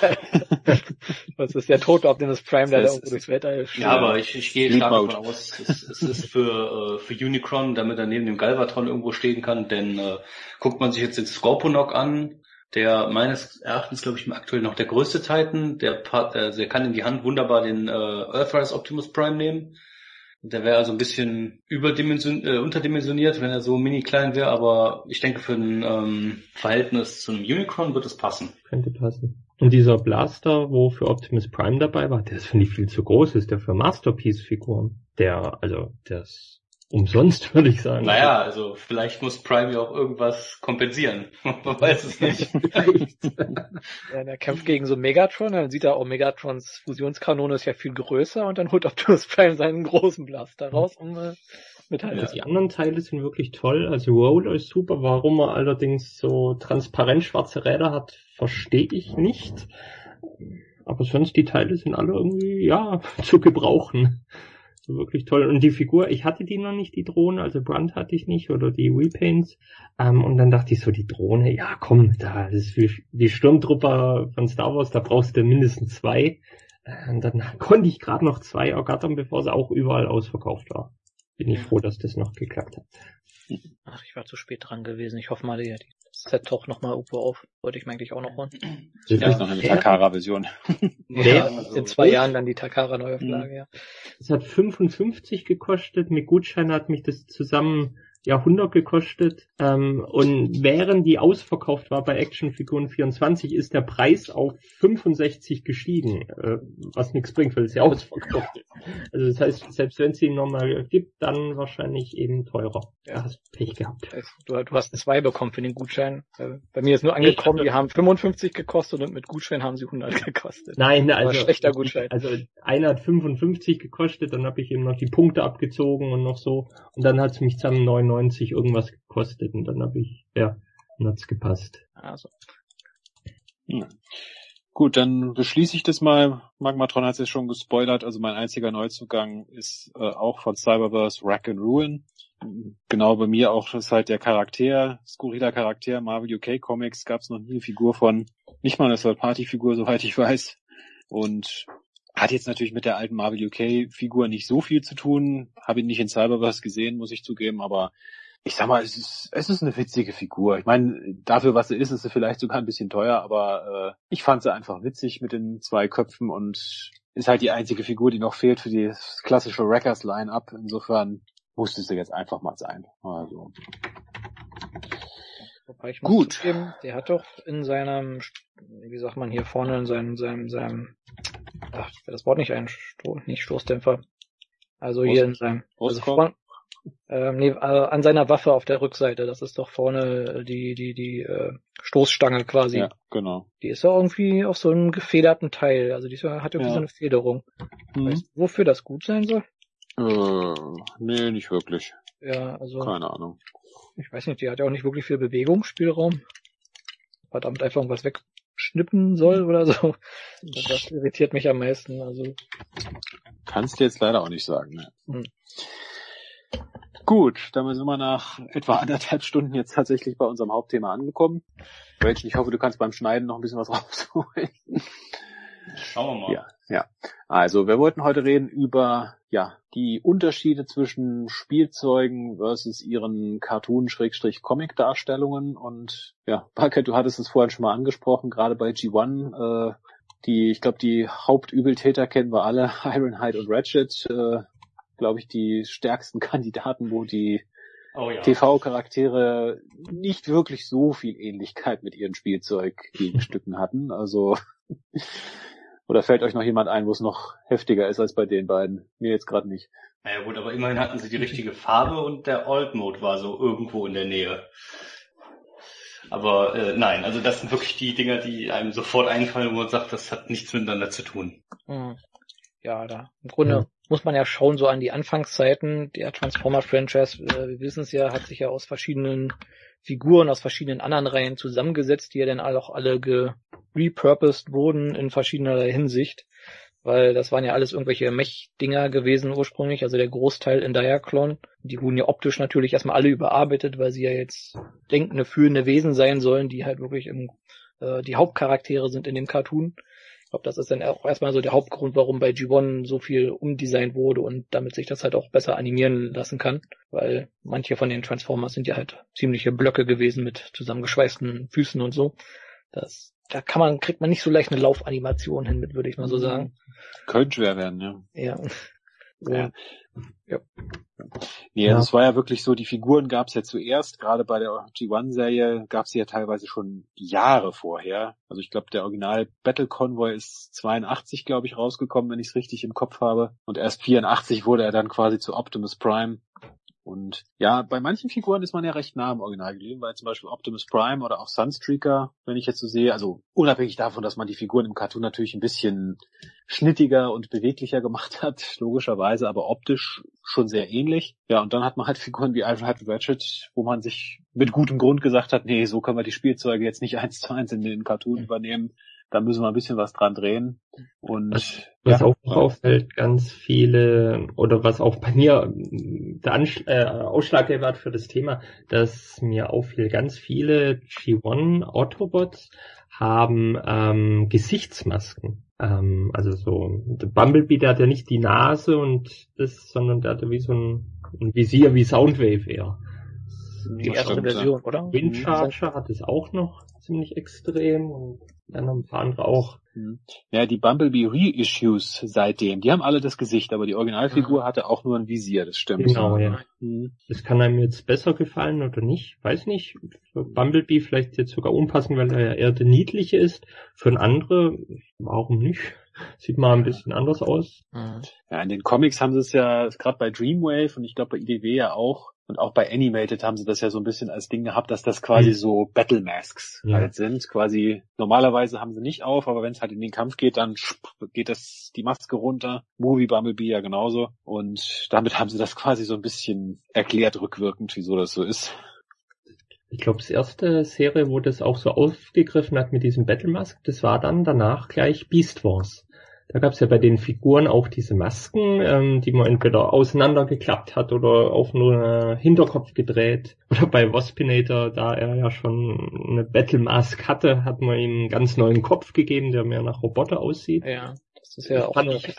Was ist der tote Optimus Prime, der da irgendwo durchs Weltall ist? Ja, aber ich gehe stark davon aus, es ist für Unicron, damit er neben dem Galvatron irgendwo stehen kann, denn guckt man sich jetzt den Scorponok an, der meines Erachtens, glaube ich, aktuell noch der größte Titan, der kann in die Hand wunderbar den Earthrise Optimus Prime nehmen. Der wäre also ein bisschen unterdimensioniert, wenn er so mini klein wäre, aber ich denke für ein Verhältnis zu einem Unicron wird es passen. Könnte passen. Und dieser Blaster, wo für Optimus Prime dabei war, der ist, finde ich, viel zu groß, ist der für Masterpiece-Figuren. Der ist umsonst, würde ich sagen. Naja, also vielleicht muss Prime ja auch irgendwas kompensieren. Man weiß es nicht. Ja, der kämpft gegen so Megatron, dann sieht er auch Megatrons Fusionskanone ist ja viel größer und dann holt Optimus Prime seinen großen Blaster raus, um mithalten. Ja, die anderen Teile sind wirklich toll. Also Roller ist super. Warum er allerdings so transparent schwarze Räder hat, verstehe ich nicht. Aber sonst die Teile sind alle irgendwie, zu gebrauchen. Wirklich toll. Und die Figur, ich hatte die noch nicht, die Drohne, also Brunt hatte ich nicht, oder die Repaints. Und dann dachte ich so, die Drohne, ja komm, das ist wie die Sturmtrooper von Star Wars, da brauchst du mindestens 2. Und dann konnte ich gerade noch 2 ergattern, bevor sie auch überall ausverkauft war. Bin ich froh, dass das noch geklappt hat. Ach, ich war zu spät dran gewesen. Ich hoffe mal, das Set taucht nochmal irgendwo auf. Wollte ich mir eigentlich auch noch holen. Vielleicht noch eine Takara-Version. Ja, in 2 Jahren dann die Takara-Neuauflage, ja. Es hat 55 gekostet. Mit Gutschein hat mich das zusammen 100 gekostet. Und während die ausverkauft war bei Actionfiguren 24, ist der Preis auf 65 gestiegen. Was nichts bringt, weil es ja ausverkauft ist. Also das heißt, selbst wenn es ihn nochmal gibt, dann wahrscheinlich eben teurer. Ja. Da hast du Pech gehabt. Du hast 2 bekommen für den Gutschein. Bei mir ist nur angekommen, die haben 55 gekostet und mit Gutschein haben sie 100 gekostet. Nein, also schlechter Gutschein. Also einer hat 55 gekostet, dann habe ich eben noch die Punkte abgezogen und noch so. Und dann hat es mich zusammen 99 irgendwas gekostet und dann hat's gepasst. Also. Ja. Gut, dann beschließe ich das mal. Magmatron hat es ja schon gespoilert, also mein einziger Neuzugang ist auch von Cyberverse Rack and Ruin. Genau, bei mir auch ist halt der skurriler Charakter, Marvel UK Comics, gab es noch nie eine Figur von, nicht mal eine Third-Party-Figur, soweit ich weiß. Und hat jetzt natürlich mit der alten Marvel UK Figur nicht so viel zu tun, habe ihn nicht in Cyberverse gesehen, muss ich zugeben, aber ich sag mal, es ist eine witzige Figur. Ich meine, dafür, was sie ist sie vielleicht sogar ein bisschen teuer, aber ich fand sie einfach witzig mit den 2 Köpfen und ist halt die einzige Figur, die noch fehlt für die klassische Wreckers-Line-Up. Insofern musste sie jetzt einfach mal sein. Also. Wobei ich muss zugeben, der hat doch in seinem, wie sagt man hier vorne, in seinem das Wort nicht nicht Stoßdämpfer. Also hier in seinem, an seiner Waffe auf der Rückseite, das ist doch vorne die Stoßstange quasi. Ja, genau. Die ist ja irgendwie auf so einem gefederten Teil, also die hat irgendwie so eine Federung. Weißt du, wofür das gut sein soll? Nee, nicht wirklich. Ja, also. Keine Ahnung. Ich weiß nicht, die hat ja auch nicht wirklich viel Bewegungsspielraum. Verdammt einfach irgendwas wegschnippen soll oder so. Das irritiert mich am meisten, also. Kannst du jetzt leider auch nicht sagen, ne? Gut, damit sind wir nach etwa 1,5 Stunden jetzt tatsächlich bei unserem Hauptthema angekommen. Rachel, ich hoffe, du kannst beim Schneiden noch ein bisschen was rausholen. Schauen wir mal. Ja. Also, wir wollten heute reden über, die Unterschiede zwischen Spielzeugen versus ihren Cartoon-Comic-Darstellungen und, Barker, du hattest es vorhin schon mal angesprochen, gerade bei G1, Ich glaube, die Hauptübeltäter kennen wir alle, Ironhide und Ratchet, glaube ich, die stärksten Kandidaten, wo die TV-Charaktere nicht wirklich so viel Ähnlichkeit mit ihren Spielzeuggegenstücken hatten. Also, oder fällt euch noch jemand ein, wo es noch heftiger ist als bei den beiden? Mir jetzt gerade nicht. Naja gut, aber immerhin hatten sie die richtige Farbe und der Alt-Mode war so irgendwo in der Nähe. Aber nein, also das sind wirklich die Dinger, die einem sofort einfallen, wo man sagt, das hat nichts miteinander zu tun. Ja, da im Grunde muss man ja schauen, so an die Anfangszeiten der Transformer-Franchise. Wir wissen es ja, hat sich ja aus verschiedenen Figuren, aus verschiedenen anderen Reihen zusammengesetzt, die ja dann auch alle repurposed wurden in verschiedener Hinsicht. Weil das waren ja alles irgendwelche Mech-Dinger gewesen ursprünglich, also der Großteil in Diaclone. Die wurden ja optisch natürlich erstmal alle überarbeitet, weil sie ja jetzt denkende, fühlende Wesen sein sollen, die halt wirklich die Hauptcharaktere sind in dem Cartoon. Ich glaube, das ist dann auch erstmal so der Hauptgrund, warum bei G1 so viel umdesignt wurde und damit sich das halt auch besser animieren lassen kann. Weil manche von den Transformers sind ja halt ziemliche Blöcke gewesen mit zusammengeschweißten Füßen und so. Da kriegt man nicht so leicht eine Laufanimation hin mit, würde ich mal so sagen. Könnte schwer werden, ja. Ja. Nee, also es war ja wirklich so, die Figuren gab es ja zuerst, gerade bei der G1-Serie gab es sie ja teilweise schon Jahre vorher. Also ich glaube, der Original Battle Convoy ist 82, glaube ich, rausgekommen, wenn ich es richtig im Kopf habe. Und erst 84 wurde er dann quasi zu Optimus Prime. Und ja, bei manchen Figuren ist man ja recht nah am Original geblieben, weil zum Beispiel Optimus Prime oder auch Sunstreaker, wenn ich jetzt so sehe, also unabhängig davon, dass man die Figuren im Cartoon natürlich ein bisschen schnittiger und beweglicher gemacht hat, logischerweise, aber optisch schon sehr ähnlich. Ja, und dann hat man halt Figuren wie Ironhide und Ratchet, wo man sich mit gutem Grund gesagt hat, nee, so können wir die Spielzeuge jetzt nicht 1:1 in den Cartoon übernehmen. Da müssen wir ein bisschen was dran drehen. Und was auch auffällt, ganz viele, oder was auch bei mir der ausschlaggebend war für das Thema, dass mir auffiel, ganz viele G1 Autobots haben Gesichtsmasken. Also so, der Bumblebee, der hat ja nicht die Nase und das, sondern der hatte wie so ein Visier wie Soundwave eher. Die erste Version, oder? Windcharger hat es auch noch ziemlich extrem und dann noch ein paar andere auch. Ja, die Bumblebee Reissues seitdem, die haben alle das Gesicht, aber die Originalfigur hatte auch nur ein Visier, das stimmt. Genau, ja. Das kann einem jetzt besser gefallen oder nicht, weiß nicht. Für Bumblebee vielleicht jetzt sogar unpassend, weil er ja eher der Niedliche ist. Für einen anderen, warum nicht? Sieht mal ein bisschen anders aus. Ja, in den Comics haben sie es ja, gerade bei Dreamwave und ich glaube bei IDW ja auch, und auch bei Animated haben sie das ja so ein bisschen als Ding gehabt, dass das quasi so Battle Masks halt sind. Quasi, normalerweise haben sie nicht auf, aber wenn es halt in den Kampf geht, dann geht die Maske runter. Movie Bumblebee ja genauso. Und damit haben sie das quasi so ein bisschen erklärt rückwirkend, wieso das so ist. Ich glaube, das erste Serie, wo das auch so aufgegriffen hat mit diesem Battle Mask, das war dann danach gleich Beast Wars. Da gab es ja bei den Figuren auch diese Masken, die man entweder auseinandergeklappt hat oder auf nur einen Hinterkopf gedreht. Oder bei Waspinator, da er ja schon eine Battle Mask hatte, hat man ihm einen ganz neuen Kopf gegeben, der mehr nach Roboter aussieht. Ja, das ist ja das auch fand ich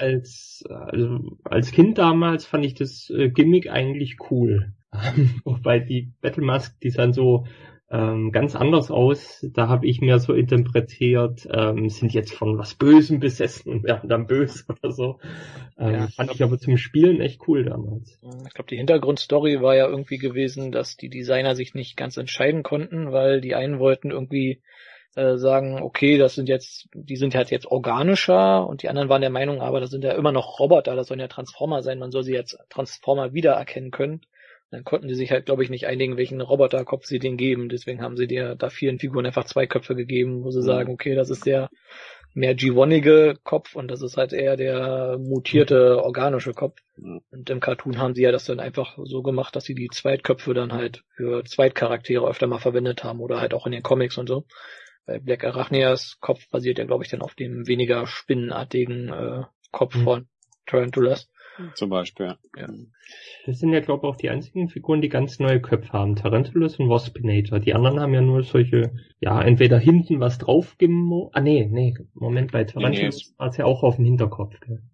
als Kind damals fand ich das Gimmick eigentlich cool. Wobei die Battle Mask, die sahen so ganz anders aus. Da habe ich mir so interpretiert, sind jetzt von was Bösem besessen und werden dann böse oder so. Fand ich aber zum Spielen echt cool damals. Ich glaube, die Hintergrundstory war ja irgendwie gewesen, dass die Designer sich nicht ganz entscheiden konnten, weil die einen wollten irgendwie sagen, okay, die sind halt jetzt organischer und die anderen waren der Meinung, aber das sind ja immer noch Roboter, das sollen ja Transformer sein, man soll sie jetzt Transformer wiedererkennen können. Dann konnten die sich halt, glaube ich, nicht einigen, welchen Roboterkopf sie denen geben. Deswegen haben sie dir da vielen Figuren einfach 2 Köpfe gegeben, wo sie sagen, okay, das ist der mehr G1-ige Kopf und das ist halt eher der mutierte, organische Kopf. Und im Cartoon haben sie ja das dann einfach so gemacht, dass sie die Zweitköpfe dann halt für Zweitcharaktere öfter mal verwendet haben oder halt auch in den Comics und so. Bei Black Arachnias Kopf basiert ja, glaube ich, dann auf dem weniger spinnenartigen Kopf von Tarantulas. Zum Beispiel, ja. Das sind ja, glaube ich, auch die einzigen Figuren, die ganz neue Köpfe haben. Tarantulas und Waspinator. Die anderen haben ja nur solche, entweder hinten was drauf Moment, bei Tarantulas war es ja auch auf dem Hinterkopf, gell?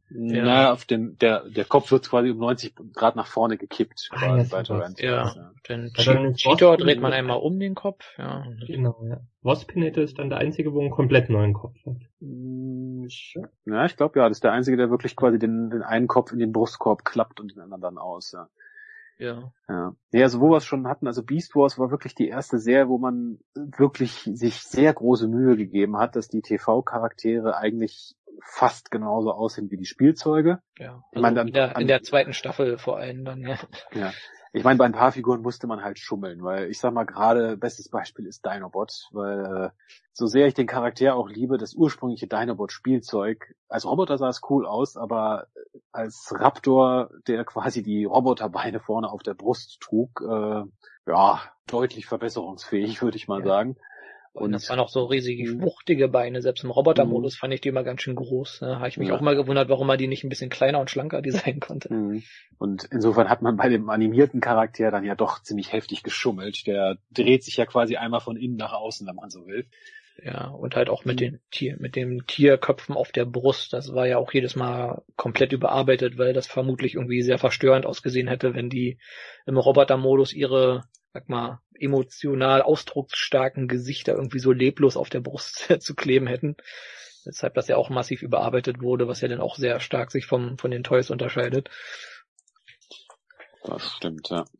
Ja. Na, auf der Kopf wird quasi um 90 Grad nach vorne gekippt, quasi bei Torrent. Ja, den dann Cheetor dreht man einmal um den Kopf, ja. Genau, ja. Waspinator ist dann der einzige, wo einen komplett neuen Kopf hat. Ja, ich glaube, ja, das ist der einzige, der wirklich quasi den einen Kopf in den Brustkorb klappt und den anderen dann aus, ja. Ja. Ja. Ja, also wo wir es schon hatten, also Beast Wars war wirklich die erste Serie, wo man wirklich sich sehr große Mühe gegeben hat, dass die TV-Charaktere eigentlich fast genauso aussehen wie die Spielzeuge. Ja. Ich meine, In der zweiten Staffel vor allem dann, ja. Ja. Ich meine, bei ein paar Figuren musste man halt schummeln, weil ich sag mal gerade, bestes Beispiel ist Dinobot, weil so sehr ich den Charakter auch liebe, das ursprüngliche Dinobot-Spielzeug, als Roboter sah es cool aus, aber als Raptor, der quasi die Roboterbeine vorne auf der Brust trug, ja, deutlich verbesserungsfähig, würde ich mal sagen. Und das waren auch so riesige, wuchtige Beine. Selbst im Robotermodus fand ich die immer ganz schön groß. Da habe ich mich auch mal gewundert, warum man die nicht ein bisschen kleiner und schlanker designen konnte. Und insofern hat man bei dem animierten Charakter dann ja doch ziemlich heftig geschummelt. Der dreht sich ja quasi einmal von innen nach außen, wenn man so will. Ja, und halt auch mit den Tierköpfen auf der Brust. Das war ja auch jedes Mal komplett überarbeitet, weil das vermutlich irgendwie sehr verstörend ausgesehen hätte, wenn die im Robotermodus ihre, sag mal, emotional ausdrucksstarken Gesichter irgendwie so leblos auf der Brust zu kleben hätten. Deshalb das ja auch massiv überarbeitet wurde, was ja dann auch sehr stark sich von den Toys unterscheidet. Das stimmt, ja.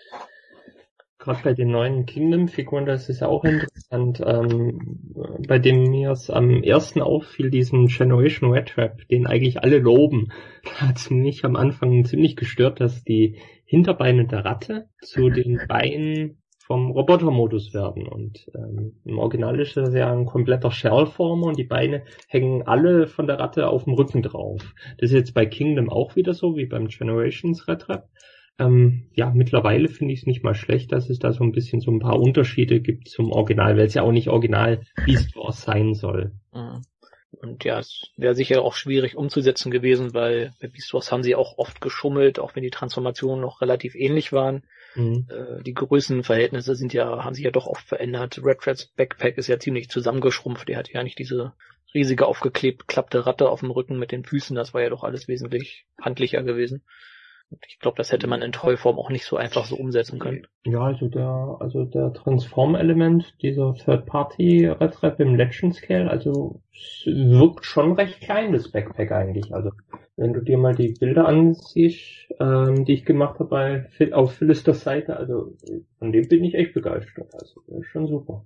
Gerade bei den neuen Kingdom-Figuren, das ist ja auch interessant, bei dem mir es am ersten auffiel, diesen Generation Red Trap, den eigentlich alle loben. Da hat es mich am Anfang ziemlich gestört, dass die Hinterbeine der Ratte zu den Beinen vom Robotermodus werden. Und im Original ist das ja ein kompletter Shellformer und die Beine hängen alle von der Ratte auf dem Rücken drauf. Das ist jetzt bei Kingdom auch wieder so, wie beim Generations Red Trap. Ja, mittlerweile finde ich es nicht mal schlecht, dass es da so ein bisschen so ein paar Unterschiede gibt zum Original, weil es ja auch nicht Original Beast Wars sein soll. Und ja, es wäre sicher auch schwierig umzusetzen gewesen, weil bei Beast Wars haben sie auch oft geschummelt, auch wenn die Transformationen noch relativ ähnlich waren. Die Größenverhältnisse haben sich ja doch oft verändert. Red Threads Backpack ist ja ziemlich zusammengeschrumpft, der hat ja nicht diese riesige aufgeklappte Ratte auf dem Rücken mit den Füßen, das war ja doch alles wesentlich handlicher gewesen. Ich glaube, das hätte man in Toyform auch nicht so einfach so umsetzen können. Ja, also der Transform-Element, dieser Third-Party-Retrap im Legend Scale, also wirkt schon recht klein, das Backpack eigentlich. Also wenn du dir mal die Bilder ansiehst, die ich gemacht habe auf Philisters Seite, also von dem bin ich echt begeistert. Also das ist schon super.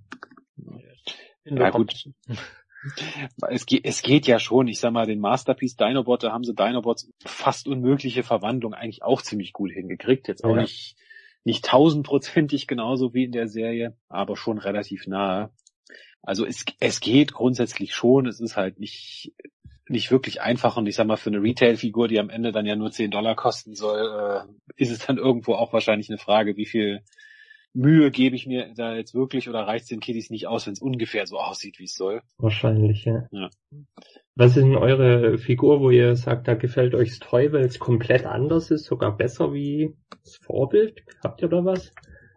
Ja, gut. Es geht ja schon, ich sag mal, den Masterpiece Dinobot, da haben sie Dinobots fast unmögliche Verwandlung eigentlich auch ziemlich gut hingekriegt. Jetzt auch nicht 1000%ig genauso wie in der Serie, aber schon relativ nahe. Also es geht grundsätzlich schon, es ist halt nicht wirklich einfach und ich sag mal, für eine Retail-Figur, die am Ende dann ja nur $10 kosten soll, ist es dann irgendwo auch wahrscheinlich eine Frage, wie viel Mühe gebe ich mir da jetzt wirklich oder reicht es den Kiddies nicht aus, wenn es ungefähr so aussieht, wie es soll? Wahrscheinlich, ja. Was ist denn eure Figur, wo ihr sagt, da gefällt euch's Toy, weil es komplett anders ist, sogar besser wie das Vorbild? Habt ihr da was?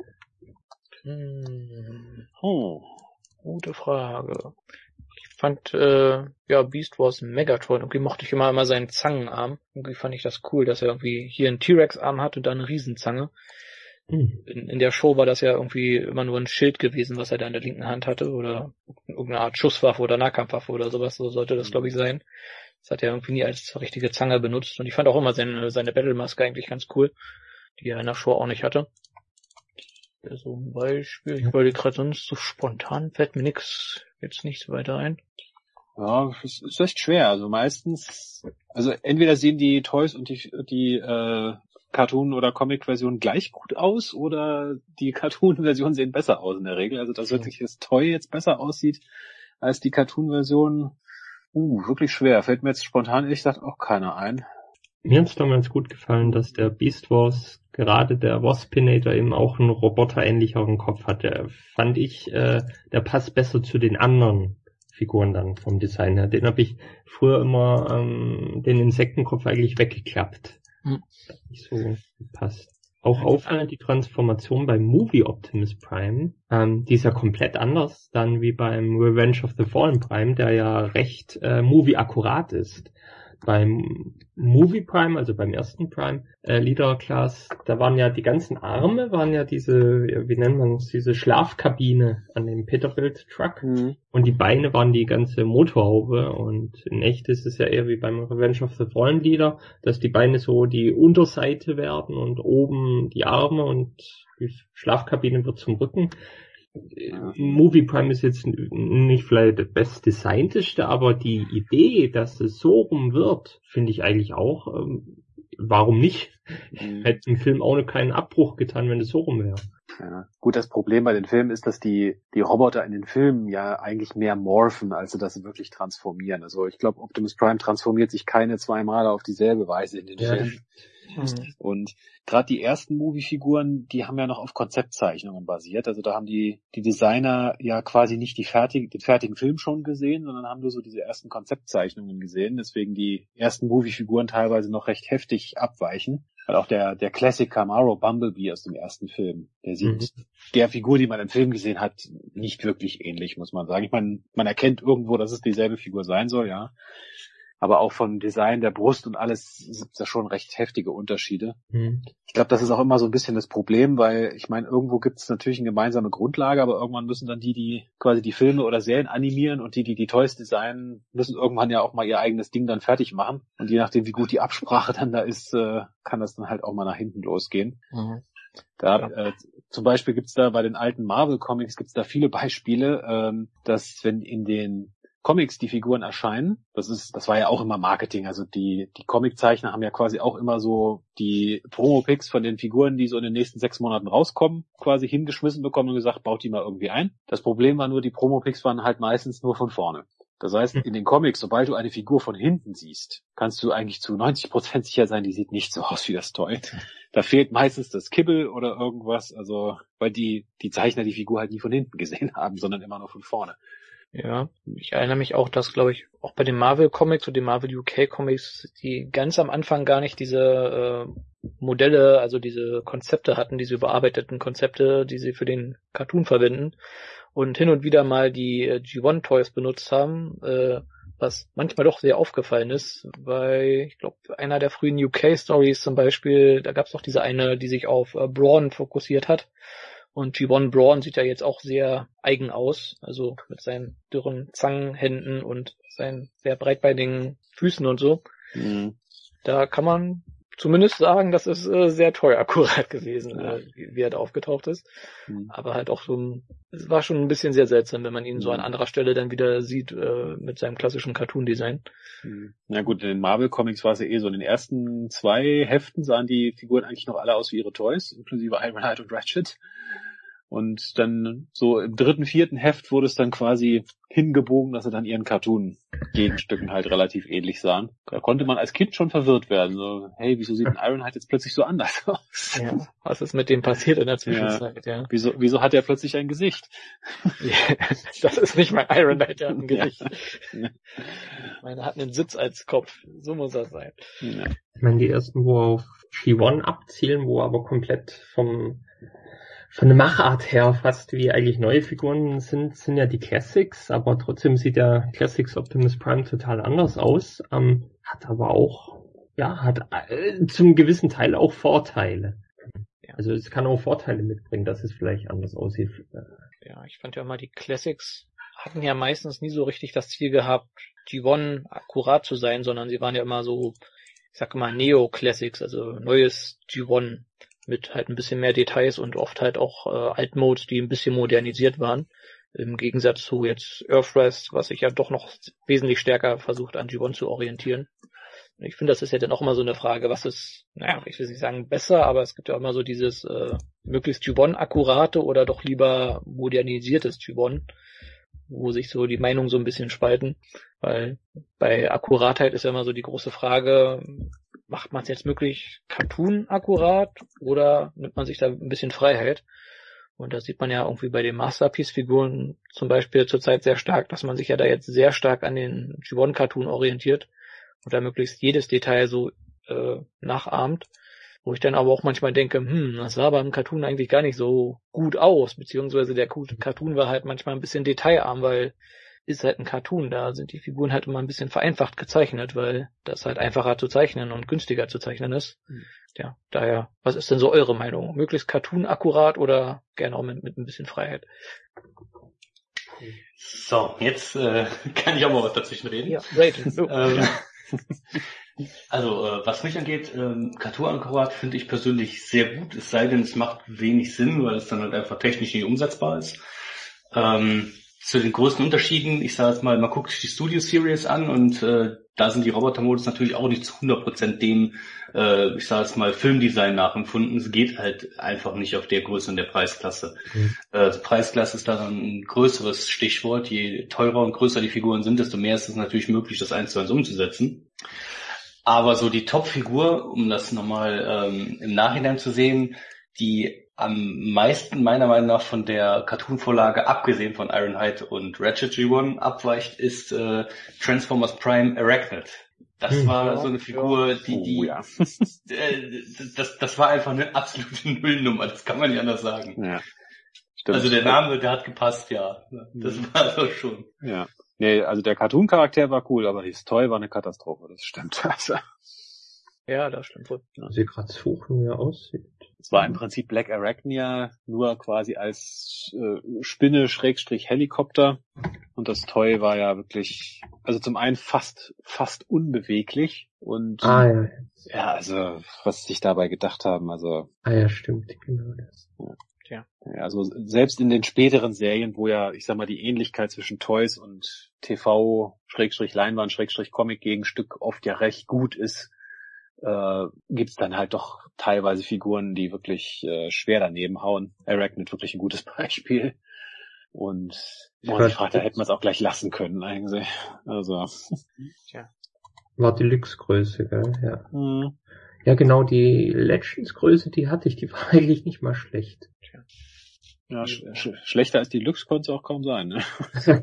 Gute Frage. Ich fand Beast Wars Megatron, irgendwie mochte ich immer seinen Zangenarm. Irgendwie fand ich das cool, dass er irgendwie hier einen T-Rex-Arm hat und dann eine Riesenzange. In der Show war das ja irgendwie immer nur ein Schild gewesen, was er da in der linken Hand hatte oder irgendeine Art Schusswaffe oder Nahkampfwaffe oder sowas, so sollte das glaube ich sein. Das hat er irgendwie nie als richtige Zange benutzt und ich fand auch immer seine Battle-Maske eigentlich ganz cool, die er in der Show auch nicht hatte. So ein Beispiel, ich wollte gerade sonst so spontan, fällt mir jetzt nichts weiter ein. Ja, es ist echt schwer, also meistens, also entweder sehen die Toys und die Cartoon- oder Comic-Version gleich gut aus oder die Cartoon-Version sehen besser aus in der Regel. Also dass wirklich das Toy jetzt besser aussieht als die Cartoon-Version, wirklich schwer. Fällt mir jetzt spontan ehrlich gesagt auch keiner ein. Mir hat's damals gut gefallen, dass der Beast Wars, gerade der Waspinator, eben auch einen roboterähnlicheren Kopf hatte. Fand ich, der passt besser zu den anderen Figuren dann vom Design her. Den habe ich früher immer den Insektenkopf eigentlich weggeklappt. Nicht so gepasst. Auch auffallend die Transformation beim Movie Optimus Prime, die ist ja komplett anders dann wie beim Revenge of the Fallen Prime, der ja recht Movie-akkurat ist. beim Movie Prime, also beim ersten Prime Leader Class, da waren ja die ganzen Arme, waren ja diese, wie nennt man es, diese Schlafkabine an dem Peterbilt Truck. Und die Beine waren die ganze Motorhaube. Und in echt ist es ja eher wie beim Revenge of the Fallen Leader, dass die Beine so die Unterseite werden und oben die Arme und die Schlafkabine wird zum Rücken. Movie Prime ist jetzt nicht vielleicht das bestdesignteste, aber die Idee, dass es so rum wird, finde ich eigentlich auch, warum nicht? Hätte im Film auch noch keinen Abbruch getan, wenn es so rum wäre. Ja. Gut, das Problem bei den Filmen ist, dass die Roboter in den Filmen ja eigentlich mehr morphen, als dass sie wirklich transformieren. Also ich glaube, Optimus Prime transformiert sich keine 2 Mal auf dieselbe Weise in den Filmen. Und gerade die ersten Movie-Figuren, die haben ja noch auf Konzeptzeichnungen basiert. Also da haben die Designer ja quasi nicht den fertigen Film schon gesehen, sondern haben nur so diese ersten Konzeptzeichnungen gesehen. Deswegen die ersten Movie-Figuren teilweise noch recht heftig abweichen. Weil auch der Classic Camaro Bumblebee aus dem ersten Film, der sieht der Figur, die man im Film gesehen hat, nicht wirklich ähnlich, muss man sagen. Ich meine, man erkennt irgendwo, dass es dieselbe Figur sein soll, ja. Aber auch vom Design der Brust und alles sind da schon recht heftige Unterschiede. Ich glaube, das ist auch immer so ein bisschen das Problem, weil ich meine, irgendwo gibt es natürlich eine gemeinsame Grundlage, aber irgendwann müssen dann die quasi die Filme oder Serien animieren und die Toys designen, müssen irgendwann ja auch mal ihr eigenes Ding dann fertig machen. Und je nachdem, wie gut die Absprache dann da ist, kann das dann halt auch mal nach hinten losgehen. Zum Beispiel gibt's da bei den alten Marvel-Comics gibt's da viele Beispiele, dass wenn in den Comics die Figuren erscheinen, das war ja auch immer Marketing, also die Comiczeichner haben ja quasi auch immer so die Promo-Pics von den Figuren, die so in den nächsten 6 Monaten rauskommen, quasi hingeschmissen bekommen und gesagt, baut die mal irgendwie ein. Das Problem war nur, die Promo-Pics waren halt meistens nur von vorne. Das heißt, in den Comics, sobald du eine Figur von hinten siehst, kannst du eigentlich zu 90% sicher sein, die sieht nicht so aus wie das Toy. Da fehlt meistens das Kibbel oder irgendwas, also weil die Zeichner die Figur halt nie von hinten gesehen haben, sondern immer nur von vorne. Ja, ich erinnere mich auch, dass, glaube ich, auch bei den Marvel Comics und den Marvel UK Comics, die ganz am Anfang gar nicht diese Modelle, also diese Konzepte hatten, diese überarbeiteten Konzepte, die sie für den Cartoon verwenden und hin und wieder mal die G1 Toys benutzt haben, was manchmal doch sehr aufgefallen ist, weil ich glaube, einer der frühen UK Stories zum Beispiel, da gab es doch diese eine, die sich auf Brawn fokussiert hat. Und G1 Brawn sieht ja jetzt auch sehr eigen aus, also mit seinen dürren Zangenhänden und seinen sehr breitbeinigen Füßen und so. Da kann man zumindest sagen, das ist sehr teuer akkurat gewesen, wie er da aufgetaucht ist. Aber halt auch so, es war schon ein bisschen sehr seltsam, wenn man ihn so an anderer Stelle dann wieder sieht mit seinem klassischen Cartoon-Design. Na gut, in den Marvel-Comics war es ja so, in den ersten 2 Heften sahen die Figuren eigentlich noch alle aus wie ihre Toys, inklusive Ironhide und Ratchet. Und dann so im 3., 4. Heft wurde es dann quasi hingebogen, dass sie dann ihren Cartoon-Gegenstücken halt relativ ähnlich sahen. Da konnte man als Kind schon verwirrt werden. So, hey, wieso sieht ein Ironhide jetzt plötzlich so anders aus? Ja, was ist mit dem passiert in der Zwischenzeit? Ja. Wieso hat er plötzlich ein Gesicht? Das ist nicht mein Ironhide, der hat ein Gesicht. Meine hat einen Sitz als Kopf. So muss das sein. Ja. Ich meine, die ersten, wo auf G1 abzielen, wo aber komplett von der Machart her fast wie eigentlich neue Figuren sind ja die Classics, aber trotzdem sieht der Classics Optimus Prime total anders aus, hat aber auch, hat zum gewissen Teil auch Vorteile. Ja. Also es kann auch Vorteile mitbringen, dass es vielleicht anders aussieht. Ja, ich fand ja immer, die Classics hatten ja meistens nie so richtig das Ziel gehabt, G1 akkurat zu sein, sondern sie waren ja immer so, ich sag mal, Neo-Classics, also neues G1. Mit halt ein bisschen mehr Details und oft halt auch Alt-Modes, die ein bisschen modernisiert waren. Im Gegensatz zu jetzt Earthrise, was sich ja doch noch wesentlich stärker versucht an G1 zu orientieren. Und ich finde, das ist ja dann auch immer so eine Frage, was ist, ich will nicht sagen besser, aber es gibt ja immer so dieses möglichst G1-akkurate oder doch lieber modernisiertes G1, wo sich so die Meinungen so ein bisschen spalten. Weil bei Akkuratheit ist ja immer so die große Frage, macht man es jetzt wirklich Cartoon akkurat oder nimmt man sich da ein bisschen Freiheit? Und das sieht man ja irgendwie bei den Masterpiece-Figuren zum Beispiel zurzeit sehr stark, dass man sich ja da jetzt sehr stark an den G1-Cartoon orientiert und da möglichst jedes Detail so nachahmt. Wo ich dann aber auch manchmal denke, das sah beim Cartoon eigentlich gar nicht so gut aus, beziehungsweise der Cartoon war halt manchmal ein bisschen detailarm, weil ist halt ein Cartoon. Da sind die Figuren halt immer ein bisschen vereinfacht gezeichnet, weil das halt einfacher zu zeichnen und günstiger zu zeichnen ist. Ja, daher, was ist denn so eure Meinung? Möglichst Cartoon-akkurat oder gerne auch mit ein bisschen Freiheit? So, jetzt kann ich auch mal was dazwischen reden. Ja, rated. Also, was mich angeht, Cartoon-akkurat finde ich persönlich sehr gut, es sei denn, es macht wenig Sinn, weil es dann halt einfach technisch nicht umsetzbar ist. Zu den größten Unterschieden, ich sage jetzt mal, man guckt sich die Studio Series an und da sind die Roboter-Modus natürlich auch nicht zu 100% dem, ich sage jetzt mal, Filmdesign nachempfunden. Es geht halt einfach nicht auf der Größe und der Preisklasse. Die Preisklasse ist da dann ein größeres Stichwort. Je teurer und größer die Figuren sind, desto mehr ist es natürlich möglich, das 1:1 umzusetzen. Aber so die Top-Figur, um das nochmal im Nachhinein zu sehen, die am meisten meiner Meinung nach von der Cartoon-Vorlage, abgesehen von Ironhide und Ratchet G1, abweicht, ist Transformers Prime Arachnid. Das war so eine Figur, das war einfach eine absolute Nullnummer, das kann man nicht anders sagen. Ja, stimmt. Also der Name, der hat gepasst, ja. Das war doch schon. Ja. Nee, also der Cartoon-Charakter war cool, aber das Toy war eine Katastrophe, das stimmt. Also, Ja, das stimmt wohl. Muss ich gerade suchen, wie er aussieht. es war im Prinzip Black Arachnia, nur quasi als Spinne-Helikopter. Und das Toy war ja wirklich, also zum einen fast unbeweglich. Und Ja, also was sich dabei gedacht haben, also ja, stimmt, genau das. ja, also selbst in den späteren Serien, wo ja, ich sag mal, die Ähnlichkeit zwischen Toys und TV-Leinwand, Comic-Gegenstück oft ja recht gut ist, gibt's dann halt doch teilweise Figuren, die wirklich schwer daneben hauen. Arachnid wirklich ein gutes Beispiel. Und ich frage, da hätten wir es auch gleich lassen können eigentlich. Also War Deluxe-Größe, gell? Ja. Ja, genau, die Legends-Größe, die hatte ich, die war eigentlich nicht mal schlecht. Ja, schlechter als die Deluxe konnte es auch kaum sein, ne?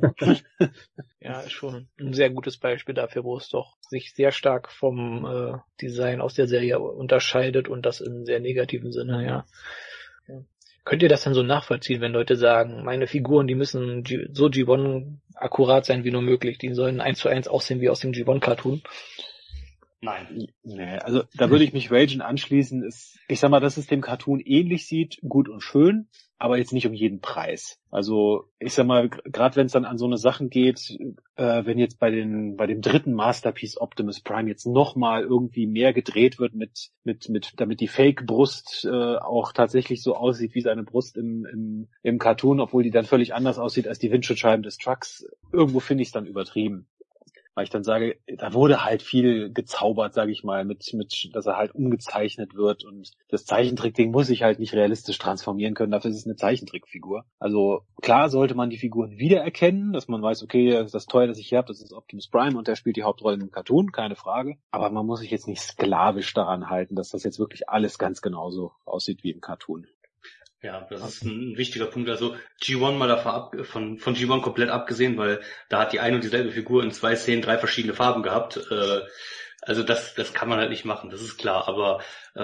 Ja, ist schon ein sehr gutes Beispiel dafür, wo es doch sich sehr stark vom Design aus der Serie unterscheidet und das in sehr negativen Sinne, ja. Könnt ihr das dann so nachvollziehen, wenn Leute sagen, meine Figuren, die müssen so G1 akkurat sein wie nur möglich, die sollen 1:1 aussehen wie aus dem G1-Cartoon? Nein. Nee, also da würde ich mich Ragen anschließen. Ich sag mal, dass es dem Cartoon ähnlich sieht, gut und schön, aber jetzt nicht um jeden Preis. Also ich sag mal, gerade wenn es dann an so eine Sachen geht, wenn jetzt bei dem dritten Masterpiece Optimus Prime jetzt nochmal irgendwie mehr gedreht wird damit die Fake-Brust auch tatsächlich so aussieht wie seine Brust im Cartoon, obwohl die dann völlig anders aussieht als die Windschutzscheiben des Trucks. Irgendwo finde ich es dann übertrieben. Weil ich dann sage, da wurde halt viel gezaubert, sage ich mal, mit, dass er halt umgezeichnet wird und das Zeichentrickding muss sich halt nicht realistisch transformieren können, dafür ist es eine Zeichentrickfigur. Also klar sollte man die Figuren wiedererkennen, dass man weiß, okay, das Toy, das ich hier habe, das ist Optimus Prime und der spielt die Hauptrolle im Cartoon, keine Frage. Aber man muss sich jetzt nicht sklavisch daran halten, dass das jetzt wirklich alles ganz genauso aussieht wie im Cartoon. Ja, das ist ein wichtiger Punkt. Also G1 mal davon von G1 komplett abgesehen, weil da hat die eine und dieselbe Figur in 2 Szenen 3 verschiedene Farben gehabt. Also das kann man halt nicht machen, das ist klar. Aber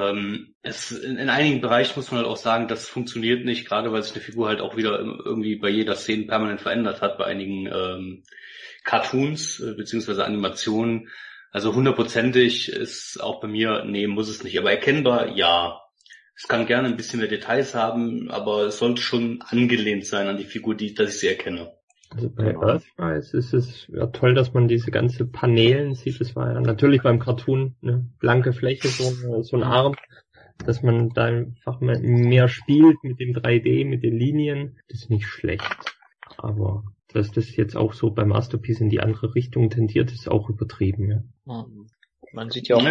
in einigen Bereichen muss man halt auch sagen, das funktioniert nicht, gerade weil sich eine Figur halt auch wieder irgendwie bei jeder Szene permanent verändert hat, bei einigen Cartoons beziehungsweise Animationen. Also 100%ig ist auch bei mir, nee, muss es nicht. Aber erkennbar, ja. Es kann gerne ein bisschen mehr Details haben, aber es sollte schon angelehnt sein an die Figur, dass ich sie erkenne. Also bei Earthrise ist es ja toll, dass man diese ganze Paneelen sieht. Das war ja natürlich beim Cartoon eine blanke Fläche, so ein Arm, dass man da einfach mehr spielt mit dem 3D, mit den Linien. Das ist nicht schlecht. Aber dass das jetzt auch so bei Masterpiece in die andere Richtung tendiert, ist auch übertrieben. Ja. Man sieht ja auch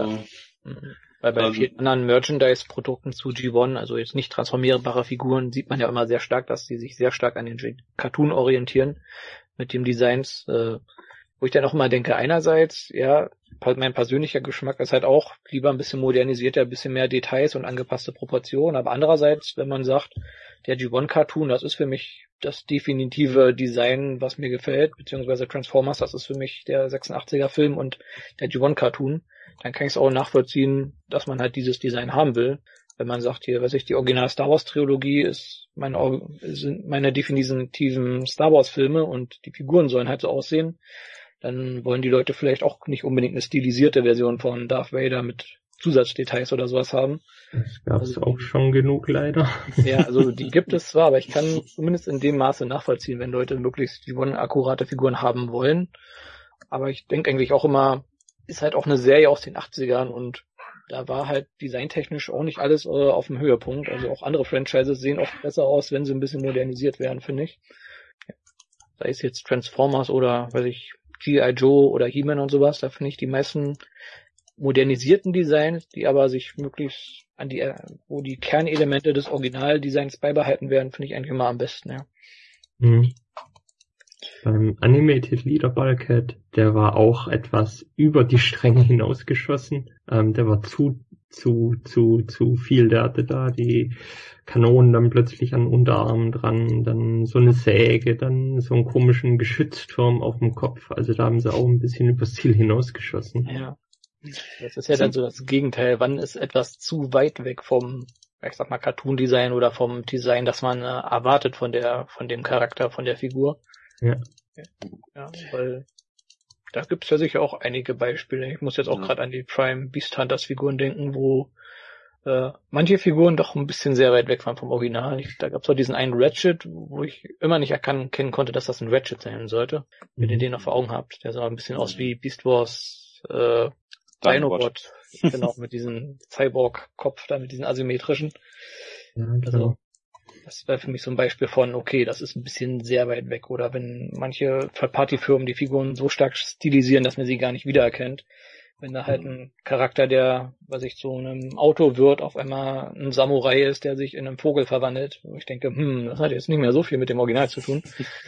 bei vielen anderen Merchandise-Produkten zu G1, also jetzt nicht transformierbare Figuren, sieht man ja immer sehr stark, dass die sich sehr stark an den Cartoon orientieren mit dem Designs, wo ich dann auch immer denke, einerseits, ja, mein persönlicher Geschmack ist halt auch lieber ein bisschen modernisierter, ein bisschen mehr Details und angepasste Proportionen, aber andererseits, wenn man sagt, der G1-Cartoon, das ist für mich das definitive Design, was mir gefällt, beziehungsweise Transformers, das ist für mich der 86er-Film und der G1-Cartoon, dann kann ich es auch nachvollziehen, dass man halt dieses Design haben will. wenn man sagt, hier, weiß ich, die Original Star Wars Trilogie sind meine definitiven Star Wars Filme und die Figuren sollen halt so aussehen, dann wollen die Leute vielleicht auch nicht unbedingt eine stilisierte Version von Darth Vader mit Zusatzdetails oder sowas haben. Das gab's auch schon genug, leider. Ja, also die gibt es zwar, aber ich kann zumindest in dem Maße nachvollziehen, wenn Leute möglichst akkurate Figuren haben wollen. Aber ich denke eigentlich auch immer, ist halt auch eine Serie aus den 80ern und da war halt designtechnisch auch nicht alles auf dem Höhepunkt. Also auch andere Franchises sehen oft besser aus, wenn sie ein bisschen modernisiert werden, finde ich. Ja. Sei es jetzt Transformers oder, weiß ich, G.I. Joe oder He-Man und sowas, da finde ich die meisten modernisierten Designs, die aber sich möglichst wo die Kernelemente des Originaldesigns beibehalten werden, finde ich eigentlich immer am besten, ja. Mhm. Beim Animated Leader Bulkhead, der war auch etwas über die Stränge hinausgeschossen. Der war zu viel. Der hatte da die Kanonen dann plötzlich an Unterarmen dran, dann so eine Säge, dann so einen komischen Geschützturm auf dem Kopf. Also da haben sie auch ein bisschen übers Ziel hinausgeschossen. Ja. Das ist ja dann so das Gegenteil. Wann ist etwas zu weit weg vom, ich sag mal, Cartoon-Design oder vom Design, das man erwartet von dem Charakter, von der Figur? Ja. Ja, weil da gibt's ja sicher auch einige Beispiele. Ich muss jetzt auch gerade an die Prime Beast Hunters Figuren denken, wo manche Figuren doch ein bisschen sehr weit weg waren vom Original. Da gab's auch diesen einen Ratchet, wo ich immer nicht erkennen konnte, dass das ein Ratchet sein sollte. Wenn ihr den noch vor Augen habt. Der sah ein bisschen aus wie Beast Wars Dinobot. Genau, mit diesem Cyborg-Kopf da, mit diesen asymmetrischen. Ja, genau. Also, das wäre für mich so ein Beispiel von, okay, das ist ein bisschen sehr weit weg. Oder wenn manche Third-Party-Firmen die Figuren so stark stilisieren, dass man sie gar nicht wiedererkennt. Wenn da halt ein Charakter, der, was ich zu einem Auto wird, auf einmal ein Samurai ist, der sich in einen Vogel verwandelt. Wo ich denke, das hat jetzt nicht mehr so viel mit dem Original zu tun.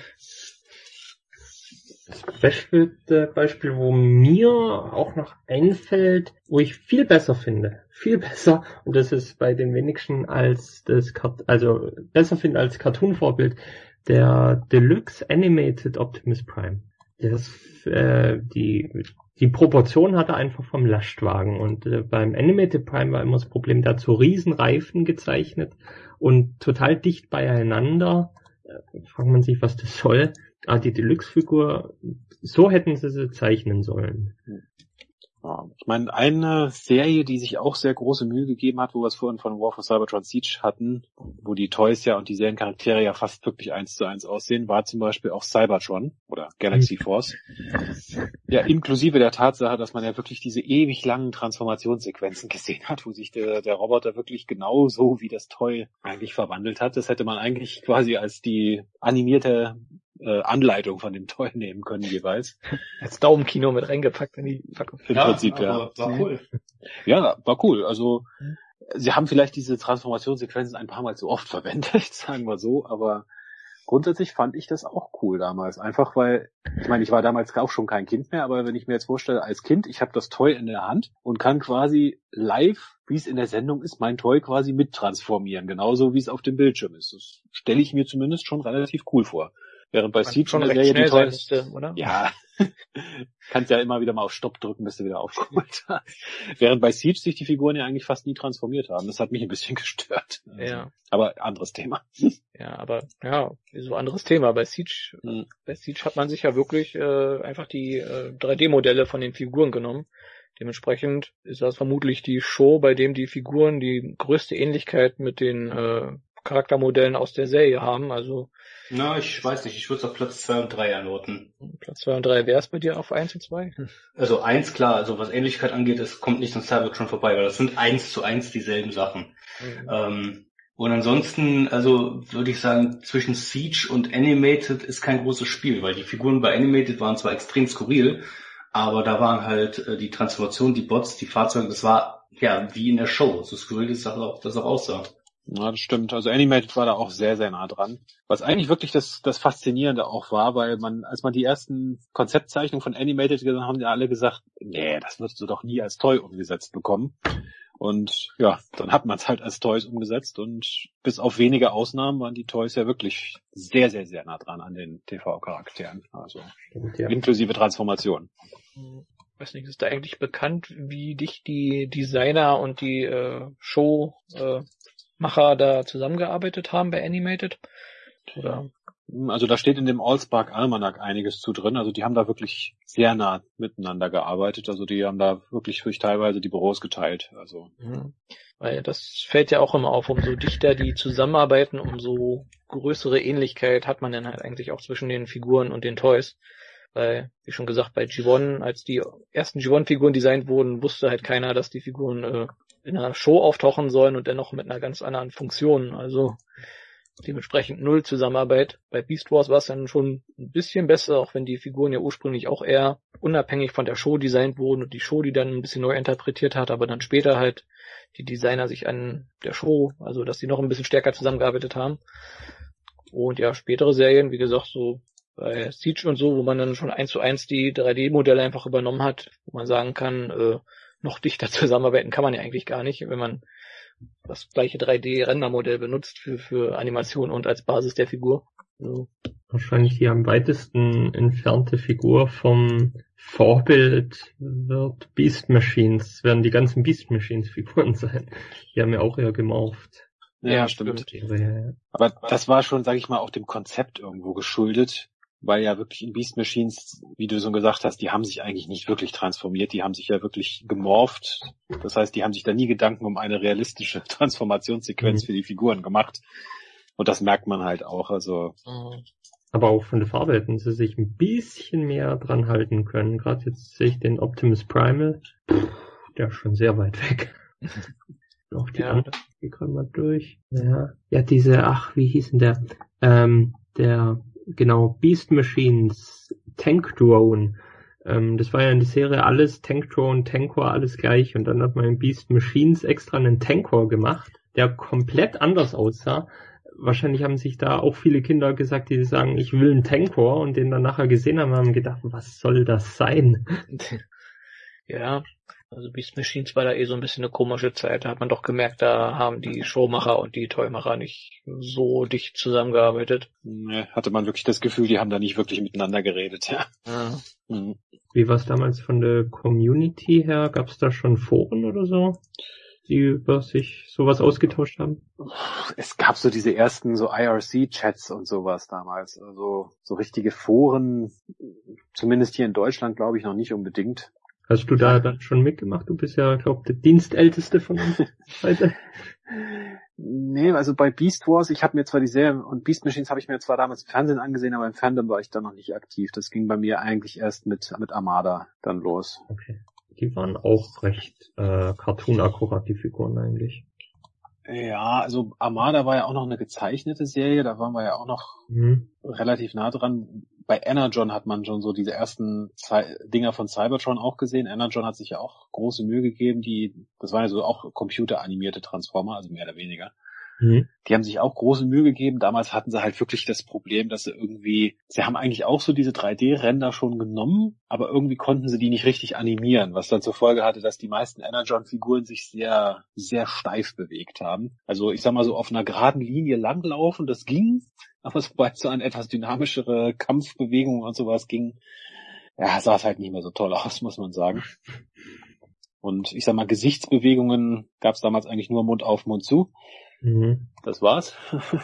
Das Beispiel, wo mir auch noch einfällt, wo ich viel besser finde. Viel besser. Und das ist bei den wenigsten als besser finde als Cartoon-Vorbild, der Deluxe Animated Optimus Prime. Die Proportion hat er einfach vom Lastwagen. Und beim Animated Prime war immer das Problem, der hat so Riesenreifen gezeichnet und total dicht beieinander. Fragt man sich, was das soll. Die Deluxe-Figur, so hätten sie zeichnen sollen. Ja, ich meine, eine Serie, die sich auch sehr große Mühe gegeben hat, wo wir es vorhin von War for Cybertron Siege hatten, wo die Toys ja und die Seriencharaktere ja fast wirklich 1:1 aussehen, war zum Beispiel auch Cybertron oder Galaxy Force. Ja, inklusive der Tatsache, dass man ja wirklich diese ewig langen Transformationssequenzen gesehen hat, wo sich der Roboter wirklich genau so wie das Toy eigentlich verwandelt hat. Das hätte man eigentlich quasi als die animierte Anleitung von dem Toy nehmen können jeweils. Als Daumenkino mit reingepackt in die Packung. Im Prinzip, ja. War cool. Ja, war cool. Also sie haben vielleicht diese Transformationssequenzen ein paar Mal zu oft verwendet, sagen wir so, aber grundsätzlich fand ich das auch cool damals. Einfach weil, ich meine, ich war damals auch schon kein Kind mehr, aber wenn ich mir jetzt vorstelle, als Kind, ich habe das Toy in der Hand und kann quasi live, wie es in der Sendung ist, mein Toy quasi mittransformieren, genauso wie es auf dem Bildschirm ist. Das stelle ich mir zumindest schon relativ cool vor. Während bei Siege schon in der recht Serie schnell die sein Toys, müsste, oder? ja, kannst ja immer wieder mal auf Stopp drücken, bis du wieder aufgeholt hast. Während bei Siege sich die Figuren ja eigentlich fast nie transformiert haben. Das hat mich ein bisschen gestört. Also, ja. Aber anderes Thema. Ja, aber ja, so anderes Thema. Bei Siege hat man sich ja wirklich einfach die 3D-Modelle von den Figuren genommen. Dementsprechend ist das vermutlich die Show, bei dem die Figuren die größte Ähnlichkeit mit den Charaktermodellen aus der Serie haben. Also Na, ich weiß nicht, ich würde es auf Platz 2 und 3 anordnen. Platz 2 und 3, wer ist bei dir auf 1 und 2? Also 1, klar, also was Ähnlichkeit angeht, es kommt nicht an Cybertron vorbei, weil das sind 1:1 dieselben Sachen. Und ansonsten, also würde ich sagen, zwischen Siege und Animated ist kein großes Spiel, weil die Figuren bei Animated waren zwar extrem skurril, aber da waren halt die Transformation, die Bots, die Fahrzeuge, das war ja wie in der Show, so skurril das auch aussah. Ja, das stimmt. Also Animated war da auch sehr, sehr nah dran. Was eigentlich wirklich das Faszinierende auch war, weil als man die ersten Konzeptzeichnungen von Animated gesehen haben, ja alle gesagt, nee, das würdest du doch nie als Toy umgesetzt bekommen. Und ja, dann hat man es halt als Toys umgesetzt und bis auf wenige Ausnahmen waren die Toys ja wirklich sehr, sehr, sehr nah dran an den TV-Charakteren. Also ja. Inklusive Transformation. weiß nicht, ist da eigentlich bekannt, wie dicht die Designer und die Showmacher da zusammengearbeitet haben bei Animated? Oder? Also da steht in dem Allspark Almanac einiges zu drin. Also die haben da wirklich sehr nah miteinander gearbeitet. Also die haben da wirklich teilweise die Büros geteilt. Also Weil das fällt ja auch immer auf, umso dichter die zusammenarbeiten, umso größere Ähnlichkeit hat man dann halt eigentlich auch zwischen den Figuren und den Toys. Weil, wie schon gesagt, bei G1, als die ersten G1-Figuren designt wurden, wusste halt keiner, dass die Figuren in einer Show auftauchen sollen und dennoch mit einer ganz anderen Funktion. Also dementsprechend null Zusammenarbeit. Bei Beast Wars war es dann schon ein bisschen besser, auch wenn die Figuren ja ursprünglich auch eher unabhängig von der Show designt wurden und die Show die dann ein bisschen neu interpretiert hat, aber dann später halt die Designer sich an der Show, also dass die noch ein bisschen stärker zusammengearbeitet haben. Und ja, spätere Serien, wie gesagt, so bei Siege und so, wo man dann schon 1:1 die 3D-Modelle einfach übernommen hat, wo man sagen kann, noch dichter zusammenarbeiten kann man ja eigentlich gar nicht, wenn man das gleiche 3D-Rendermodell benutzt für Animation und als Basis der Figur. So. Wahrscheinlich die am weitesten entfernte Figur vom Vorbild wird Beast Machines, werden die ganzen Beast Machines Figuren sein. Die haben ja auch eher gemorpht. Ja, stimmt. Aber das war schon, sage ich mal, auch dem Konzept irgendwo geschuldet, weil ja wirklich in Beast Machines, wie du schon gesagt hast, die haben sich eigentlich nicht wirklich transformiert, die haben sich ja wirklich gemorpht. Das heißt, die haben sich da nie Gedanken um eine realistische Transformationssequenz für die Figuren gemacht. Und das merkt man halt auch. Also. Aber auch von der Farbe hätten sie sich ein bisschen mehr dran halten können. Gerade jetzt sehe ich den Optimus Primal. Der ist schon sehr weit weg. Auch die anderen, die kommen mal durch. Ja, diese, wie hieß denn der Beast Machines Tank Drone. Das war ja in der Serie alles Tank Drone, Tankor, alles gleich. Und dann hat man in Beast Machines extra einen Tankor gemacht, der komplett anders aussah. Wahrscheinlich haben sich da auch viele Kinder gesagt, die sagen, ich will einen Tankor, und den dann nachher gesehen haben gedacht, was soll das sein? Ja, also Beast Machines war da so ein bisschen eine komische Zeit. Da hat man doch gemerkt, da haben die Showmacher und die Toymacher nicht so dicht zusammengearbeitet. Nee, hatte man wirklich das Gefühl, die haben da nicht wirklich miteinander geredet, ja. Wie war es damals von der Community her? Gab es da schon Foren oder so, die über sich sowas ausgetauscht haben? Es gab so diese ersten so IRC-Chats und sowas damals. Also so richtige Foren, zumindest hier in Deutschland, glaube ich, noch nicht unbedingt. Hast du da dann schon mitgemacht? Du bist ja, glaube ich, der Dienstälteste von uns heute. Nee, also bei Beast Wars, ich habe mir zwar die Serie und Beast Machines habe ich mir zwar damals im Fernsehen angesehen, aber im Fandom war ich da noch nicht aktiv. Das ging bei mir eigentlich erst mit Armada dann los. Okay. Die waren auch recht cartoon-akkurat, die Figuren eigentlich. Ja, also Armada war ja auch noch eine gezeichnete Serie, da waren wir ja auch noch relativ nah dran. Bei Energon hat man schon so diese ersten Dinger von Cybertron auch gesehen. Energon hat sich ja auch große Mühe gegeben, das waren ja so auch computeranimierte Transformer, also mehr oder weniger. Die haben sich auch große Mühe gegeben. Damals hatten sie halt wirklich das Problem, dass sie haben eigentlich auch so diese 3D-Ränder schon genommen, aber irgendwie konnten sie die nicht richtig animieren, was dann zur Folge hatte, dass die meisten Energon-Figuren sich sehr, sehr steif bewegt haben. Also ich sag mal so auf einer geraden Linie langlaufen, das ging, aber sobald so an etwas dynamischere Kampfbewegungen und sowas ging, ja, sah es halt nicht mehr so toll aus, muss man sagen. Und ich sag mal, Gesichtsbewegungen gab es damals eigentlich nur Mund auf, Mund zu. Das war's.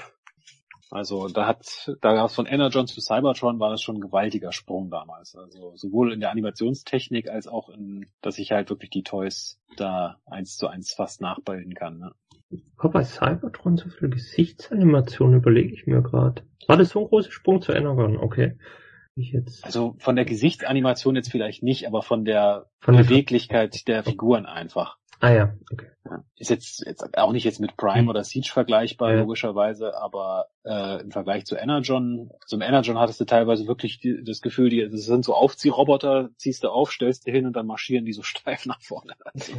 Also da gab es von Energon zu Cybertron war das schon ein gewaltiger Sprung damals. Also sowohl in der Animationstechnik als auch dass ich halt wirklich die Toys da 1:1 fast nachbilden kann. Ne? Aber bei Cybertron so viel Gesichtsanimation überlege ich mir gerade. War das so ein großer Sprung zu Energon? Okay. Also von der Gesichtsanimation jetzt vielleicht nicht, aber von der Beweglichkeit der Figuren einfach. Ah ja, okay. Ja. Ist jetzt auch nicht jetzt mit Prime oder Siege vergleichbar, logischerweise, aber im Vergleich zu Energon, zum Energon hattest du teilweise wirklich das Gefühl, das sind so Aufziehroboter, ziehst du auf, stellst du hin und dann marschieren die so steif nach vorne. Also.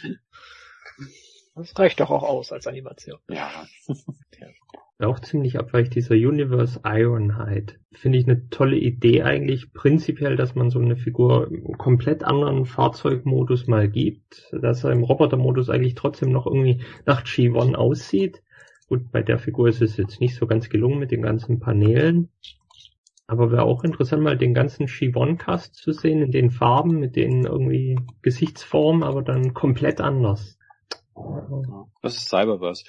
Das reicht doch auch aus als Animation. Ja. Auch ziemlich abweichend dieser Universe Ironhide. Finde ich eine tolle Idee eigentlich prinzipiell, dass man so eine Figur im komplett anderen Fahrzeugmodus mal gibt, dass er im Robotermodus eigentlich trotzdem noch irgendwie nach G1 aussieht. Gut, bei der Figur ist es jetzt nicht so ganz gelungen mit den ganzen Paneelen. Aber wäre auch interessant, mal den ganzen G1-Cast zu sehen, in den Farben, mit den irgendwie Gesichtsformen, aber dann komplett anders. Das ist Cyberverse.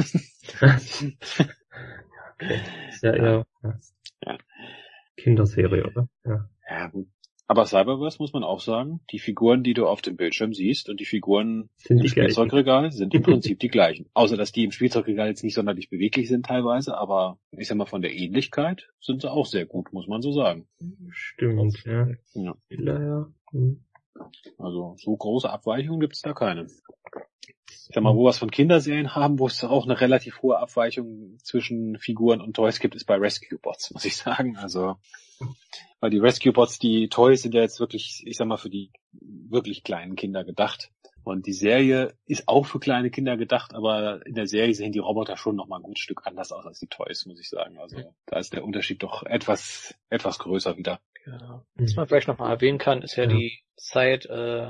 Okay. Ist ja eher Kinderserie, oder? Ja, gut. Aber Cyberverse muss man auch sagen, die Figuren, die du auf dem Bildschirm siehst und die Figuren im Spielzeugregal sind im Prinzip die gleichen. Außer, dass die im Spielzeugregal jetzt nicht sonderlich beweglich sind teilweise, aber ich sag mal, von der Ähnlichkeit sind sie auch sehr gut, muss man so sagen. Stimmt, ja. Also, so große Abweichungen gibt es da keine. Ich sag mal, wo wir es von Kinderserien haben, wo es auch eine relativ hohe Abweichung zwischen Figuren und Toys gibt, ist bei Rescue Bots, muss ich sagen. Also, weil die Rescue Bots, die Toys sind ja jetzt wirklich, ich sag mal, für die wirklich kleinen Kinder gedacht. Und die Serie ist auch für kleine Kinder gedacht, aber in der Serie sehen die Roboter schon nochmal ein gutes Stück anders aus als die Toys, muss ich sagen. Also, da ist der Unterschied doch etwas größer wieder. Ja. Was man vielleicht nochmal erwähnen kann, ist ja die Zeit,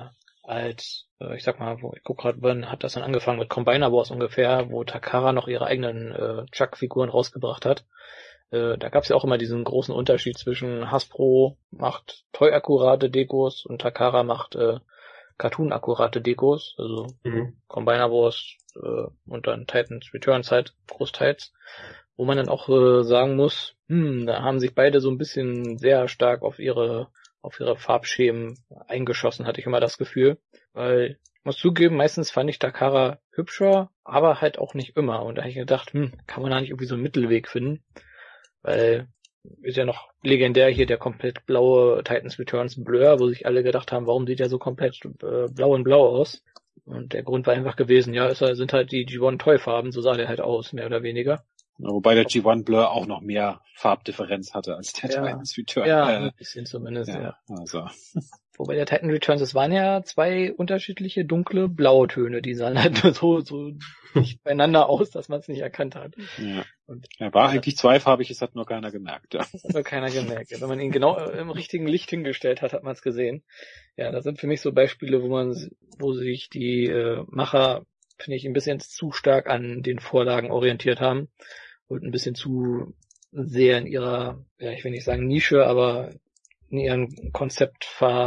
als, ich sag mal, ich guck gerade, wann hat das dann angefangen, mit Combiner Wars ungefähr, wo Takara noch ihre eigenen Chuck-Figuren rausgebracht hat. Da gab's ja auch immer diesen großen Unterschied zwischen Hasbro macht Toy-akkurate Dekos und Takara macht Cartoon-akkurate Dekos, also Combiner Wars und dann Titans Returns halt großteils, wo man dann auch sagen muss, da haben sich beide so ein bisschen sehr stark auf ihre Farbschemen eingeschossen, hatte ich immer das Gefühl. Weil, ich muss zugeben, meistens fand ich Takara hübscher, aber halt auch nicht immer. Und da habe ich gedacht, kann man da nicht irgendwie so einen Mittelweg finden? Weil, ist ja noch legendär hier der komplett blaue Titans Returns Blur, wo sich alle gedacht haben, warum sieht der so komplett blau in blau aus? Und der Grund war einfach gewesen, sind halt die G1 Toy-Farben, so sah der halt aus, mehr oder weniger. Wobei der G1 Blur auch noch mehr Farbdifferenz hatte als der Titans Returns. Ja, ein bisschen zumindest, Also. Wobei der Titan Returns, es waren ja zwei unterschiedliche dunkle blaue Töne, die sahen halt nur so nicht beieinander aus, dass man es nicht erkannt hat. Ja. Und war eigentlich zweifarbig, es hat nur keiner gemerkt. Ja. Das hat nur keiner gemerkt. Ja, wenn man ihn genau im richtigen Licht hingestellt hat, hat man es gesehen. Ja, das sind für mich so Beispiele, wo sich die Macher, finde ich, ein bisschen zu stark an den Vorlagen orientiert haben und ein bisschen zu sehr in ihrer, ich will nicht sagen Nische, aber in ihrem Konzept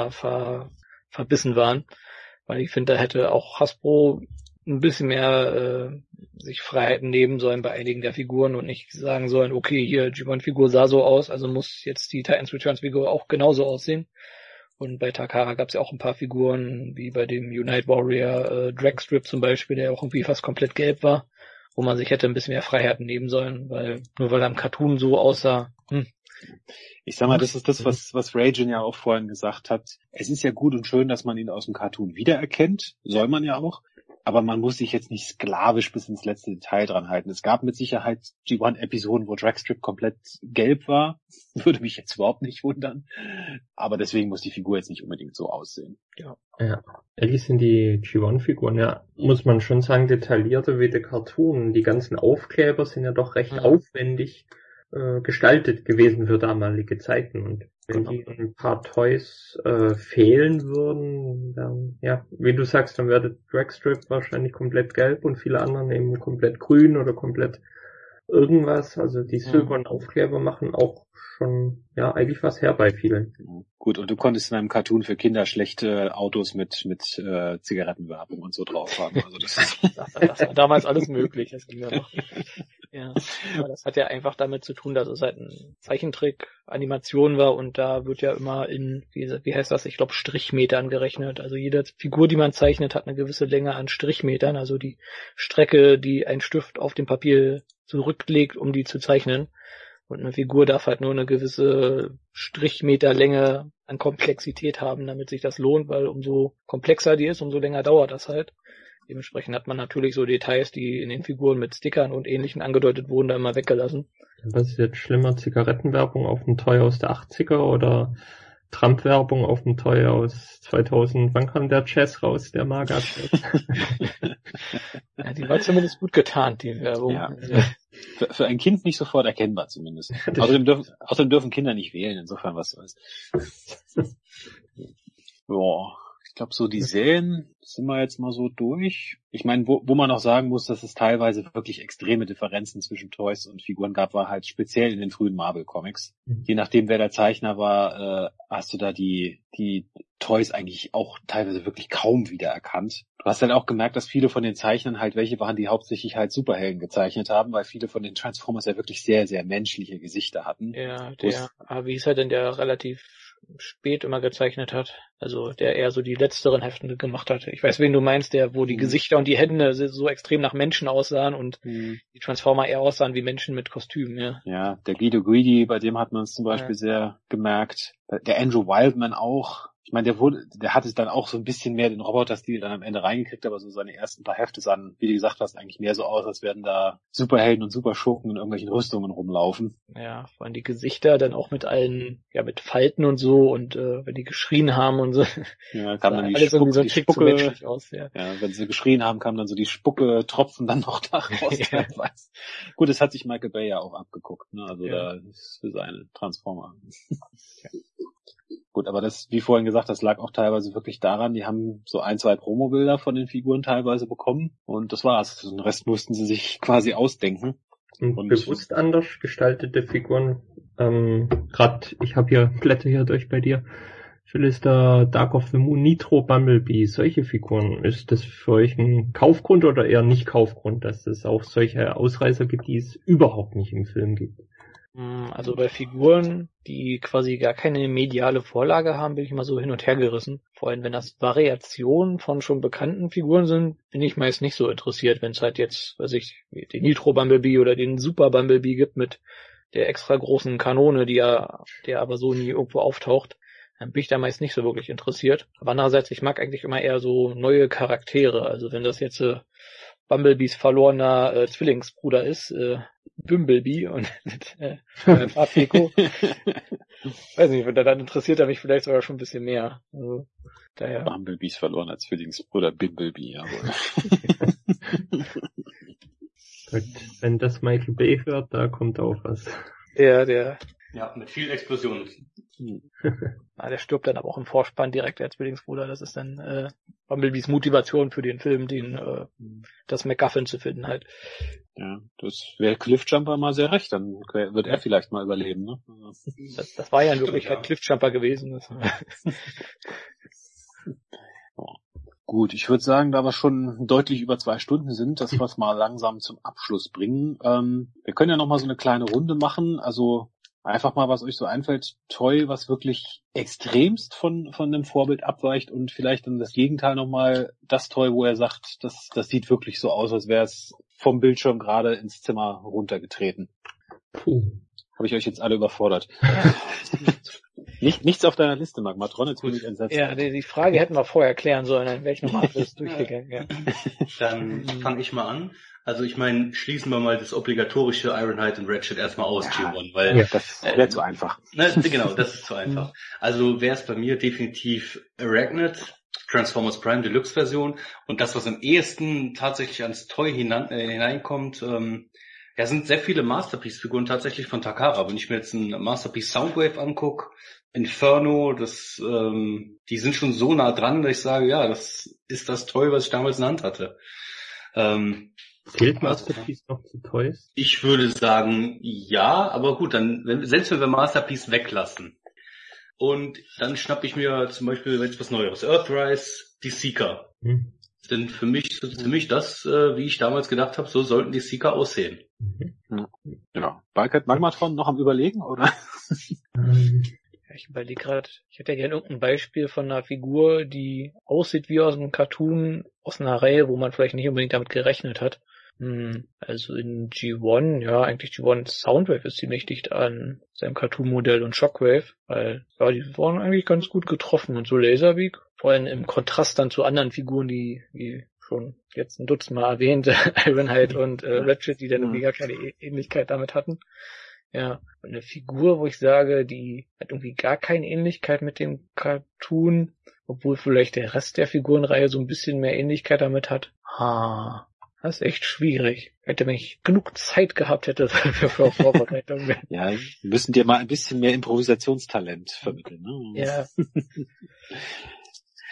verbissen waren. Weil ich finde, da hätte auch Hasbro ein bisschen mehr sich Freiheiten nehmen sollen bei einigen der Figuren und nicht sagen sollen, okay, hier, G1-Figur sah so aus, also muss jetzt die Titans Returns-Figur auch genauso aussehen. Und bei Takara gab es ja auch ein paar Figuren, wie bei dem Unite Warrior Dragstrip zum Beispiel, der auch irgendwie fast komplett gelb war, wo man sich hätte ein bisschen mehr Freiheiten nehmen sollen, weil er im Cartoon so aussah. Ich sag mal, das ist das, was Ragin ja auch vorhin gesagt hat. Es ist ja gut und schön, dass man ihn aus dem Cartoon wiedererkennt. Soll man ja auch. Aber man muss sich jetzt nicht sklavisch bis ins letzte Detail dran halten. Es gab mit Sicherheit G1-Episoden, wo Dragstrip komplett gelb war. Würde mich jetzt überhaupt nicht wundern. Aber deswegen muss die Figur jetzt nicht unbedingt so aussehen. Ja. Eigentlich sind die G1-Figuren, muss man schon sagen, detaillierter wie der Cartoon. Die ganzen Aufkleber sind ja doch recht aufwendig gestaltet gewesen für damalige Zeiten. Und wenn die ein paar Toys fehlen würden, dann, wie du sagst, dann wäre der Dragstrip wahrscheinlich komplett gelb und viele anderen eben komplett grün oder komplett irgendwas. Also die silbernen Aufkleber machen auch schon, eigentlich was her bei vielen. Gut, und du konntest in einem Cartoon für Kinder schlechte Autos mit Zigarettenwerbung und so drauf haben. Also das war damals alles möglich, das ging ja noch. Ja, aber das hat ja einfach damit zu tun, dass es halt ein Zeichentrick-Animation war und da wird ja immer in, wie heißt das, ich glaube Strichmetern gerechnet. Also jede Figur, die man zeichnet, hat eine gewisse Länge an Strichmetern, also die Strecke, die ein Stift auf dem Papier zurücklegt, um die zu zeichnen. Und eine Figur darf halt nur eine gewisse Strichmeterlänge an Komplexität haben, damit sich das lohnt, weil umso komplexer die ist, umso länger dauert das halt. Dementsprechend hat man natürlich so Details, die in den Figuren mit Stickern und Ähnlichem angedeutet wurden, da immer weggelassen. Was ist jetzt schlimmer, Zigarettenwerbung auf dem Toy aus der 80er oder Trump-Werbung auf dem Toy aus 2000? Wann kam der Jazz raus, der Maga-Jazz? Ja, die war zumindest gut getarnt, die Werbung. Ja. Für ein Kind nicht sofort erkennbar zumindest. Außerdem dürfen Kinder nicht wählen, insofern was soll's. Boah. glaube, so die Serien sind wir jetzt mal so durch. Ich meine, wo man auch sagen muss, dass es teilweise wirklich extreme Differenzen zwischen Toys und Figuren gab, war halt speziell in den frühen Marvel-Comics. Je nachdem, wer der Zeichner war, hast du da die Toys eigentlich auch teilweise wirklich kaum wiedererkannt. Du hast halt auch gemerkt, dass viele von den Zeichnern halt welche waren, die hauptsächlich halt Superhelden gezeichnet haben, weil viele von den Transformers ja wirklich sehr, sehr menschliche Gesichter hatten. Ja, wie ist er denn, der relativ spät immer gezeichnet hat, also der eher so die letzteren Heften gemacht hat. Ich weiß, wen du meinst, wo die Gesichter und die Hände so extrem nach Menschen aussahen und die Transformer eher aussahen wie Menschen mit Kostümen, ja. Ja, der Guido Guidi, bei dem hat man es zum Beispiel sehr gemerkt. Der Andrew Wildman auch. Ich meine, der hat es dann auch so ein bisschen mehr den Roboter-Stil dann am Ende reingekriegt, aber so seine ersten paar Hefte sahen, wie du gesagt hast, eigentlich mehr so aus, als werden da Superhelden und Superschurken in irgendwelchen Rüstungen rumlaufen. Ja, vor allem die Gesichter dann auch mit allen, ja, mit Falten und so und wenn die geschrien haben und so. Ja, kam dann alles irgendwie so ein Spucke menschlich aus, ja. Ja, wenn sie geschrien haben, kam dann so die Spucke-Tropfen dann noch da raus. Ja. Gut, das hat sich Michael Bay ja auch abgeguckt, ne? Also Ja. da ist für seine Transformer. Ja. Gut, aber das, wie vorhin gesagt, das lag auch teilweise wirklich daran, die haben so 1, 2 Promobilder von den Figuren teilweise bekommen und das war's. Den Rest mussten sie sich quasi ausdenken. Und bewusst anders gestaltete Figuren. Ich habe hier Blätter hier durch bei dir. Phyllis, der Dark of the Moon, Nitro, Bumblebee, solche Figuren. Ist das für euch ein Kaufgrund oder eher nicht Kaufgrund, dass es auch solche Ausreißer gibt, die es überhaupt nicht im Film gibt? Also bei Figuren, die quasi gar keine mediale Vorlage haben, bin ich immer so hin und her gerissen. Vor allem, wenn das Variationen von schon bekannten Figuren sind, bin ich meist nicht so interessiert, wenn es halt jetzt, den Nitro Bumblebee oder den Super Bumblebee gibt mit der extra großen Kanone, der aber so nie irgendwo auftaucht, dann bin ich da meist nicht so wirklich interessiert. Aber andererseits, ich mag eigentlich immer eher so neue Charaktere. Also wenn das jetzt Bumblebees verlorener Zwillingsbruder ist, Bumblebee und mit Farbdeko. Weiß nicht, dann interessiert er mich vielleicht sogar schon ein bisschen mehr. Also, daher. Bumblebees verlorener Zwillingsbruder Bumblebee, jawohl. Gut, wenn das Michael Bay hört, da kommt auch was. Ja, mit viel Explosionen. Der stirbt dann aber auch im Vorspann direkt, der Zwillingsbruder. Das ist dann Bumblebees Motivation für den Film, das MacGuffin zu finden halt. Ja, das wäre Cliffjumper mal sehr recht, dann wird er vielleicht mal überleben, ne? Das war ja in Wirklichkeit Cliffjumper gewesen. Gut, ich würde sagen, da wir schon deutlich über 2 Stunden sind, dass wir es mal langsam zum Abschluss bringen. Wir können ja noch mal so eine kleine Runde machen, also einfach mal, was euch so einfällt, Toy, was wirklich extremst von dem Vorbild abweicht und vielleicht dann das Gegenteil nochmal, das Toy, wo er sagt, das sieht wirklich so aus, als wäre es vom Bildschirm gerade ins Zimmer runtergetreten. Habe ich euch jetzt alle überfordert. Nichts auf deiner Liste, Magmatron, jetzt bin ich entsetzt. Ja, die Frage hätten wir vorher klären sollen, dann wäre ich nochmal alles durchgegangen. Ja. Dann fange ich mal an. Also ich meine, schließen wir mal das obligatorische Ironhide und Ratchet erstmal aus, G1, weil... Ja, das wäre zu einfach. Ne, genau, das ist zu einfach. Also wäre es bei mir definitiv Arachnid, Transformers Prime Deluxe Version und das, was am ehesten tatsächlich ans Toy hineinkommt, sind sehr viele Masterpiece-Figuren tatsächlich von Takara. Wenn ich mir jetzt ein Masterpiece Soundwave angucke, Inferno, die sind schon so nah dran, dass ich sage, ja, das ist das Toy, was ich damals in der Hand hatte. Zählt Masterpiece noch zu Toys? Ich würde sagen, ja, aber gut, selbst wenn wir Masterpiece weglassen und dann schnappe ich mir zum Beispiel jetzt was Neues, Earthrise, die Seeker. Denn für mich das, wie ich damals gedacht habe, so sollten die Seeker aussehen. Ja. Balket Magmatron noch am Überlegen, oder? Ich überlege gerade, ich hätte ja gerne irgendein Beispiel von einer Figur, die aussieht wie aus einem Cartoon, aus einer Reihe, wo man vielleicht nicht unbedingt damit gerechnet hat. Also in G1, ja, eigentlich G1 Soundwave ist ziemlich dicht an seinem Cartoon-Modell und Shockwave, weil, ja, die waren eigentlich ganz gut getroffen und so Laserbeak, vor allem im Kontrast dann zu anderen Figuren, die schon jetzt ein Dutzend Mal erwähnte, Ironhide und Ratchet, die dann irgendwie gar keine Ähnlichkeit damit hatten. Ja, und eine Figur, wo ich sage, die hat irgendwie gar keine Ähnlichkeit mit dem Cartoon, obwohl vielleicht der Rest der Figurenreihe so ein bisschen mehr Ähnlichkeit damit hat. Das ist echt schwierig. Wenn ich genug Zeit gehabt hätte für Vorbereitung. Ja, wir müssen dir mal ein bisschen mehr Improvisationstalent vermitteln. Ne? Ja.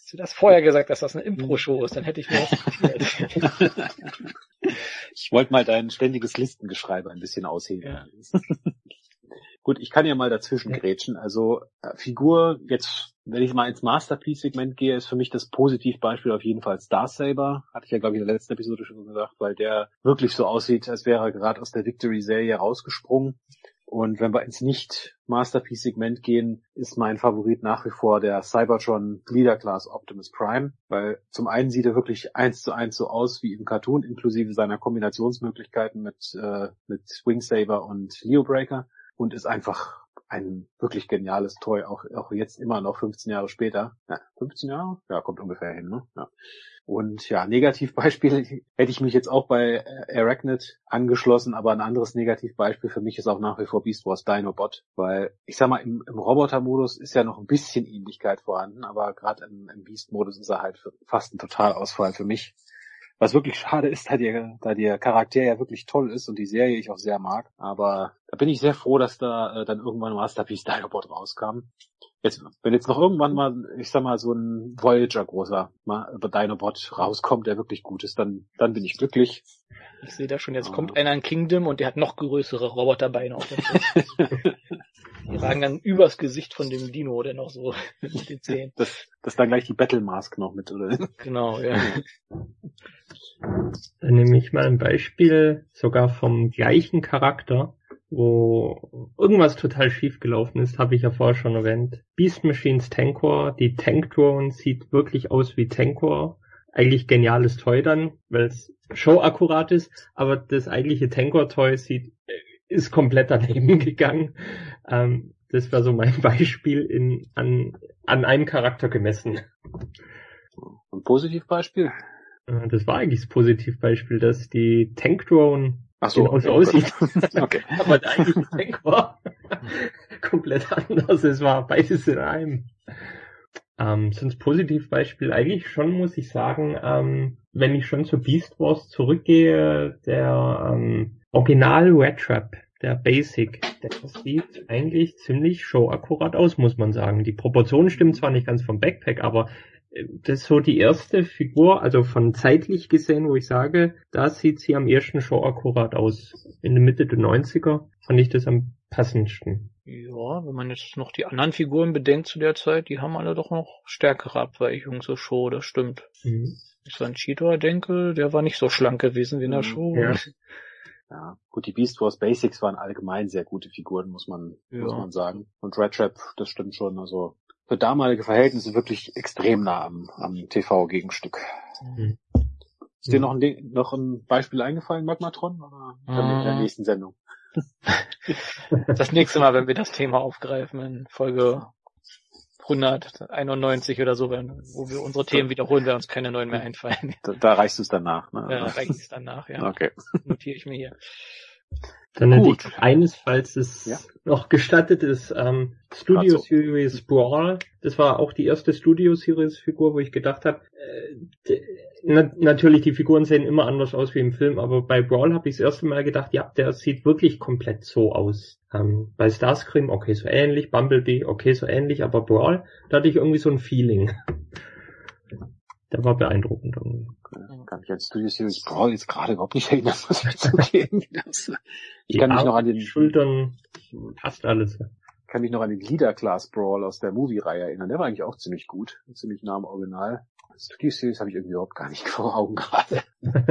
Hättest du das vorher gesagt, dass das eine Impro-Show ist, dann hätte ich mir das notiert. Ich wollte mal dein ständiges Listengeschreibe ein bisschen ausheben. Ja. Gut, ich kann ja mal dazwischen grätschen. Also Figur, jetzt, wenn ich mal ins Masterpiece-Segment gehe, ist für mich das Positivbeispiel auf jeden Fall Darksaber. Hatte ich ja, glaube ich, in der letzten Episode schon gesagt, weil der wirklich so aussieht, als wäre er gerade aus der Victory-Serie rausgesprungen. Und wenn wir ins Nicht-Masterpiece-Segment gehen, ist mein Favorit nach wie vor der Cybertron Leader Class Optimus Prime, weil zum einen sieht er wirklich 1:1 so aus wie im Cartoon, inklusive seiner Kombinationsmöglichkeiten mit Wingsaber und Leo Breaker, und ist einfach ein wirklich geniales Toy, auch jetzt immer noch 15 Jahre später. Ja, 15 Jahre? Ja, kommt ungefähr hin, ne? Ja. Und ja, Negativbeispiel hätte ich mich jetzt auch bei Arachnid angeschlossen, aber ein anderes Negativbeispiel für mich ist auch nach wie vor Beast Wars Dinobot, weil ich sag mal, im Roboter-Modus ist ja noch ein bisschen Ähnlichkeit vorhanden, aber gerade im Beast-Modus ist er halt fast ein Totalausfall für mich. Was wirklich schade ist, da der Charakter ja wirklich toll ist und die Serie ich auch sehr mag. Aber da bin ich sehr froh, dass da dann irgendwann Masterpiece Dinobot rauskam. Wenn jetzt noch irgendwann mal, ich sag mal, so ein Voyager großer Dinobot rauskommt, der wirklich gut ist, dann bin ich glücklich. Ich sehe da schon, jetzt kommt einer in Kingdom und der hat noch größere Roboterbeine auf der Brust. Die ragen dann übers Gesicht von dem Dino, der noch so mit den Zähnen. Das dann gleich die Battle Mask noch mit, oder? Genau, ja. Dann nehme ich mal ein Beispiel sogar vom gleichen Charakter, wo irgendwas total schief gelaufen ist, habe ich ja vorher schon erwähnt. Beast Machines Tankor, die Tank Drone sieht wirklich aus wie Tankor. Eigentlich geniales Toy dann, weil es showakkurat ist, aber das eigentliche Tankor-Toy ist komplett daneben gegangen. Das war so mein Beispiel an einem Charakter gemessen. Ein Positivbeispiel? Das war eigentlich das Positivbeispiel, dass die Tank Drone genauso aussieht. Okay. Aber der eigentliche Tank war komplett anders. Es war beides in einem. Sonst Positivbeispiel eigentlich schon, muss ich sagen, wenn ich schon zu Beast Wars zurückgehe, der Original Red Trap, der Basic, der sieht eigentlich ziemlich showakkurat aus, muss man sagen. Die Proportionen stimmen zwar nicht ganz vom Backpack, aber das ist so die erste Figur, also von zeitlich gesehen, wo ich sage, da sieht sie am ersten showakkurat aus. In der Mitte der 90er fand ich das am passendsten. Ja, wenn man jetzt noch die anderen Figuren bedenkt zu der Zeit, die haben alle doch noch stärkere Abweichungen zur Show, das stimmt. Mhm. Wenn ich so an Cheetor denke, der war nicht so schlank gewesen wie in der Show. Ja. Ja, gut, die Beast Wars Basics waren allgemein sehr gute Figuren, muss man sagen. Und Red Trap, das stimmt schon, also für damalige Verhältnisse wirklich extrem nah am TV-Gegenstück. Mhm. Ist dir noch ein Beispiel eingefallen, Magmatron? Oder in der nächsten Sendung? Das nächste Mal, wenn wir das Thema aufgreifen, in Folge 191 oder so, wo wir unsere Themen wiederholen, werden uns keine neuen mehr einfallen. Da reichst du es danach, ne? Ja, reicht es danach, ja. Okay. Notiere ich mir hier. Dann hätte ich eines, falls es noch gestattet ist, Studio Series Brawl. Das war auch die erste Studio Series Figur, wo ich gedacht habe, natürlich, die Figuren sehen immer anders aus wie im Film, aber bei Brawl habe ich das erste Mal gedacht, ja, der sieht wirklich komplett so aus. Bei Starscream, okay, so ähnlich, Bumblebee, okay, so ähnlich, aber Brawl, da hatte ich irgendwie so ein Feeling. Der war beeindruckend irgendwie. Kann mich an Studio Series Brawl jetzt gerade überhaupt nicht erinnern, muss ich zugeben. Ich kann mich noch an den Schultern, passt alles. Kann mich noch an den Leader Class Brawl aus der Movie-Reihe erinnern. Der war eigentlich auch ziemlich gut, ziemlich nah am Original. Studio Series habe ich irgendwie überhaupt gar nicht vor Augen gerade.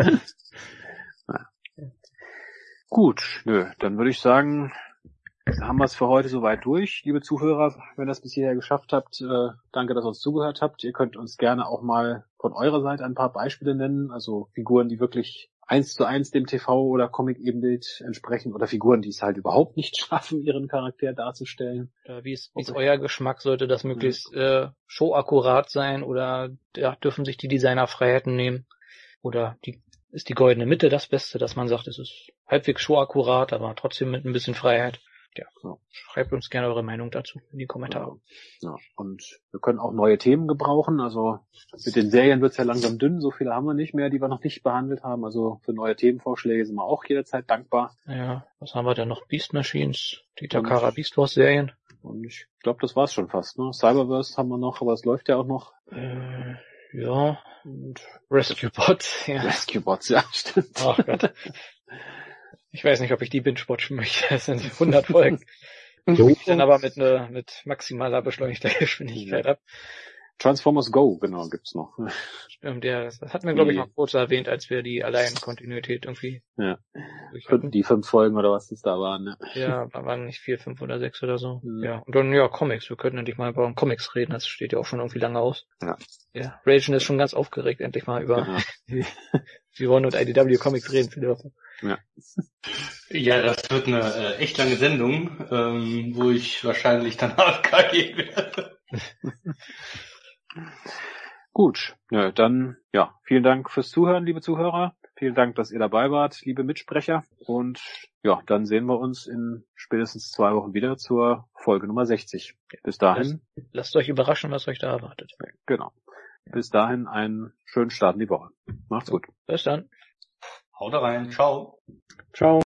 Gut, dann würde ich sagen, haben wir es für heute soweit durch. Liebe Zuhörer, wenn ihr das bis hierher geschafft habt, danke, dass ihr uns zugehört habt. Ihr könnt uns gerne auch mal von eurer Seite ein paar Beispiele nennen, also Figuren, die wirklich 1:1 dem TV- oder Comic-Ebenbild entsprechen oder Figuren, die es halt überhaupt nicht schaffen, ihren Charakter darzustellen. Wie ist euer Geschmack? Sollte das möglichst showakkurat sein oder dürfen sich die Designer Freiheiten nehmen? Oder ist die goldene Mitte das Beste, dass man sagt, es ist halbwegs showakkurat, aber trotzdem mit ein bisschen Freiheit? Ja, schreibt uns gerne eure Meinung dazu in die Kommentare. Ja, und wir können auch neue Themen gebrauchen. Also mit den Serien wird's ja langsam dünn. So viele haben wir nicht mehr, die wir noch nicht behandelt haben. Also für neue Themenvorschläge sind wir auch jederzeit dankbar. Ja, was haben wir denn noch? Beast Machines, die Takara Beast Wars Serien. Und ich glaube, das war's schon fast, ne? Cyberverse haben wir noch, aber es läuft ja auch noch. Ja, und Rescue Bots, ja. Rescue Bots, ja, stimmt. Oh Gott. Ich weiß nicht, ob ich die binge-watchen möchte. Das sind 100 Folgen. Ich dann aber mit maximaler beschleunigter Geschwindigkeit ab. Transformers Go, genau, gibt's noch. Stimmt, ja, das hatten wir, glaube ich, noch kurz erwähnt, als wir die Alleinkontinuität irgendwie. Ja. Die 5 Folgen oder was das da waren, ne? Ja, waren nicht 4, 5 oder 6 oder so. Mhm. Ja. Und dann, ja, Comics. Wir könnten endlich mal über Comics reden. Das steht ja auch schon irgendwie lange aus. Ja. Ja. Ragen ist schon ganz aufgeregt, endlich mal über G1 und IDW Comics reden zu dürfen. Ja. Ja, das wird eine echt lange Sendung, wo ich wahrscheinlich danach gehen werde. Gut, ja, dann, ja, vielen Dank fürs Zuhören, liebe Zuhörer. Vielen Dank, dass ihr dabei wart, liebe Mitsprecher. Und ja, dann sehen wir uns in spätestens 2 Wochen wieder zur Folge Nummer 60. Bis dahin. Lasst euch überraschen, was euch da erwartet. Genau. Bis dahin einen schönen Start in die Woche. Macht's gut. Bis dann. Haut rein. Ciao. Ciao.